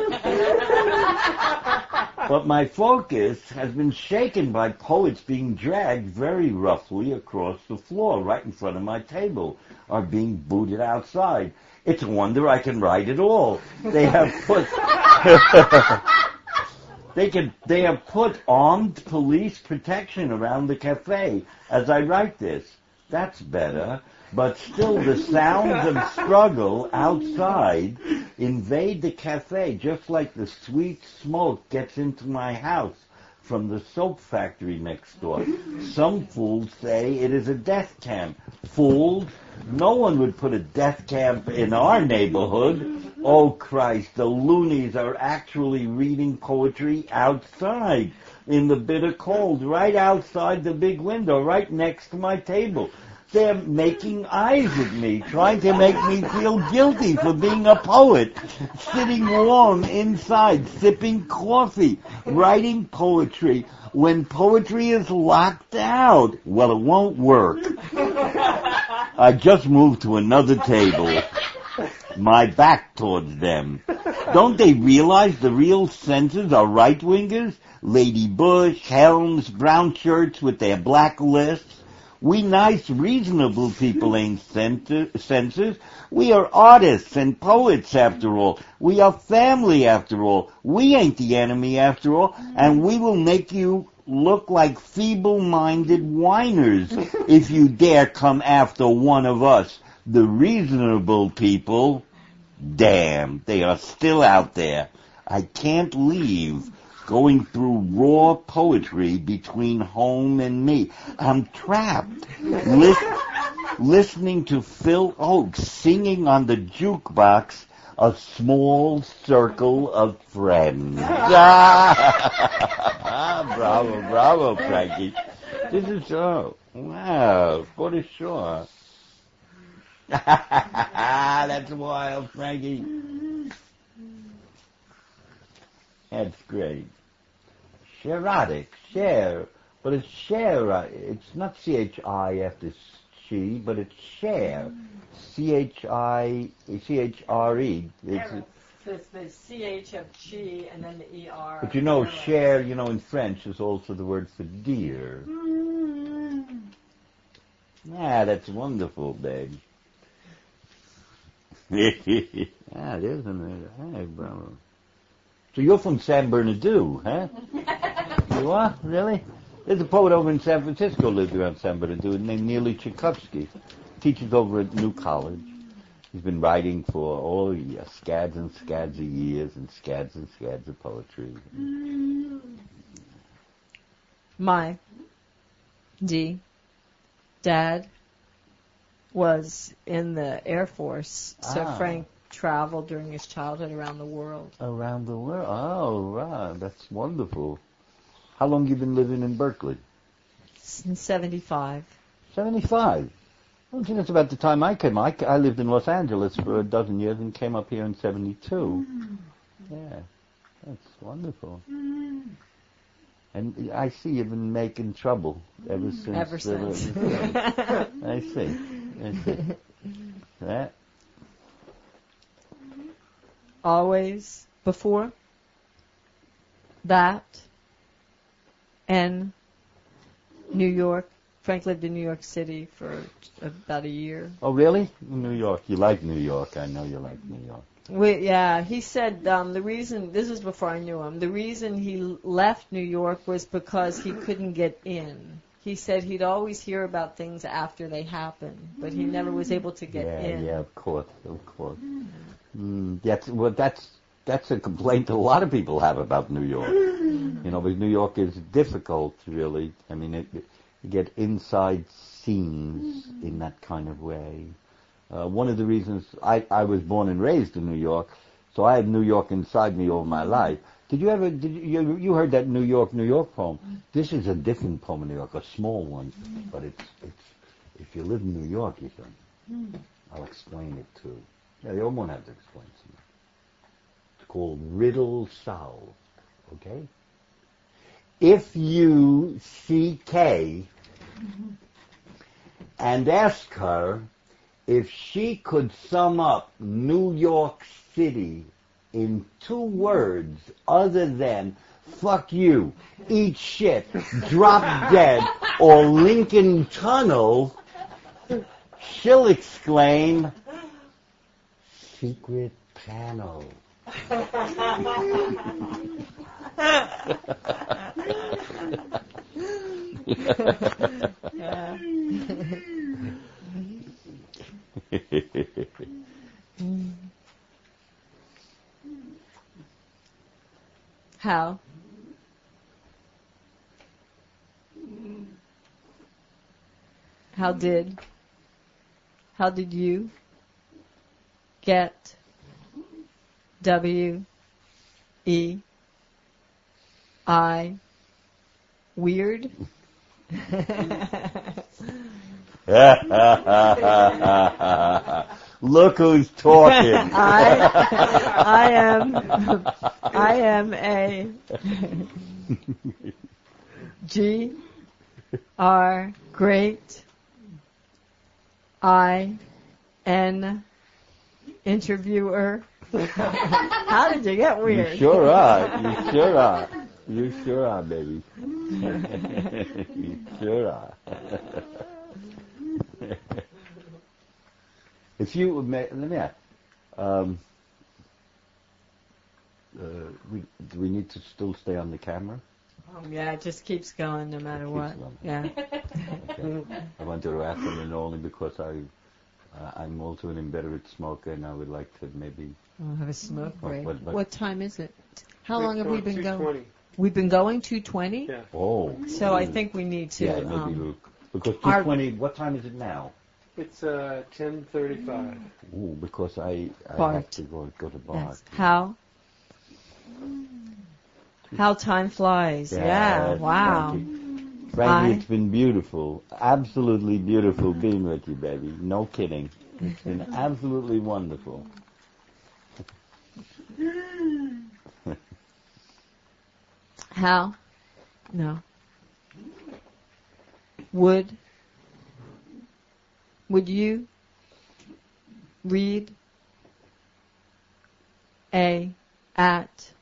Speaker 2: But my focus has been shaken by poets being dragged very roughly across the floor right in front of my table, or being booted outside. It's a wonder I can write at all. They have put they have put armed police protection around the cafe as I write this. That's better. But still the sounds of struggle outside invade the cafe just like the sweet smoke gets into my house from the soap factory next door. Some fools say it is a death camp. Fools? No one would put a death camp in our neighborhood. Oh Christ, the loonies are actually reading poetry outside in the bitter cold, right outside the big window, right next to my table. They're making eyes at me, trying to make me feel guilty for being a poet, sitting warm inside, sipping coffee, writing poetry, when poetry is locked out. Well, it won't work. I just moved to another table, my back towards them. Don't they realize the real censors are right-wingers? Lady Bush, Helms, brown shirts with their black lists. We nice, reasonable people ain't censors. We are artists and poets, after all. We are family, after all. We ain't the enemy, after all. And we will make you look like feeble-minded whiners if you dare come after one of us. The reasonable people, damn, they are still out there. I can't leave. Going through raw poetry between home and me. I'm trapped. Listening to Phil Oakes singing on the jukebox, A Small Circle of Friends. Bravo, Frankie. This is so, wow, for sure. That's wild, Frankie. That's great. Cherotic, share, but it's share. It's not C-H-I after she, but it's share. C-H-R-E. It's
Speaker 1: the C-H of chi and then the E-R.
Speaker 2: But you know, share, you know, in French is also the word for deer. That's wonderful, babe. It is, isn't it? Hey, bravo. So you're from San Bernardino, huh? You are? Really? There's a poet over in San Francisco lived around San Bernardino named Neely Tchaikovsky. Teaches over at New College. He's been writing for, scads and scads of years and scads of poetry.
Speaker 1: My dad was in the Air Force, so Frank traveled during his childhood around the world.
Speaker 2: Around the world? Oh, right. That's wonderful. How long you been living in Berkeley?
Speaker 1: Since 75.
Speaker 2: 75? Well, that's about the time I came. I lived in Los Angeles for a dozen years and came up here in 72. Yeah, that's wonderful. And I see you've been making trouble ever since.
Speaker 1: Ever since.
Speaker 2: I see. That.
Speaker 1: Always before that and New York. Frank lived in New York City for about a year.
Speaker 2: Oh, really? New York. You like New York. I know you like New York.
Speaker 1: He said the reason, this was before I knew him, the reason he left New York was because he couldn't get in. He said he'd always hear about things after they happened, but he never was able to get in.
Speaker 2: Yeah, of course. That's a complaint that a lot of people have about New York. Because New York is difficult, really. I mean, you get inside scenes in that kind of way. One of the reasons I was born and raised in New York, so I had New York inside me all my life. You heard that New York poem? This is a different poem in New York, a small one, but it's if you live in New York, you think. I'll explain it too. Yeah, you won't have to explain it. It's called Riddle Solved. Okay? If you see Kay and ask her if she could sum up New York City in 2 words other than fuck you, eat shit, drop dead, or Lincoln Tunnel, she'll exclaim, secret panel.
Speaker 1: How? How did you get W-E-I weird?
Speaker 2: Look who's talking.
Speaker 1: I am a G-R great I-N interviewer. How did you get weird?
Speaker 2: You sure are. You sure are, baby. You sure are. If you let me ask, do we need to still stay on the camera?
Speaker 1: Yeah, it just keeps going no matter what.
Speaker 2: Going.
Speaker 1: Yeah.
Speaker 2: Okay. I wanted to ask them, and only because I'm also an inveterate smoker, and I would like to maybe.
Speaker 1: We'll have a smoke break.
Speaker 2: What-
Speaker 1: What time is it? How long have we been going?
Speaker 4: 2:20.
Speaker 1: We've been going 2:20?
Speaker 4: Yeah.
Speaker 2: Oh.
Speaker 1: So I think we need to.
Speaker 2: Yeah, maybe Luke. Because
Speaker 1: our-
Speaker 2: 2:20. What time is it now?
Speaker 4: It's 10:35.
Speaker 2: Ooh, because I
Speaker 1: Bart.
Speaker 2: have to go to Bart.
Speaker 1: Yes. How time flies. Yeah. Wow.
Speaker 2: Frankie, it's been beautiful. Absolutely beautiful being with you, baby. No kidding. It's been absolutely wonderful.
Speaker 1: How? No. Would you read at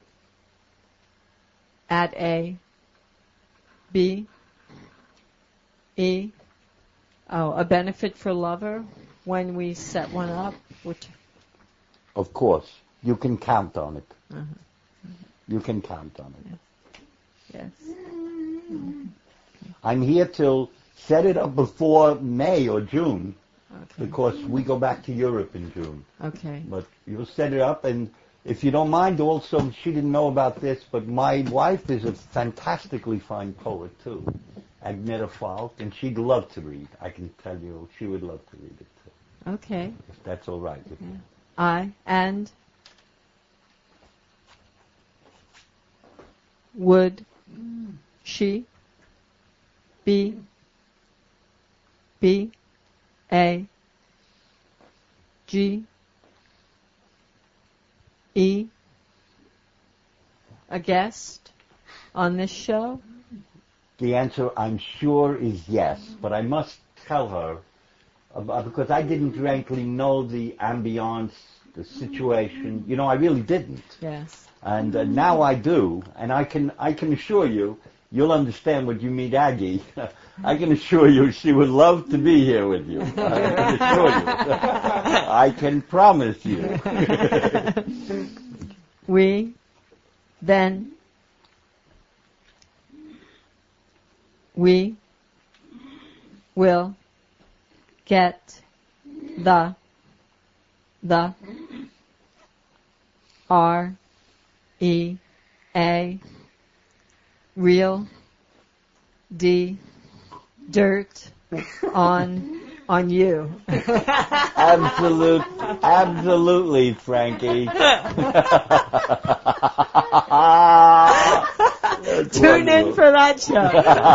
Speaker 1: A B E a benefit for lover when we set one up? Which
Speaker 2: Of course, you can count on it.
Speaker 1: Uh-huh.
Speaker 2: You can count on it.
Speaker 1: yes.
Speaker 2: I'm here till set it up before May or June
Speaker 1: Okay.
Speaker 2: because we go back to Europe in June.
Speaker 1: Okay.
Speaker 2: But you'll set it up, and if you don't mind, also, she didn't know about this, but my wife is a fantastically fine poet, too, Agneta Falk, and she'd love to read. I can tell you, she would love to read it, too,
Speaker 1: Okay.
Speaker 2: if that's all right with you.
Speaker 1: And would she be a G E a guest on this show?
Speaker 2: The answer, I'm sure, is yes, but I must tell her, because I didn't directly know the ambiance, the situation. You know, I really didn't.
Speaker 1: Yes.
Speaker 2: And now I do, and I can assure you, you'll understand when you meet Aggie. I can assure you she would love to be here with you. I can assure you. I can promise you.
Speaker 1: We then we will get the REA real dirt on you.
Speaker 2: Absolutely, Frankie.
Speaker 1: Tune in for that show.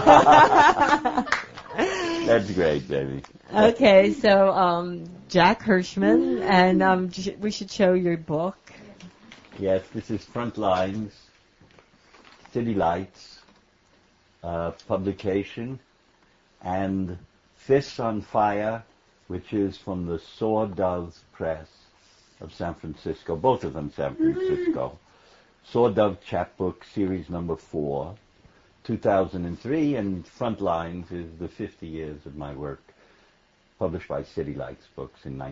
Speaker 2: That's great, baby.
Speaker 1: Okay, so Jack Hirschman, and we should show your book.
Speaker 2: Yes, this is Front Lines, City Lights, publication, and Fists on Fire, which is from the Sawdove Press, of San Francisco, both of them San Francisco. Saw Dove Chapbook, series number 4, 2003, and Frontlines is the 50 years of my work, published by City Lights Books in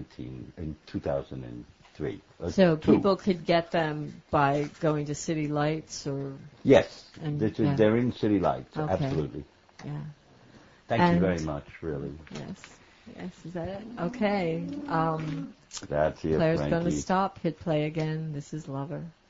Speaker 2: 2003.
Speaker 1: So people could get them by going to City Lights or...
Speaker 2: Yes,
Speaker 1: And,
Speaker 2: they're in City Lights,
Speaker 1: Okay.
Speaker 2: absolutely.
Speaker 1: Yeah.
Speaker 2: Thank you
Speaker 1: And-
Speaker 2: very much, really.
Speaker 1: Yes, is that it? Okay.
Speaker 2: That's it,
Speaker 1: Claire's going to
Speaker 2: Frankie.
Speaker 1: stop, hit play again. This is Lover.